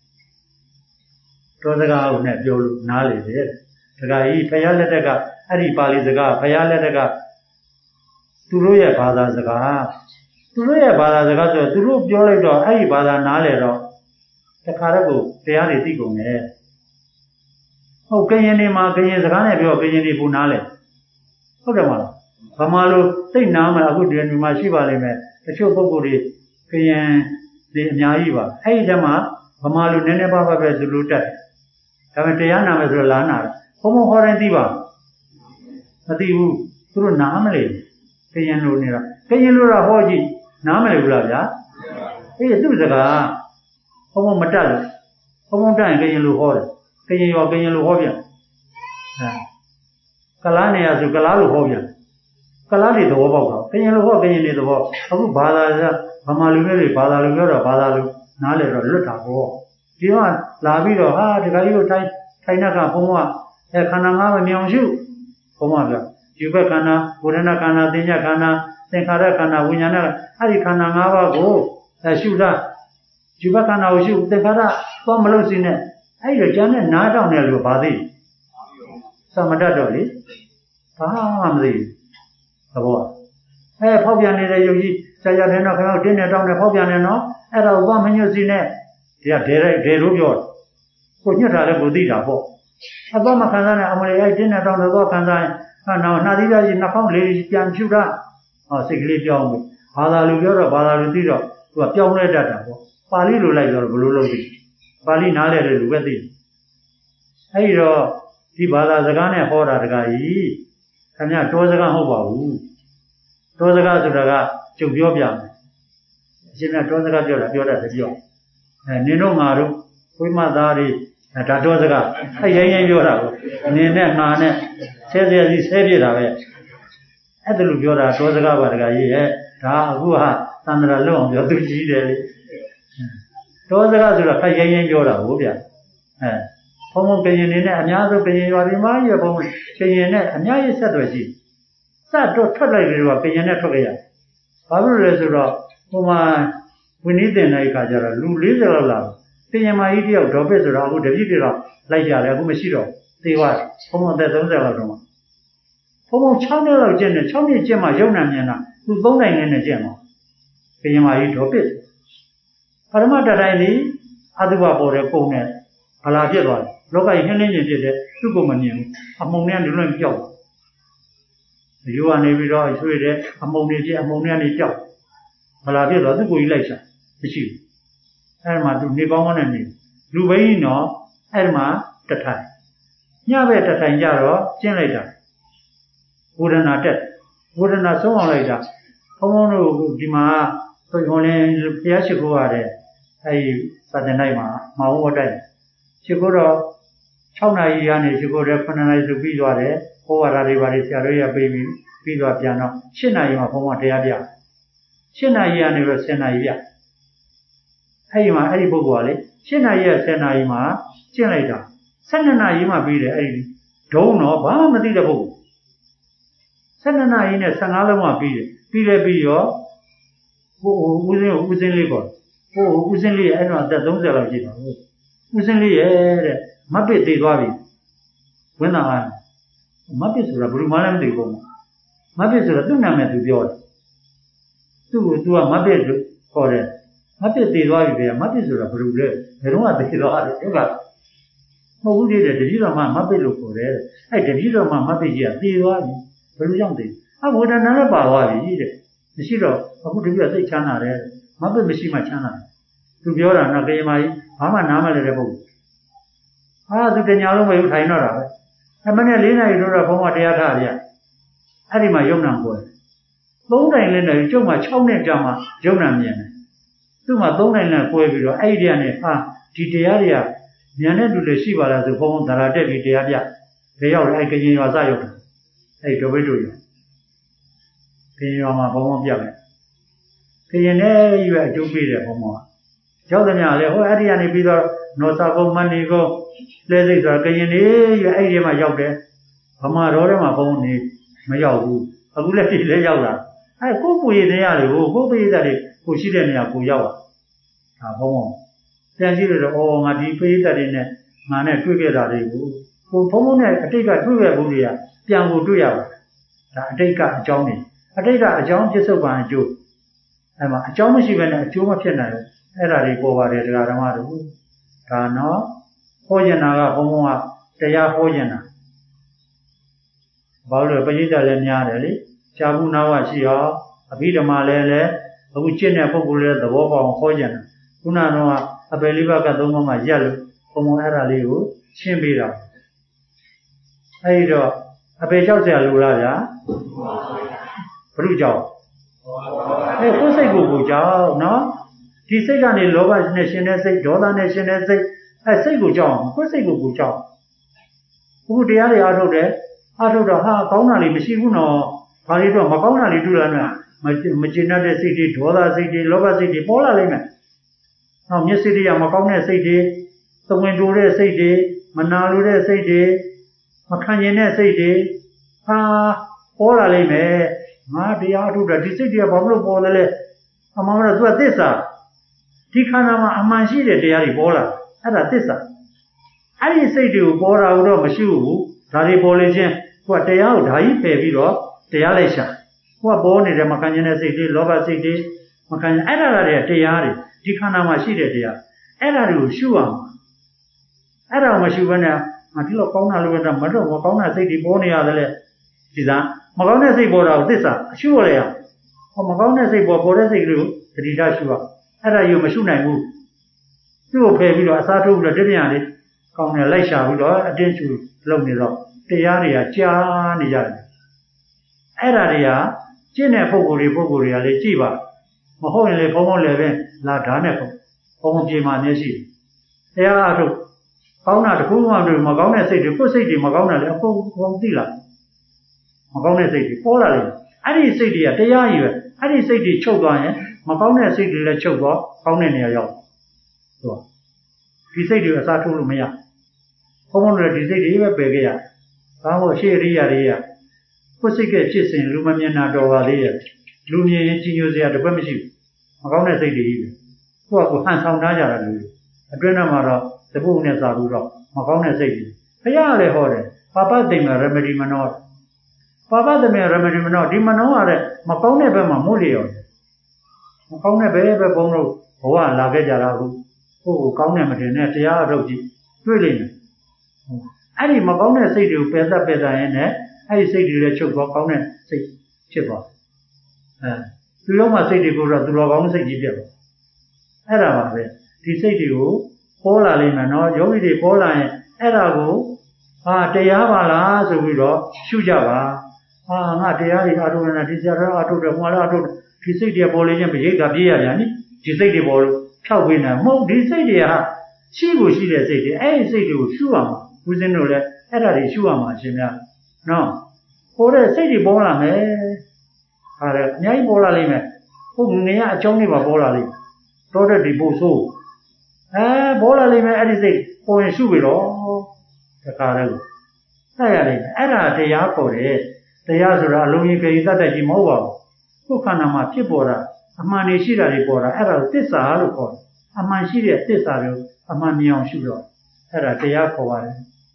တောစကားကိုနဲ့ပြောလို့နားလေတယ်တခါကြီးဖယားလက်ထက်ကအဲ့ဒီပါဠိစကားဖယားလက်ထက်ကသူတို့ရဲ့ဘာသာစကားဆိုတော့သူတို့ပြောလိုက်တော့အဲ့ဒီဘာသာနားလေတော့တခါတော့ကိုတရားတွေသိကုန်တယ်ဟုတ်ကရင်တွေမှာကရင်စကားနဲ့ပြောကရင်တွေပူနားလေဟုတ်တယ်မလားဗမာလိုသိနားမှာအခုဒီမှာရှိပါလိမ့်မယ်တချို့ပုဂ္ဂိုလ်တွေကရင်တွေအများကြီးပါအဲ့ဒီတည်းမှာဗမာလိုနည်းနည်းပါးပါးပဲသူလိုတက်ဒါပေမဲ့တရားနာမယ်ဆိုတော့လာနာတယ်ဘုံဘုံဟောတိုင်းသိပါမသိဘူးသူတို့နားမလဲကရင်လိုနေတာကရင်လိုတော့ဟောကြည့်နားမလဲဘူးလားဗျာအေးသူ့စကားဘုံဘုံမတက်လို့ဟဘုံတိုင်ကရင်လူဟောတယ်ကရင်ရောကရင်လူဟောပြန်ကလားနေရဆိုကလားလူဟောပြန်ကလားတွေသဘောပေါက်တော့ကရင်လူဟောကရင်တွေသဘောအခုဘာသာဗမာလူမျိုးတွေဘာသာလူပြောတော့ဘာသာလူနားလေတော့လွတ်တာပေါ့ဒီကလာပြီးတော့ဟာဒီကကြီးတို့ထိုင်တဲ့ကဘုံကခန္ဓာ၅ပါးမြောင်ရှုဘုံကပြောယူဘက်ခန္ဓာဝေဒနာခန္ဓာသင်ညာခန္ဓာသင်္ခါရခန္ဓာဝိညာဏအဲ့ဒီခန္ဓာ၅ပါးကိုရှုတာယူဘက်ခန္ဓာကိုရှုသင်္ခါရတော့မလို့စီနဲ့အဲ့ဒီကျန်တဲ့နားတောင်တဲ့လူကဘာသိသမတတ်တော့လေဘာမှမသိသဘောဖောက်ပြန်နေတဲ့ယုတ်ကြီးဆရာတဲ့တော့ခင်ဗျားတင်းနေတောင်းနေဖောက်ပြန်နေနော်အဲ့ဒါကိုသွားမညွတ်စီနဲ့ဒီကဒေလို့ပြောကိုညှက်တာလည်းကိုသိတာပေါ့အတော့မခံစားနဲ့အမလေးအဲ့တင်းနေတောင်းတော့ခံစားရင်နောက်နှာသီးပြကြီးနှာခေါင်းလေးပြန်ဖြူတာစိတ်ကလေးပြောင်းပြီဘာသာလူပြောတော့ဘာသာလူသိတော့သူကပြောင်းလဲတတ်တာပေါ့ပါဠိလိုလိုက်တော့ဘလို့လုပ်သိပါဠိနားလဲတဲ့လူပဲသိအဲ့ဒီတော့ဒီဘာသာစကားနဲ့ဟောတာတကားကြီးခင်ဗျာတောစကားမဟုတ်ပါဘူးတောစကားဆိုတာကကျုပ်ပြောပြမယ်အရှင်မြတ်တောစကားပြောတာတပြောနင်တို့ငါတို့ဝိမသားတွေဒါတောစကားရိုင်းပြောတာကိုနင်နဲ့ငါနဲ့ဆဲပြတာပဲအဲ့ဒါလိုပြောတာတောစကားပါတကားကြီးရဲ့ဒါအခုဟာသန္တရာလွတ်အောင်ပြောသူကြီးတယ်လေတောစကားဆိုတာရိုင်းပြောတာဟုတ်ဗျဘုံဘုံကရင်နေနဲ့အများဆုံးကရင်ရွာဒီမှာရဘုံကရင်နဲ့အများကြီးဆက်သွယ်ရှိစတော့ထွက်လိုက်တယ်ကရင်နဲ့ထွက်ကြရဘာလို့လဲဆိုတော့ဟိုမှာဝိနည်းတင်တဲ့အခါကျတော့လူ40လောက်လာကရင်မကြီးတယောက်ဒေါ်ပစ်ဆိုတော့အခုတပြည့်တည်းတော့လိုက်ကြတယ်အခုမရှိတော့သေသွားတယ်ဘုံဘုံအသက်30လောက်တော့ဘုံဘုံ6နှစ်လောက်ကျင့်တယ်6နှစ်ကျင့်မှရုံနာမြင်တာသူ3နိုင်နဲ့ကျင့်မှာကရင်မကြီးဒေါ်ပစ်ပရမတ္တတိုင်းဒီအတုပပေါ်တဲ့ပုံနဲ့ဗလာဖြစ်သွားတယ်လောကကြီးနှင်းချင်းဖြစ်တယ်သူ့ကိုမမြင်ဘူးအမုံနဲ့လွန်ပြောက်တယ်ရိုးကနေပြီးတော့ရွှေ့တယ်အမုံတွေဖြစ်အမုံနဲ့နေပြောက်ဗလာဖြစ်သွားသူ့ကိုကြီးလိုက်ချမရှိဘူးအဲ့ဒီမှာသူနေကောင်းနဲ့နေလူဘိန်းတော့အဲ့ဒီမှာတထိုင်ညဘက်တထိုင်ကြတော့ကျင့်လိုက်တာဝေဒနာတက်ဝေဒနာဆုံးအောင်လိုက်တာဘုံဘုံတို့ဒီမှာဆိုရင်လည်းဘုရားရှိခိုးရတယ်အဲ့ဒီစာတင်လိုက်မှာမအောင်ဝတ်တိုက်ရှိခိုးတော့6နာရီကနေရှိခိုးတယ်9နာရီဆိုပြီးသွားတယ်ဟောဝါဒတွေပါလေဆရာတို့ရပေးပြီးသွားပြန်တော့7နာရီမှာဘုံဘုံတရားပြ7နာရီကနေတော့10နာရီပြအဲ့ဒီမှာအဲ့ဒီပုဂ္ဂိုလ်ကလေ7နာရီက10နာရီမှာကျင့်လိုက်တာ12နာရီမှပြီးတယ်အဲ့ဒီဒုံတော့ဘာမှမသိတဲ့ပုဂ္ဂိုလ်12နာရီနဲ့15လုံးမှပြီးတယ်ပြီးရောဟိုဦးစင်းလေးပေါ့ဟိုဦးစင်းလေးရဲ့အဲ့တော့အသက်30လောက်ရှိတာဟုတ်ဦးစင်းလေးရဲ့တဲ့မပစ်သေးသွားပြီဝင်းသာကမပစ်ဆိုတာဘယ်လိုမှလည်းမသိဘူးမပစ်ဆိုတာသူ့နာမည်သူပြောတယ်သူ့ကို तू ကမပစ်လို့ခေါ်တယ်မပစ်သေးသွားပြီဗျာမပစ်ဆိုတာဘယ်လိုလဲဘယ်တော့မှသိသွားတယ်ဟုတ်ကမဟုတ်ဘူးလေတတိတော်မှမပစ်လို့ခေါ်တယ်အဲ့တတိတော်မှမပစ်ကြီးကသေသွားပြီဘယ်လိုကြောင့်သေဝေဒနာလည်းပါသွားပြီတဲ့မရှိတော့အခုတပြည့်သိချမ်းသာတယ်မပစ်မရှိမှချမ်းသာတယ်သူပြောတာနော်ကေမကြီးဘာမှနားမလဲတဲ့ပုဂ္ဂိုလ်သူတညာလုံးပဲထိုင်တော့တာပဲအမနဲ့4နာရီတော့ဘုံကတရားထားရအဲ့ဒီမှာယုံနာပေါ်တယ်3တိုင်လည်းနေကျုပ်မှ6နှစ်ကြာမှယုံနာမြင်တယ်သူ့မှာ3တိုင်နဲ့ကွဲပြီးတော့အဲ့ဒီကနေဒီတရားတွေကဉာဏ်နဲ့တူလည်းရှိပါလားဆိုဘုံသရာတက်ပြီးတရားပြဘယ်ရောက်လဲအဲ့ကရင်ရွာစရောက်တယ်အဲ့ဒိုဘိတ်တို့ရွာကရင်ရွာမှာဘုံပြမယ်ကရင်နဲ့ရွာအကျုပ်ပေးတယ်ဘုံကရောက်တယ်များလေဟိုအဲ့ဒီကနေပြီးတော့နောစာကုန်းမဏီကုန်းလဲစိတ်ဆိုတာကရင်နေရွာအဲ့ဒီမှာရောက်တယ်ဗမာတော်ထဲမှာဘုံနေမရောက်ဘူးအခုလည်းဒီလဲရောက်လာအဲ့ကိုပူရည်နေရတယ်ကိုပရိသတ်တွေကိုရှိတဲ့နေရာကိုရောက်တာဒါဘုံပြန်ကြည့်လို့တော့ငါဒီပရိသတ်တွေနဲ့ငါနဲ့တွေ့ခဲ့တာတွေကိုဘုံနဲ့အတိတ်ကတွေ့ခဲ့ဘူးတွေကပြန်ကိုတွေ့ရပါဒါအတိတ်ကအကြောင်းတွေအတိတ်ကအကြောင်းပြစ္ဆုတ်ပံအကျိုးအဲ့မှာအကြောင်းမရှိဘဲနဲ့အကျိုးမဖြစ်နိုင်ဘူးအဲ့ဒါတွေပေါ်ပါတယ်တရားဓမ္မတို့ဒါနော်ဟောကျင်တာကဘုံကတရားဟောကျင်တာဘာလို့လဲပရိသတ်လည်းများတယ်လေရှားဘူးနာဝရှိအောင်အဘိဓမ္မာလည်းအခုကျင့်တဲ့ပုဂ္ဂိုလ်လည်းသဘောပေါက်အောင်ဟောကျင်တာခုနကအပယ်လေးပါးကသုံးပါးမှရက်လို့ဘုံအဲ့ဒါလေးကိုရှင်းပေးတာအဲ့တော့အပယ်ကြောက်စရာလိုလားဗျာဘုရုကြောက်ကိုယ်စိတ်ကိုကြောက်နော်ဒီစိတ်ကနေလောဘနဲ့ရှင်တဲ့စိတ်ဒေါသနဲ့ရှင်တဲ့စိတ်စိတ်ကိုကြောက်အောင်ကိုယ်စိတ်ကိုကြောက်အခုတရားတွေအားထုတ်တော့ဟာကောင်းတာလေးမရှိဘူးနော်ဘာလို့တော့မကောင်းတာလေးတွေ့လာနဲ့မကျေနပ်တဲ့စိတ်တွေဒေါသစိတ်တွေလောဘစိတ်တွေပေါ်လာလိမ့်မယ်နောက်မျက်စိတွေကမကောင်းတဲ့စိတ်တွေသဝင်တိုးတဲ့စိတ်တွေမနာလိုတဲ့စိတ်တွေမခံကျင်တဲ့စိတ်တွေဟာပေါ်လာလိမ့်မယ်ငါတရားအထုတ်တာဒီစိတ်တွေကဘာလို့ပေါ်လဲအမှန်တော့သူကသစ္စာဒီခန္ဓာမှာအမှန်ရှိတဲ့တရားတွေပေါ်လာအဲ့ဒါသစ္စာအဲ့ဒီစိတ်တွေကိုပေါ်တာတော့မရှိဘူးဒါတွေပေါ်လေချင်းကိုကတရားကိုဓာကြီးပယ်ပြီးတော့တရားလိုက်ရှာကိုကပေါ်နေတဲ့မခံကျင်တဲ့စိတ်တွေလောဘစိတ်တွေမခံကျင်အဲ့ဒါတွေကတရားတွေဒီခန္ဓာမှာရှိတဲ့တရားအဲ့ဒါတွေကိုရှုအောင်အဲ့ဒါကိုမရှုဘဲနဲ့ဒီလိုကောင်းတာလို့တော့မတော့မကောင်းတဲ့စိတ်တွေပေါ်နေရတယ်လေဒီစားမကောင်းတဲ့စိတ်ပေါ်တာကိုသစ္စာအရှုရလေအောင်ဟောမကောင်းတဲ့စိတ်ပေါ်တဲ့စိတ်တွေကိုသတိထားရှုရအဲ့ဒါယူမရှုနိုင်ဘူးသူ့ကိုဖယ်ပြီးတော့အစားထိုးပြီးတော့တပြန်လေးကောင်းတယ်လိုက်ရှာပြီးတော့အတင်းရှုလုပ်နေတော့တရားတွေကကြားနေရတယ်အဲ့ဒါတွေကကျင့်တဲ့ပုဂ္ဂိုလ်တွေကလည်းကြည့်ပါမဟုတ်ရင်လေဘုံဘုံလည်းပဲလာဓာတ်နဲ့ဘုံပြေမှာမျက်ရှိတရားအထုတ်ကောင်းတာတခုမှမကောင်းတဲ့စိတ်တွေကိုယ်စိတ်တွေမကောင်းတာလေအကုန်သိလာမကောင်းတဲ့စိတ်တွေပေါ်လာတယ်အဲ့ဒီစိတ်တွေကတရားကြီးပဲအဲ့ဒီစိတ်တွေချုပ်သွားရင်မကောင်းတဲ့စိတ်တွေလည်းချုပ်သွားကောင်းတဲ့နေရာရောက်ဟုတ်ဒီစိတ်တွေအစားထိုးလို့မရဘုံဘုံတွေဒီစိတ်တွေပဲပယ်ခဲ့ရဘာလို့ရှေ့ရိယာတွေကကိုယ်စိတ်ကဖြစ်စဉ်လူမမြင်တာတော်ပါသေးရဲ့လူမြင်ရင်ကြီးညိုစရာတစ်ပတ်မရှိဘူးမကောင်းတဲ့စိတ်တွေကြီးပဲကိုယ့်ကဟန်ဆောင်ထားကြတာလူအတွင်းထဲမှာတော့သဘုတ်နဲ့စာဘူးတော့မကောင်းတဲ့စိတ်တွေဘုရားလည်းဟောတယ်ပါပသိမ္မာရမတိမနောပါပသိမ္မာရမတိမနောဒီမနောရတဲ့မကောင်းတဲ့ဘက်မှာမို့လျော်တယ်မကောင်းတဲ့ဘက်ဘုံတို့ဘဝလာခဲ့ကြတာဟုတ်ကိုယ်ကောင်းတယ်မထင်နဲ့တရားအထုတ်ကြည့်တွေ့လိမ့်မယ်အဲ့ဒီမကောင်းတဲ့စိတ်တွေကိုပယ်တတ်ရင်လည်းအဲ့ဒီစိတ်တွေလည်းချုပ်သွားကောင်းတဲ့စိတ်ဖြစ်သွားသူရောမှစိတ်တွေကိုတော့သူတော်ကောင်းစိတ်ကြီးဖြစ်သွားအဲ့ဒါပါပဲဒီစိတ်တွေကိုပေါ်လာလိမ့်မယ်နော်ယောဂီတွေပေါ်လာရင်အဲ့ဒါကိုတရားပါလားဆိုပြီးတော့ရှုကြပါငါတရားတွေအထုတ်နေတာဒီစရာအထုတ်တယ်ဟိုလည်းအထုတ်တယ်ဒီစိတ်တွေပေါ်လေချင်းရိတ်ကပြေးရပြန်နိဒီစိတ်တွေပေါ်လို့ဖြောက်ပေးနေမဟုတ်ဒီစိတ်တွေကရှိဖို့ရှိတဲ့စိတ်တွေအဲ့ဒီစိတ်တွေကိုရှုရမှာဦးဇင်းတို့လည်းအဲ့ဒါတွေရှုရမှာအရှင်များနော်ပေါ်တဲ့စိတ်တွေပေါ်လာမယ်ဟာလေအများကြီးပေါ်လာလိမ့်မယ်ဟုတ်ငရအကြောင်းတွေပါပေါ်လာလိမ့်မယ်တောတဲ့ဒီပို့ဆိုးပေါ်လာလိမ့်မယ်အဲ့ဒီစိတ်ပေါ်ရင်ရှုပြီတော့တခါတည်းကိုဆက်ရလိမ့်မယ်အဲ့ဒါတရားခေါ်တယ်တရားဆိုတာအလုံးကြီးပြည်သက်တဲ့ကြီးမဟုတ်ပါဘူးကိုယ်ခန္ဓာမှာဖြစ်ပေါ်တာအမှန်တွေရှိတာတွေပေါ်တာအဲ့ဒါကိုသစ္စာလို့ခေါ်တယ်အမှန်ရှိတဲ့သစ္စာကိုအမှန်မြင်အောင်ရှုတော့အဲ့ဒါတရားခေါ်ပါတယ်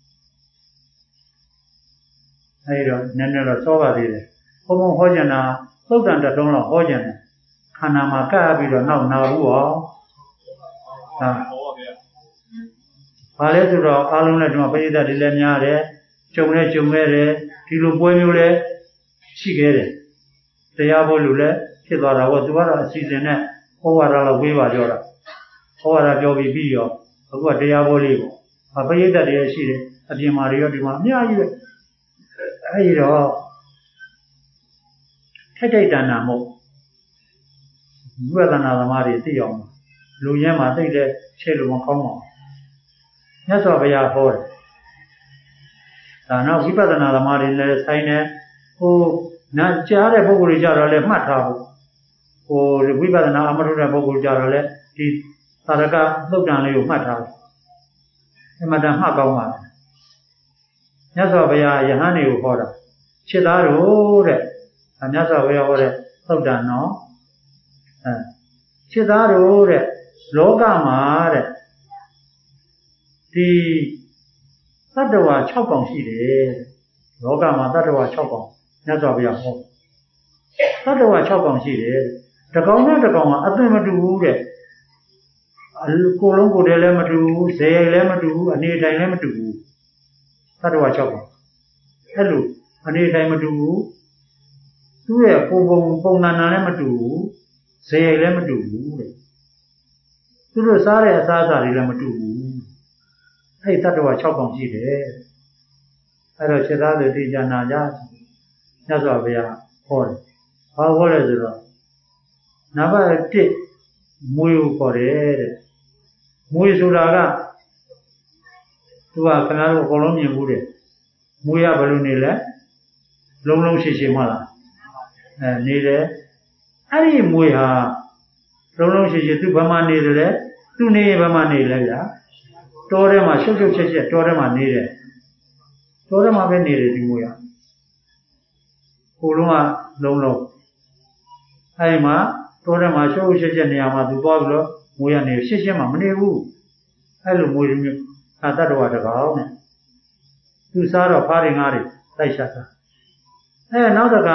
အဲ့တော့နည်းနည်းတော့စောပါသေးတယ်ဘုံဘုံဟောကြတာသုတ်တန်တတုံးလောက်ဟောကြတယ်ခန္ဓာမှာကပ်ပြီးတော့နောက်နာဘူးဟောဘာလဲဆိုတော့အားလုံးနဲ့ဒီမှာပရိသတ်တွေလည်းများတယ်ကြုံခဲ့တယ်ဒီလိုပွဲမျိုးလည်းရှိခဲ့တယ်တရားဖို့လူလည်းဖြစ်သွားတာပေါ့သူကတော့အစီအစဉ်နဲ့ဟောဝါဒလောက်ဝေးပါကြောတာဟောဝါဒပြောပြီးရောအခုကတရားဖို့လေးပေါ့ပရိသတ်တွေရှိတယ်အပြင်မှာတွေရောဒီမှာအများကြီးပဲအဲဒီတော့ထိုက်တဏ္ဍာမို့ဝိပဿနာသမားတွေသိအောင်လူရင်းမှာသိတဲ့ချဲ့လို့မကောင်းပါဘူးမြတ်စွာဘုရားဟောတယ်ဒါနောက်ဝိပဿနာသမားတွေလည်းဆိုင်နေနာကြားတဲ့ပုဂ္ဂိုလ်တွေကြတော့လည်းမှတ်ထားဖို့ဝိပဿနာအမထုတ်တဲ့ပုဂ္ဂိုလ်ကြတော့လည်းဒီသာရကသုတ်တံလေးကိုမှတ်ထားတယ်အမှန်တန်မှတ်ကောင်းပါတယ်မြတ်စွာဘုရားယဟန်တွေကိုဟောတာခြေသားတို့တဲ့မြတ်စွာဘုရားဟောတဲ့သုတ်တံနော်ခြေသားတို့တဲ့လောကမှာတဲ့ဒီတတ္တဝါ6ကောင်ရှိတယ်လောကမှာတတ္တဝါ6ကောင်မြတ်စွာဘုရားဟောတတ္တဝါ6ကောင်ရှိတယ်တကောင်နဲ့တကောင်ကအသွင်မတူဘူးတဲ့ကိုယ်လုံးကိုယ်တည်းလည်းမတူဘူးဇေယိလည်းမတူဘူးအနေတိုင်းလည်းမတူဘူးတတ္တဝါ6ကောင်အဲ့လိုအနေတိုင်းမတူဘူးသူ့ရဲ့ပုံနာနာလည်းမတူဘူးဇေယိလည်းမတူဘူးတဲ့သူတို့စားတဲ့အစားအစာတွေလည်းမတူဘူးအဲ့တတ္တဝါ6ကောင်ရှိတယ်အဲ့တော့ခြေသားတွေသိကြနာကြမြတ်စွာဘုရားဟောတယ်ဘာဟောလဲဆိုတော့နံပါတ်1မွေကိုခေါ်တယ်တဲ့မွေဆိုတာကသူကခဏတော့အကုန်လုံးမြင်ဘူးတဲ့မွေးရဘယ်လိုနေလဲလုံးလုံးရှိရှိမှလားနေတယ်အဲ့ဒီမွေဟာလုံးလုံးရှိရှိသူဘယ်မှာနေတယ်လဲသူနေရင်ဘယ်မှာနေလဲဗျာတောထဲမှာရှုပ်ရှုပ်ချက်ချက်တောထဲမှာနေတယ်တောထဲမှာပဲနေတယ်ဒီမွေကကိုလုံးကလုံးလုံးအဲ့ဒီမှာတောထဲမှာရှုပ်ရှုပ်ချက်ချက်နေရာမှာသူသွားပြီးတော့မွေကနေရှင်းရှင်းမှမနေဘူးအဲ့လိုမွေမျိုးအတ္တတော်တကောင်နဲ့သူစားတော့ဖားရင်ငါးတွေတိုက်ရှာတာနောက်တက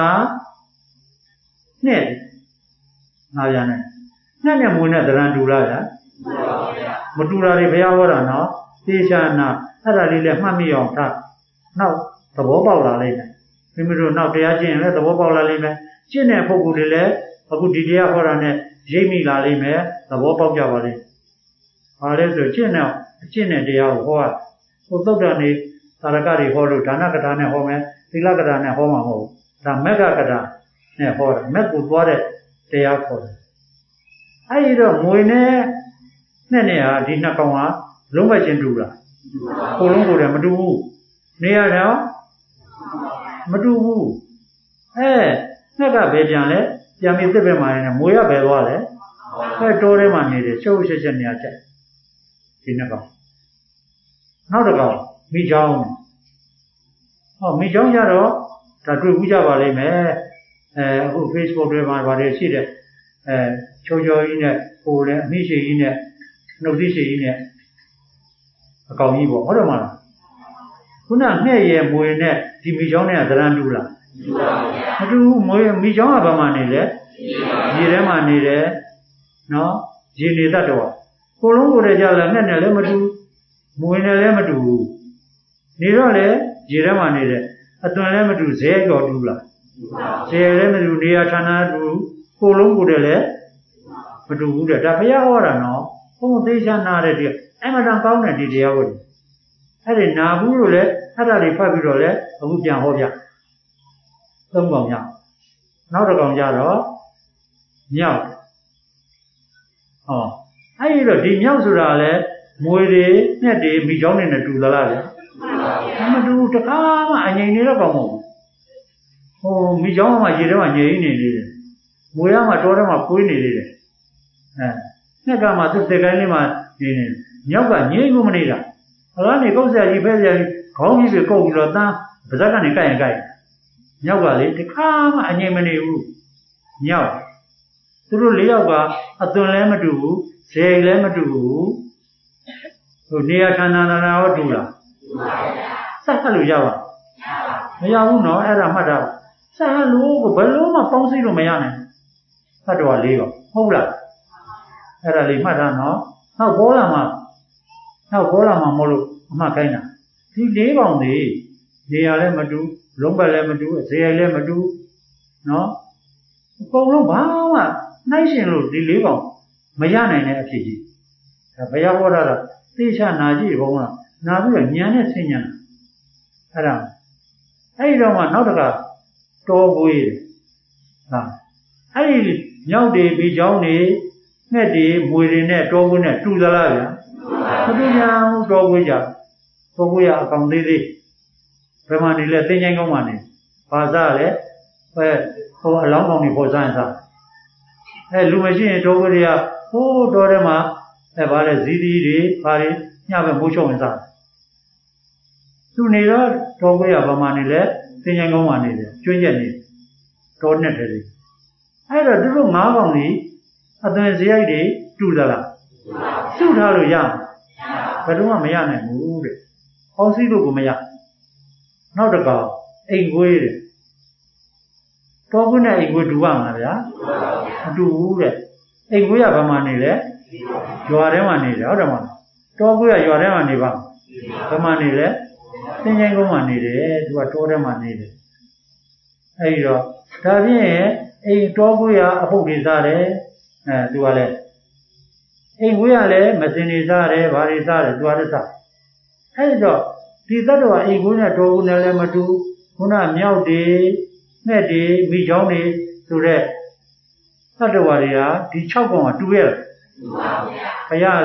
နဲ့ငါရနဲ့နဲ့မွေနဲ့တရံတူလားဗျာမတူတာတွေဘုရားဟောတာနော်သေချာနာအဲ့ဒါလေးလည်းမှတ်မိအောင်ထားနောက်သဘောပေါက်လာလိမ့်မယ်မိမိတို့နောက်တရားကျင့်ရင်လည်းသဘောပေါက်လာလိမ့်မယ်ကျင့်တဲ့ပုဂ္ဂိုလ်တွေလည်းအခုဒီတရားဟောတာနဲ့ရိပ်မိလာလိမ့်မယ်သဘောပေါက်ကြပါလိမ့်ဘာလဲဆိုကျင့်တဲ့တရားကိုဟောရဟိုသုတ်တန်နေသာရကတွေဟောလို့ဒါနကထာနဲ့ဟောမယ်သီလကထာနဲ့ဟောမှာမဟုတ်ဘူးဒါမက်ကကထာနဲ့ဟောတယ်မက်ကိုသွားတဲ့တရားခေါ်တယ်အဲ့ဒီတော့မွေနဲ့ဟာဒီနှစ်ကောင်ကလုံးဝချင်းတူလားကိုလုံးကိုယ်တည်းမတူဘူးနေရတော့မတူဘူးနှစ်ကပဲပြန်လဲပြန်ပြီးသစ်ပင်မှာနေမွေရပဲသွားလဲတောထဲမှာနေတယ်ရှုပ်ရှက်ရှက်နေရချက်ဒီနှစ်ကောင်နောက်တစ်ကောင်မိချောင်းမိချောင်းကြတော့ဒါတွေ့ဘူးကြပါလိမ့်မယ်အခု Facebook တွေမှာပါတယ်ရှိတယ်ချိုးချိုးကြီးနဲ့ပိုလည်းအမိရှိကြီးနဲ့နှုတ်သီးရှိကြီးနဲ့အကောင်ကြီးပေါ့ဟုတ်တယ်မလားခုနငှက်ရယ်မွေနဲ့ဒီမိချောင်းနဲ့ကသရံတူလားမတူဘူးမွေမိချောင်းကဘာမှနေလဲရေထဲမှာနေတယ်နော်ရေနေတတ်တော့ကိုလုံးကိုယ်တည်းကြလဲငှက်နဲ့လည်းမတူမွေနဲ့လည်းမတူဘူးနေတော့လေရေထဲမှာနေတယ်အသွင်လည်းမတူဇဲကြော်တူလားဇဲလည်းမတူနေရာဌာနတူကိုလုံးကိုယ်တည်းလည်းမတူဘူးတဲ့ဒါဘုရားဟောတာနော်ဘုံသေးချာနာတဲ့တရားအဲ့မှတန်ကောင်းတဲ့ဒီတရားဟုတ်တယ်အဲ့ဒီနာဘူးလို့လည်းအဲ့ဒါတွေဖတ်ပြီးတော့လည်းအခုပြန်ဟောပြသုံးကောင်ရနောက်တစ်ကောင်ကြတော့မြောက်အဲ့ဒီတော့ဒီမြောက်ဆိုတာလည်းမွေတွေငှက်တွေမိချောင်းတွေနဲ့တူသလားဗျာမတူတခါမှအငြိမ်နေတော့ကောင်းမဟုတ်ဘူးမိချောင်းကမှရေထဲမှာငြိမ်နေနေတယ်မွေကမှတောထဲမှာပွေးနေနေတယ်ငှက်ကမှသူ့တက်ကိုင်းလေးမှာနေနေမြောက်ကငြိမ်ကိုမနေတာအလားနေကုတ်ဆရာကြီးဖဲဆရာကြီးခေါင်းကြီးပဲကုတ်ပြီးတော့တန်းပါဇက်ကနေကိုက်ရင်ကိုက်မြောက်ကလေတခါမှအငြိမ်မနေဘူးမြောက်သူတို့၄ယောက်ကအသွင်လည်းမတူဘူးဇေလည်းမတူဘူးဟိုနေရာဌာနနာရောတူလားဆက်ဖတ်လို့ရပါမရဘူးနော်အဲ့ဒါမှတ်တာဆက်လို့ဘယ်လိုမှပေါင်းစည်းလို့မရနိုင်ဖတ်တော့၄ယောက်ဟုတ်လားအဲ့ဒါလေးမှတ်တာနော်နောက်ပေါ်လာမှမလို့အမှတ်ခိုင်းတာဒီ၄ကောင်တွေနေရာလည်းမတူလုံးပတ်လည်းမတူဇေလည်းမတူနော်အကုန်လုံးဘာမှနှိုင်းရှင်လို့ဒီ၄ကောင်မရနိုင်တဲ့အဖြစ်ကြီးဒါဘုရားဟောတာကသိချနာကြည့်ဘုံကနာပြီးတော့ဉာဏ်နဲ့ဆင်ញံအဲ့ဒါအဲ့ဒီတော့မှနောက်တကတော်ကိုရဟာအဲ့ဒီမြောက်တွေပြီးချောင်းတွေငှက်တွေမွေတွေနဲ့တော်ကိုနဲ့တူသလားဗျာမတူကြဘူးတော်ကိုကြတော်ကိုရအကောင်သေးသေးဘယ်မှာနေလဲသင်္ချိုင်းကောင်းမှနေဘာစားလဲဟိုအလောင်းကောင်တွေပေါ်စားရင်စားလူမရှိရင်တော်ကိုတွေကဟိုးတော်ထဲမှာဗာလဲဇီးသီးတွေဘာတွေညပဲမိုးချုံဝင်စားသူနေတော့တော်ကိုရဘာမှနေလဲသင်္ချိုင်းကောင်းမှနေတယ်ကျွင်းရက်နေတော်နဲ့တယ်လေအဲ့တော့သူတို့၅ကောင်ကြီးအသွင်စရိုက်တွေတူသလားစုထားလို့ရဘယ်တော့မှမရနိုင်ဘူးတဲ့ပေါင်းစည်းလို့ကိုမရနောက်တစ်ကောင်အိမ်ခွေးတဲ့တော်ခွေးနဲ့အိမ်ခွေးတူပါမလားဗျာမတူဘူးတဲ့အိမ်ခွေးကဘာမှနေလဲရွာထဲမှာနေတယ်ဟုတ်တယ်မလားတော်ခွေးကရွာထဲမှာနေပါဘာမှနေလဲသင်္ချိုင်းကုန်းမှာနေတယ်သူကတောထဲမှာနေတယ်အဲ့ဒီတော့ဒါဖြင့်အိမ်တော်ခွေးကအဖုတ်တွေစားတယ်သူကလည်းအိမ်ခွေးကလည်းမစင်တွေစားတယ်ဘာတွေစားတယ်သူကလည်းစားအဲ့ဒီတော့ဒီသတ္တဝါအိမ်ခွေးနဲ့တော်ခွေးနဲ့လည်းမတူခုနမြောက်တွေငှက်တွေမိချောင်းတွေဆိုတဲ့သတ္တဝါတွေကဒီ6ကောင်ကတူရဲ့တူပါဗျာဘုရားလည်း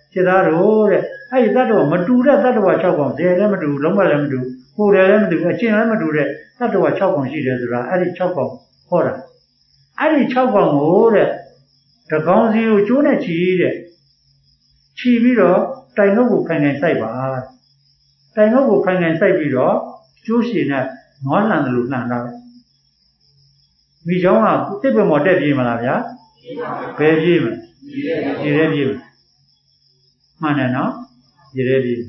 จิตသားတို့တဲ့အဲ့ဒီတတ္တဝါမတူတဲ့တတ္တဝါ6ကောင်ဇယ်လည်းမတူလုံးဝလည်းမတူကိုယ်လည်းမတူအကျင့်လည်းမတူတဲ့တတ္တဝါ6ကောင်ရှိတယ်ဆိုတာအဲ့ဒီ6ကောင်ဟောတာအဲ့ဒီ6ကောင်ကိုတဲ့တကောင်စီကိုကျိုးနဲ့ချီတဲ့ချီပြီးတော့တိုင်ငုတ်ကိုခိုင်ခိုင်စိုက်ပါတိုင်ငုတ်ကိုခိုင်ခိုင်စိုက်ပြီးတော့ကျိုးရှင်နဲ့နွားလှန်တယ်လို့လှန်တာမိချောင်းကတစ်ပင်မော်တက်ပြေးမလားဗျာဘယ်ပြေးမလဲရေထဲပြေးမှန်တယ်နော်ရေထဲပြေး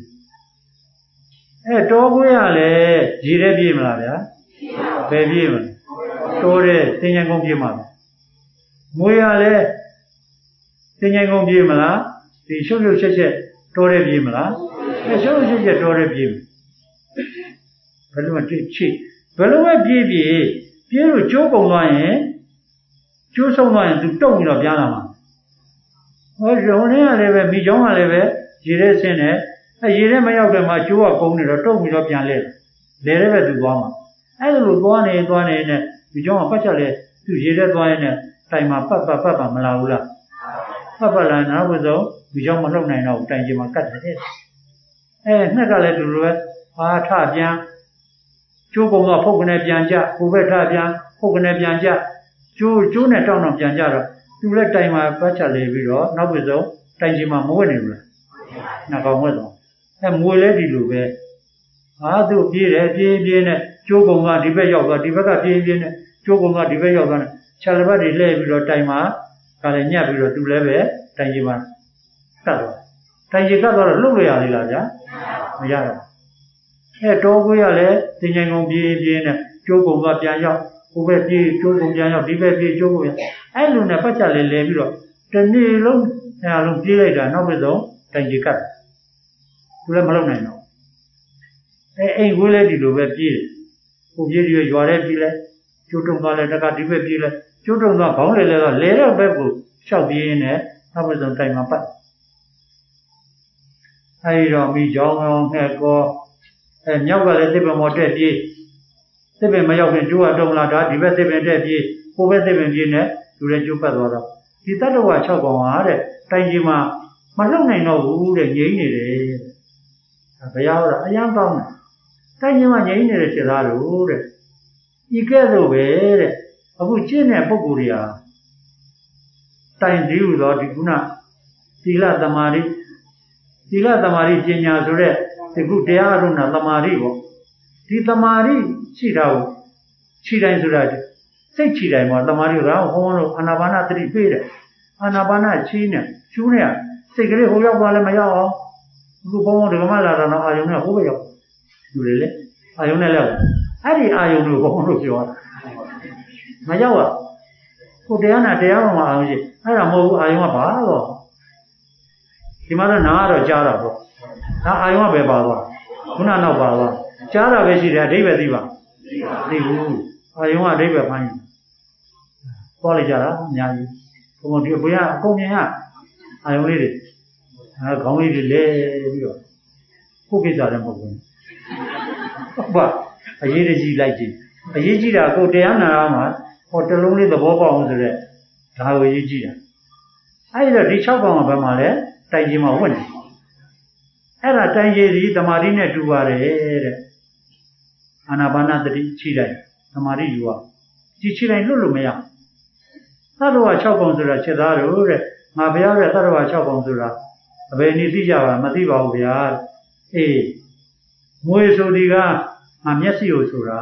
တောခွေးကလည်းရေထဲပြေးမလားဗျာဘယ်ပြေးမလဲတောတဲ့သင်္ကြန်ကုန်းပြေးမှာမွေးရလည်းသင်္ကြန်ကုန်းပြေးမလားဒီရှုပ်ရှုပ်ချက်ချက်တောတဲ့ပြေးမလားရှုပ်ရှုပ်ချက်ချက်တောတဲ့ပြေးမဘယ်လိုမှချိဘယ်လိုမှပြေးလို့ကျိုးကုန်သွားရင်ကျိုးဆုံးသွားရင်သူတုံပြီးတော့ပြန်လာမှာဟောရုံနဲ့ကလည်းပဲမိချောင်းကလည်းပဲရေထဲဆင်းတယ်ရေထဲမရောက်တဲ့မှာကျိုးကကုန်နေတော့တုံပြီးတော့ပြန်လဲလေထဲပဲသူသွားမှာအဲ့လိုသွားနေနဲ့မိချောင်းကပတ်ချက်လဲသူရေထဲသွားရင်တိုင်မှာပတ်မလာဘူးလားပတ်လာနောက်ဘက်ဆုံးမိချောင်းမလှုပ်နိုင်တော့တိုင်ကြီးမှာကတ်တယ်ငှက်ကလည်းသူလိုပဲထပြန်ကျိုးကုန်တော့ဖုတ်ကနေပြန်ကြကိုဘက်ထပြန်ဖုတ်ကနေပြန်ကြကျိုးနဲ့တောင်းပြန်ကြတော့သူလည်းတိုင်မှာပတ်ချက်လေပြီးတော့နောက်ဘက်ဆုံးတိုင်ကြီးမှာမဝက်နေဘူးလားနှကောင်ဝက်တော့မွေလဲဒီလိုပဲသူပြေးတယ်ပြေးနဲ့ကျိုးကုန်ကဒီဘက်ရောက်သွားဒီဘက်ကပြေးနဲ့ကျိုးကုန်ကဒီဘက်ရောက်သွားခြေလက်ဘက်တွေလှည့်ပြီးတော့တိုင်မှာကလည်းညက်ပြီးတော့သူလည်းပဲတိုင်ကြီးမှာကတ်သွားတိုင်ကြီးကတ်သွားတော့လှုပ်လို့ရသေးလားဗျာမရတော့တောခွေးကလည်းသင်္ကြန်ကုန်ပြေးနဲ့ကျိုးကုန်ကပြန်ရောက်ဟိုဘက်ပြေးကျိုးကုန်ပြန်ရောက်ဒီဘက်ပြေးကျိုးကုန်အဲ့လိုနဲ့ပတ်ချက်လေးလဲပြီးတော့တနေ့လုံးအဲ့လိုပြေးလိုက်တာနောက်ဘက်ဆုံးတိုင်ကြီးကတ်သူလည်းမလုပ်နိုင်တော့အိမ်ခွေးလည်းဒီလိုပဲပြေးတယ်ကိုပြေးပြီးရွာထဲပြေးလဲကျိုးတုံသွားလဲတကဒီဘက်ပြေးလဲကျိုးတုံသွားခေါင်းလဲတော့လဲတဲ့ဘက်ကိုလျှောက်ပြေးနေနောက်ဘက်ဆုံးတိုင်မှာပတ်အဲဒီတော့မိချောင်းအောင်ငှက်ကောမြောက်ကလည်းသစ်ပင်ပေါ်တက်ပြေးသစ်ပင်မရောက်ခင်ကျိုးကတုံလာတာဒီဘက်သစ်ပင်တက်ပြေးကိုဘက်သစ်ပင်ပြေးနေသူလည်းကျိုးပတ်သွားတော့ဒီတတ္တဝါ6ကောင်ဟာတဲ့တိုင်ကြီးမှာမလှုပ်နိုင်တော့ဘူးတဲ့ငြိမ့်နေတယ်ဘုရားကအယံကောင်းတယ်တိုင်ကြီးမှာငြိမ့်နေတဲ့စိတ်သားတို့တဲ့ဤကဲ့သို့ပဲတဲ့အခုကျင့်တဲ့ပုဂ္ဂိုလ်တွေဟာတိုင်သေးလို့ဒီကုဏသီလသမာဓိပညာဆိုတဲ့ဒီခုတရားအထုံးတာသမာဓိပေါ့ဒီသမာဓိရှိတာကိုခြိတိုင်းဆိုတာစိတ်ခြိတိုင်းမှာသမာဓိကဟောလို့အာနာပါနသတိပေးတယ်အာနာပါနခြိနဲ့ကျူးနေစိတ်ကလေးဟိုရောက်သွားလည်းမရောက်အောင်အခုဘုံဘုံဒကမလာတာတော့အာယုံနဲ့ဟိုဘက်ရောက်လူတွေလေအာယုံနဲ့လည်းအဲ့ဒီအာယုံတို့ဘုံတို့ပြောတာမရောက်อ่ะကိုတရားနာတရားပေါ်မှာအာယုံရှိအဲ့ဒါမဟုတ်ဘူးအာယုံကဘာတော့ဒီမှာတော့နားကတော့ကြားတာပေါ့ဒါအာယုံကပဲပါသွားခုနနောက်ပါသွားကြားတာပဲရှိတယ်အဓိပ္ပာယ်သိပါသိဘူးအာယုံကအဓိပ္ပာယ်ဖမ်းရင်သွားလိုက်ကြတာအများကြီးဘုံဒီဘုရားအကုန်မြင်ရအာယုံလေးတွေခေါင်းလေးတွေလဲပြီးတော့ကိုကိစ္စလည်းမဟုတ်ဘူးဟုတ်ပါအရေးကြီးလိုက်ကြည့်အရေးကြီးတာကိုတရားနာရမှာဟောတလုံးလေးသဘောပေါက်အောင်ဆိုတဲ့ဒါကိုအရေးကြီးတာအဲ့ဒါဒီ6ကောင်ကဘယ်မှာလဲတိုင်ကြီးမှာဝတ်နေအဲ့ဒါတိုင်ကြီးဒီသမာဓိနဲ့တူပါတယ်တဲ့အာနာပါနသတိခြိတိုင်းသမာဓိယူအောင်ခြိတိုင်းလွတ်လို့မရသတ္တဝါ6ကောင်ဆိုတာချက်သားတို့တဲ့ငါဘုရားရဲ့သတ္တဝါ6ကောင်ဆိုတာအဘယ်နည်းသိကြပါမသိပါဘူးဗျာအေးမွေဆိုဒီကငါမျက်စိကိုဆိုတာ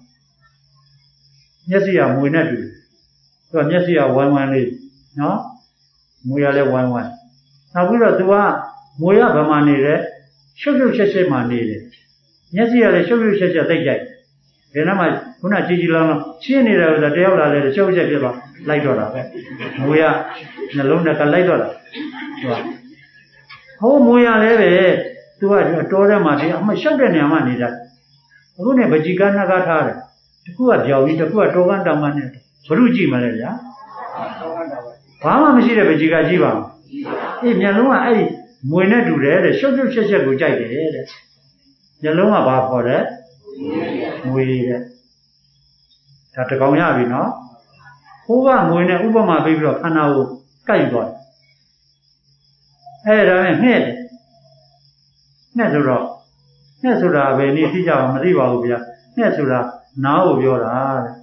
မျက်စိကမွေနဲ့တူတယ်သူကမျက်စိကဝိုင်းဝိုင်းလေးနော်မွေရလဲဝိုင်းဝိုင်းနောက်ပြီးတော့သူကမွေရဗမာနေတယ်ရှုပ်ရှုပ်ရှက်ရှက်မှနေတယ်မျက်စိကလည်းရှုပ်ရှုပ်ရှက်ရှက်သိကြိုက်တယ်ဒါနဲ့မှခုနကြည်လောင်းရှင်းနေတယ်ဆိုတာတယောက်လာလဲရှုပ်ရှက်ဖြစ်သွားလိုက်တော့တာပဲမွေရနှလုံးနဲ့ကလိုက်တော့တာသူကဟိုမွေရလဲပဲသူကတောထဲမှာဒီအမရှုပ်တဲ့နေရာမှာနေတာအခုနဲ့ဗကြီးကနကထားတယ်တခုကပြောင်းပြီးတခုကတောကန်းတောင်ကနဲ့ဘုရုကြည့်မလဲဗျာဘာမှမရှိတဲ့ဗကြီးကကြည့်ပါအေးမျက်လုံးကအဲ့ဒီမွေနဲ့တူတယ်တဲ့ရှုပ်ရှုပ်ချက်ချက်ကိုကြိုက်တယ်တဲ့မျက်လုံးကဘာခေါ်တယ်မွေတဲ့ဒါတကောင်ရပြီနော်ဟိုးကမွေနဲ့ဥပမာပေးပြီးတော့ခန္ဓာကိုကိုက်သွားတယ်ဒါနဲ့ငှက်ဆိုတော့ငှက်ဆိုတာပဲနေသိကြအောင်မသိပါဘူးဗျာငှက်ဆိုတာနားကိုပြောတာတဲ့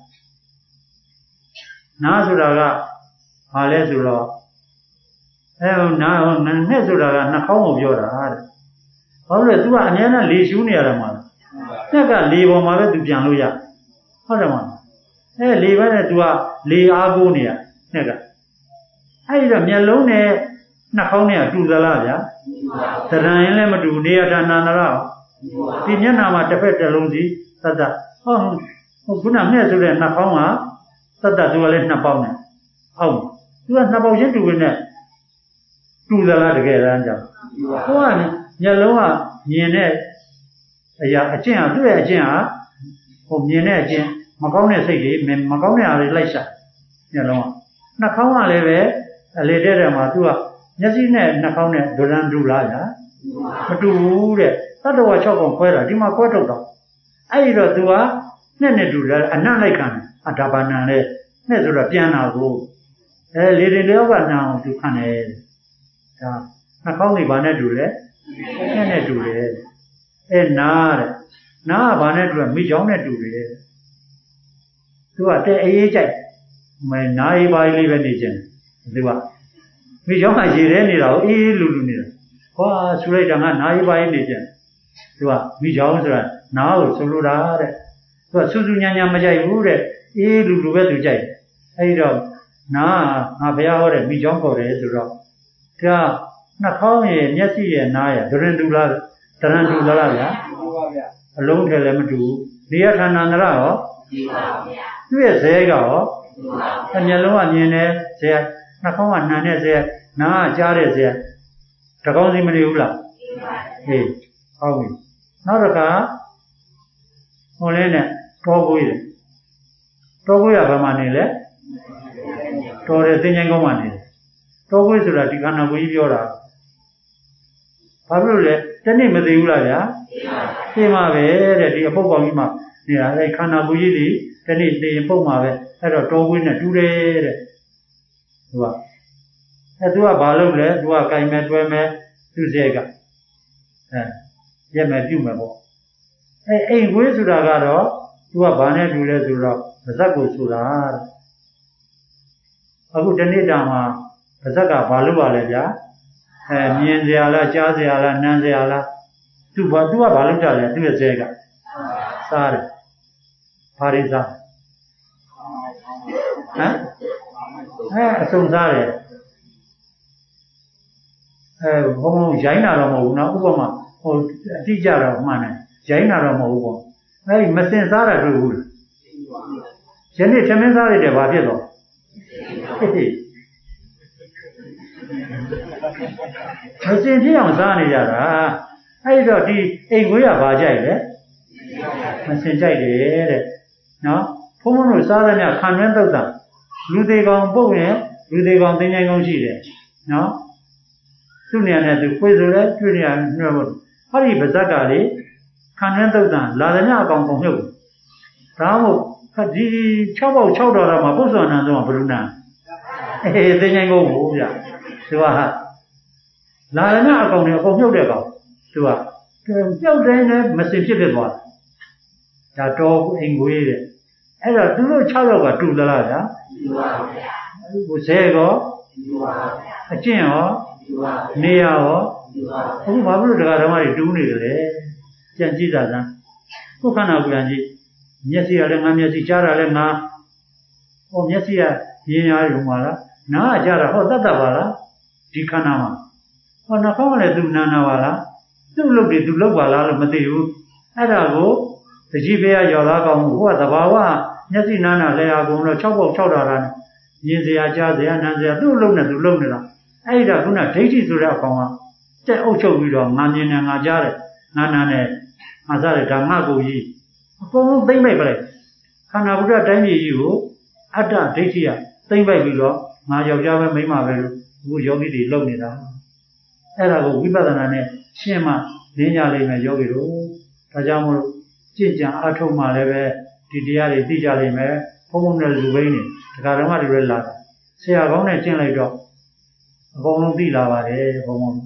နားဆိုတာကဘာလဲဆိုတော့နားငှက်ဆိုတာကနှာခေါင်းကိုပြောတာတဲ့ဘာလို့လဲ तू ကအများနဲ့လေရှူးနေရတာမှာငှက်ကလေပေါ်မှာပဲ तू ပြန်လို့ရဟုတ်တယ်မလားလေပဲနဲ့ तू ကလေအားကိုးနေရငှက်ကအဲ့တော့မျက်လုံးနဲ့နှာခေါင်းနဲ့တူသလားဗျာသဏ္ဍာန်ရင်လည်းမတူနေရတာနာနာတော့ဒီမျက်နှာမှာတစ်ဖက်တစ်လုံးစီသတ္တခုနငှက်ဆိုတဲ့နှာခေါင်းကသတ္တ तू ကလည်းနှစ်ပေါင်းနဲ့ဟုတ် तू ကနှစ်ပေါင်းချင်းတူပဲနဲ့တူသလားတကယ်တမ်းကြောင့်ဟိုကမျက်လုံးကမြင်တဲ့အရာအကျင့်ဟာသူ့ရဲ့အကျင့်ဟာဟိုမြင်တဲ့အကျင့်မကောင်းတဲ့စိတ်တွေမကောင်းတဲ့အားတွေလိုက်ရှာမျက်လုံးကနှာခေါင်းကလည်းပဲအလေတဲ့တယ်မှာ तू ကမျက်စိနဲ့နှာခေါင်းနဲ့ဒရန်တူလားညာမတူဘူးတဲ့တတ္တဝါ6ကောင်ခွဲတာဒီမှာခွဲထုတ်တော့အဲ့ဒီတော့ तू ကနဲ့တူတယ်အနံ့လိုက်ခံတယ်ဒါပါနံလေနဲ့ဆိုတော့ပြန်လာကိုလေတွေလျောက်ကနာအောင် तू ခံတယ်ဒါနှာခေါင်းတွေဘာနဲ့တူလဲနဲ့တူတယ်နားတဲ့နားကဘာနဲ့တူလဲမိချောင်းနဲ့တူတယ်သူကတဲ့အေးကြိုက်နားရေးပါလေးပဲနေခြင်းသူကမိချောင်းကရေထဲနေတာကိုအေးလူနေတာဟောဆူလိုက်တာကနားရေးပါလေးနေခြင်းသူကမိချောင်းဆိုတာနားကိုဆိုလိုတာတဲ့သူကစူးစူးညံ့ညံ့မကြိုက်ဘူးတဲ့အေးလူပဲသူကြိုက်အဲဒီတော့နားငါဘုရားဟောတဲ့မိချောင်းခေါ်တယ်ဆိုတော့ဒါနှာခေါင်းရဲ့မျက်စိရဲ့နားရဲ့ဒရန်တူလားဒရန်တူလားဗျာအလုံးထဲလည်းမတူဘူးနေရဌာနန္တရရောသူ့ရဲ့ဇဲကရောအမျက်လုံးကမြင်တယ်ဇဲနှာခေါင်းကနှံတဲ့ဇဲနားကကြားတဲ့ဇဲတကောင်းစီမနေဘူးလားဟေးဟုတ်ပြီနောက်တစ်ခါဟိုလေးနဲ့တောကိုရတောကိုရဘာမှနေလဲတော်တယ်သင်္ချိုင်းကောင်းမှနေတယ်တောကိုဆိုတာဒီခန္ဓာကိုယ်ကြီးပြောတာဘာဖြစ်လို့လဲတနေ့မသိဘူးလားဗျာသိမှာပဲတဲ့ဒီအပုပ်ကောင်ကြီးမှနေတာအဲခန္ဓာကိုယ်ကြီးဒီတနေ့သိရင်ပုပ်မှာပဲအဲ့တော့တောကိုယ်နဲ့တူတယ်တဲ့သူကဘာလုပ်လဲသူကကင်မဲ့တွဲမဲ့သူစရိုက်ကရက်မဲ့ပြုတ်မဲ့ပေါ့အိမ်ခွေးဆိုတာကတော့သူကဘာနဲ့တူလဲဆိုတော့ပါဇက်ကိုဆိုတာတဲ့အခုတနေ့တာမှာပါဇက်ကဘာလုပ်ပါလဲဗျာမြင်စရာလားကြားစရာလားနားစရာလားသူကဘာလုပ်ကြလဲသူရဲ့စရိုက်ကစားတယ်ဘာတွေစားအစုံစားတယ်ဘုံရိုင်းတာတော့မဟုတ်ဘူးနော်ဥပမာဟိုအတိကြတော့မှန်တယ်ရိုင်းတာတော့မဟုတ်ဘူးပေါ့အဲဒီမစင်စားတာတွေ့ဘူးယနေ့သမင်းစားရတဲ့ဘာဖြစ်တော့မစင်ဖြစ်အောင်စားနေကြတာအဲဒီတော့ဒီအိမ်ခွေးကဘာကြိုက်လဲမစင်ကြိုက်တယ်တဲ့နော်ဘုံဘုံတို့စားသမျှခံတွင်းသုတ်တာလူသေးကောင်ပုတ်ရင်လူသေးကောင်သင်္ချိုင်းကောင်းရှိတယ်နော်သူ့နေရာနဲ့သူခွေးဆိုလဲတွေ့နေရညှို့ဖို့ဟောဒီပါဇက်ကလေခံတွင်းသုတ်တာလာသမျှအကောင်ကုန်မြုပ်ဒါမှမဟုတ်ဒီ6ပေါက်6တော်မှာပု္ပ္ပန္နံဆုံးကဘယ်လိုနာသင်္ချိုင်းကောင်းကိုဗျသူကလာရဏအကောင်တွေအကုန်မြုပ်တဲ့ကောင်သူကပြုတ်တိုင်းနဲ့မစင်ဖြစ်သွားတာဒါတော်အိမ်ကိုရေးတဲ့အဲ့တော့သူတို့6ယောက်ကတူသလားဗျာတူပါဗျာဟိုဇဲရောတူပါဗျာအကျင့်ရောတူပါဗျာနေရရောတူပါဗျာအခုဘာဖြစ်လို့တရားဓမ္မတွေတူးနေကြလဲကြံကြည့်တာစမ်းကိုယ်ခန္ဓာကိုယ်ကြည့်မျက်စိကလည်းငါမျက်စိကြားတာလည်းငါဟောမျက်စိကမြင်ရတယ်ဟိုမှာလားနားကကြားတာဟောတတ်တာပါလားဒီခန္ဓာမှာဟောနှာခေါင်းကလည်းသူနာနာပါလားသူ့လုပ်တွေသူလုပ်ပါလားလို့မသိဘူးအဲ့ဒါကိုတကြီးဖေးရရော်သားကောင်းဟိုကသဘာဝမျက်စိနာနာလဲအကုန်တော့6ပေါက်6တာနဲ့မြင်စရာကြားစရာနားစရာသူ့လုပ်နဲ့သူလုပ်နေတာအဲ့ဒါခုနဒိဋ္ဌိဆိုတဲ့အကောင်ကတက်အုပ်ချုပ်ပြီးတော့ငါမြင်တယ်ငါကြားတယ်ငါနာနဲ့ငါစားတယ်ဒါငါကိုကြီးအကုန်လုံးသိမ့်ပိုက်ပလိုက်ခန္ဓာဘုရားတိုင်းပြည်ကြီးကိုအတ္တဒိဋ္ဌိကသိမ့်ပိုက်ပြီးတော့ငါယောက်ျားပဲမိန်းမပဲလို့အခုယောဂီတွေလုပ်နေတာအဲ့ဒါကိုဝိပဿနာနဲ့ရှင်းမှသိကြလိမ့်မယ်ယောဂီတို့ဒါကြောင့်မို့ကြင်ကြံအထုတ်မှလည်းပဲဒီတရားတွေသိကြလိမ့်မယ်ဘုံဘုံနဲ့လူဘိန်းနေဒါကဓမ္မတွေလည်းလာဆရာကောင်းနဲ့ကျင့်လိုက်တော့အကုန်လုံးသိလာပါတယ်ဘုံဘုံ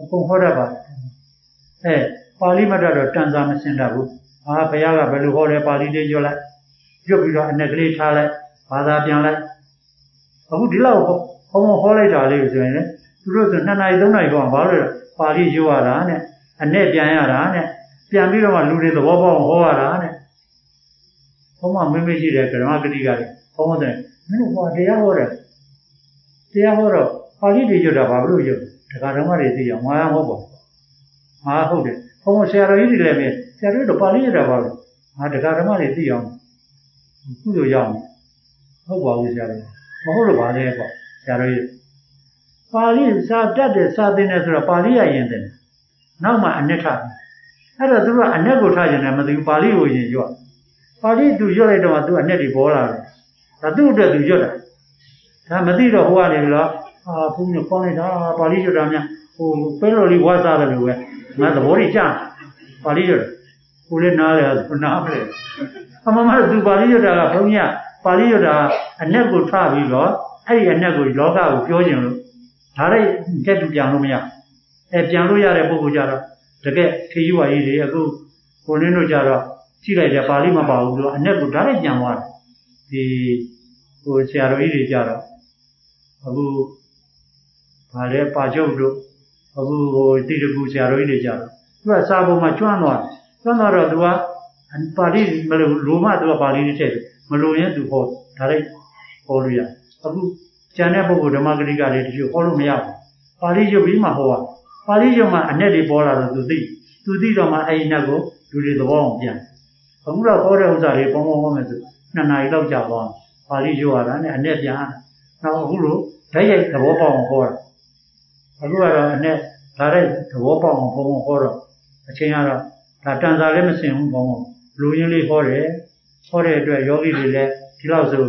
ကုန်ဟောတတ်ပါတယ်ပါဠိမတတ်တော့တန်စာမစင်တတ်ဘူးဘုရားကဘယ်လိုဟောလဲပါဠိလေးရွတ်လိုက်ရွတ်ပြီးတော့အနဲ့ကလေးထားလိုက်ဘာသာပြန်လိုက်အခုဒီလောက်ဟောလိုက်တာလေးကိုဆိုရင်လေသူတို့ဆို2 နာရီ 3 နာရီတော့ဘာလို့လဲပါဠိရွတ်ရတာနဲ့အနဲ့ပြန်ရတာနဲ့ပြန်ပြီးတော့မှလူတွေသဘောပေါက်ဟောရတာနဲ့ဘုံမမေ့ရှိတဲ့ဓမ္မဂတိကလည်းဘုံတဲ့မင်းတို့ကတရားဟောတယ်တရားဟောတော့ပါဠိတွေရွတ်တာဘာလို့ရွတ်ဒကာဓမ္မတွေသိအောင်ငါရဟုတ်ပါဟုတ်တယ်ဘုံဆရာတော်ကြီးတွေလည်းပဲဆရာတော်တို့ပါဠိရွတ်တာဘာလို့ငါဒကာဓမ္မတွေသိအောင်ကုသိုလ်ရအောင်ဟုတ်ပါဘူးဆရာတော်မဟုတ်လို့ပါလေပေါ့ဆရာတော်ကြီးပါဠိစာတတ်တယ်စာသင်တယ်ဆိုတော့ပါဠိရရင်တယ်နောက်မှအနက်ထအဲ့တော့သူကအနက်ကိုထားကြတယ်မသိဘူးပါဠိကိုရင်ရွတ်ပါဠိသူရွတ်လိုက်တော့သူအနက်တွေပေါ်လာတယ်ဒါသူ့အတွက်သူရွတ်တာဒါမသိတော့ဟိုကနေပြီးတော့ဘုန်းကြီးခေါင်းလိုက်တာပါဠိရွတ်တာများပဲလို့လေးဝါစားတယ်လို့ပဲငါသဘောကြီးကြားပါဠိရွတ်ကိုလည်းနားတယ်နားပဲအမှန်မှန်သူပါဠိရွတ်တာကဘုန်းကြီးကပါဠိရွတ်တာအနက်ကိုထားပြီးတော့အဲ့ဒီအနက်ကိုလောကကိုပြောခြင်းလို့ဒါလိုက်တက်တူပြန်လို့မရပြန်လို့ရတဲ့ပုဂ္ဂိုလ်ကြတော့တကယ်ထေရဝါကြီးတွေအခုကိုလင်းတို့ကြတော့ကြည့်လိုက်တယ်ပါဠိမပါဘူးလို့အနက်ကိုဒါလိုက်ပြန်သွားတယ်ဒီဆရာတော်ကြီးတွေကြတော့အခုဗါလဲပါကျုပ်တို့အခုတိတကူဆရာတော်ကြီးတွေကြတော့သူကစာပုံမှာကျွမ်းသွားတော့သူကပါဠိမလို့လိုမှသူကပါဠိနဲ့ထည့်တယ်မလိုရင်သူဟောဒါလိုက်ဟောလို့ရအခုကျန်တဲ့ပုဂ္ဂိုလ်ဓမ္မဂတိကလည်းတချို့ဟောလို့မရဘူးပါဠိရွတ်ပြီးမှဟောရပါဠိရွတ်မှအနက်တွေပေါ်လာတော့သူသိတော့မှအဲ့ဒီနက်ကိုလူတွေသဘောအောင်ပြန်အခုတော့ဟောတဲ့ဥစ္စာတွေပေါင်းပေါင်းမယ်ဆို2 နာရီလောက်ကြာသွားပါဠိရွတ်ရတာနဲ့အနက်ပြန်နောက်အခုလိုဓာတ်ရိုက်သဘောပေါက်အောင်ဟောတာအခုကတော့အနက်ဓာတ်ရိုက်သဘောပေါက်အောင်ဟောတော့အချိန်ကတော့ဒါတန်စာလည်းမစင်ဘူးပေါင်းလူရင်းလေးဟောတဲ့အတွက်ယောဂီတွေလည်းဒီလောက်ဆို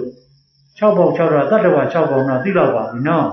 6 ပေါက်6တော့တတ္တဝါ6 ပေါက်တော့သိတော့ပါပြီနော်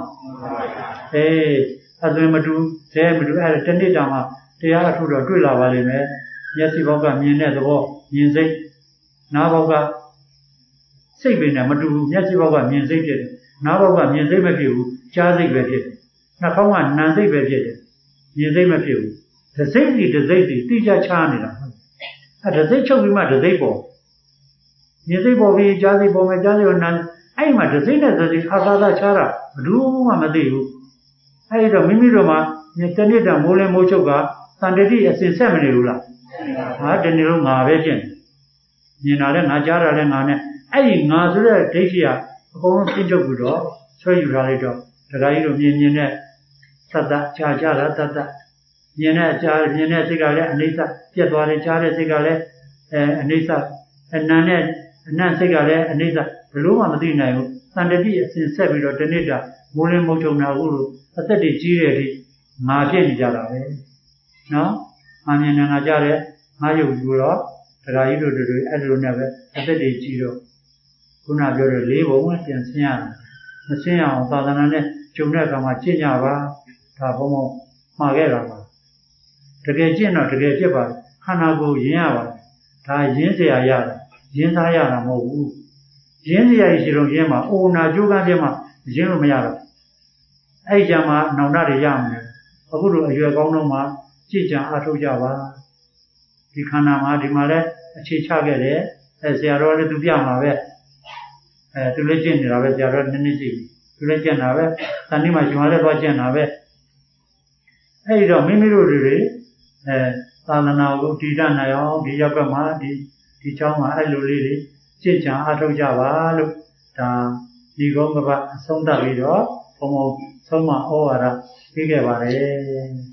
အသွင်မတူဇဲမတူအဲ့တနေ့တောင်မှတရားအထုတော့တွေ့လာပါလိမ့်မယ်မျက်စိဘောက်ကမြင်တဲ့သဘောမြင်စိတ်နားဘောက်ကစိတ်ပင်နဲ့မတူဘူးမျက်စိဘောက်ကမြင်စိတ်ဖြစ်တယ်နားဘောက်ကမြင်စိတ်မဖြစ်ဘူးကြားစိတ်ပဲဖြစ်တယ်နှာခေါင်းကနာမ်စိတ်ပဲဖြစ်တယ်မြင်စိတ်မဖြစ်ဘူးတစ်စိတ်စီတိကျချနေတာတစ်စိတ်ချုပ်ပြီးမှတစ်စိတ်ပေါ်မြင်စိတ်ပေါ်ပြီးကြားစိတ်ပေါ်မယ်ကြားစိတ်ကိုနာမ်အဲ့မှာတစ်စိတ်နဲ့တစ်စိတ်အာသာချတာဘယ်သူမှမသိဘူးအဲ့တော့မိမိတို့မှာတနေ့တည်းမိုးလင်းမိုးချုပ်ကတန်တတိအစဉ်ဆက်မနေဘူးလားတနေ့လုံးငါပဲဖြစ်မြင်တာလဲငါကြားတာလဲငါနဲ့အဲ့ဒီငါဆိုတဲ့ဒိဋ္ဌိကအကုန်လုံးသိချုပ်ပြီးတော့ဆွဲယူထားလိုက်တော့ဒကာကြီးတို့မြင်တဲ့သတ္တကြားတာသတ္တမြင်တဲ့စိတ်ကလည်းအနိစ္စပြတ်သွားတယ်ကြားတဲ့စိတ်ကလည်းအနိစ္စအနန္တစိတ်ကလည်းအနိစ္စဘယ်လို့မှမသိနိုင်ဘူးတန်တတိအစဉ်ဆက်ပြီးတော့တနေ့တည်းမိုးလင်းမိုးချုပ်တာကိုအသက်တွေကြီးတဲ့အထိငါဖြစ်နေကြတာပဲနော်ငါမြင်နေငါကြားတဲ့ငါယုတ်ပြီးတော့ဒကာကြီးတို့တွေအဲ့လိုနဲ့ပဲအသက်တွေကြီးတော့ခုနပြောတဲ့၄ ဘုံကပြန်ဆင်းရတယ်မဆင်းအောင်သာသနာနဲ့ဂျုံတဲ့ကောင်မှကျင့်ကြပါဒါဘုံမှာခဲ့တာပါတကယ်ကျင့်တော့တကယ်ဖြစ်ပါတယ်ခန္ဓာကိုယ်ရင်းရပါတယ်ဒါရင်းเสียရတာရင်းသားရတာမဟုတ်ဘူးရင်းเสียရရှိတော့ရင်းမှာအိုနာကြိုးကမ်းပြမှာရင်းလို့မရတော့အဲ့ကြမှာနောင်တတွေရမယ်အခုလိုအရွယ်ကောင်းတော့မှကြည်ကြံအားထုတ်ကြပါဒီခန္ဓာမှာဒီမှာလဲအခြေချခဲ့တယ်ဆရာတော်လည်းသူပြမှာပဲသူလည်းကျင့်နေတာပဲဆရာတော်နည်းနည်းကြည့်သူလည်းကျင့်တာပဲတန်ဒီမှာကျွန်တော်လည်းသွားကျင့်တာပဲအဲ့ဒီတော့မိမိတို့တွေသာသနာကိုတည်တတ်နိုင်အောင်ဒီရပ်ဘက်မှာဒီเจ้าမှာအဲ့လိုလေးတွေကြည်ကြံအားထုတ်ကြပါလို့ဒါဒီကုန်းကပအဆုံးသတ်ပြီးတော့ဘုံဘုံဆုံးမဩဝါဒပေးခဲ့ပါတယ်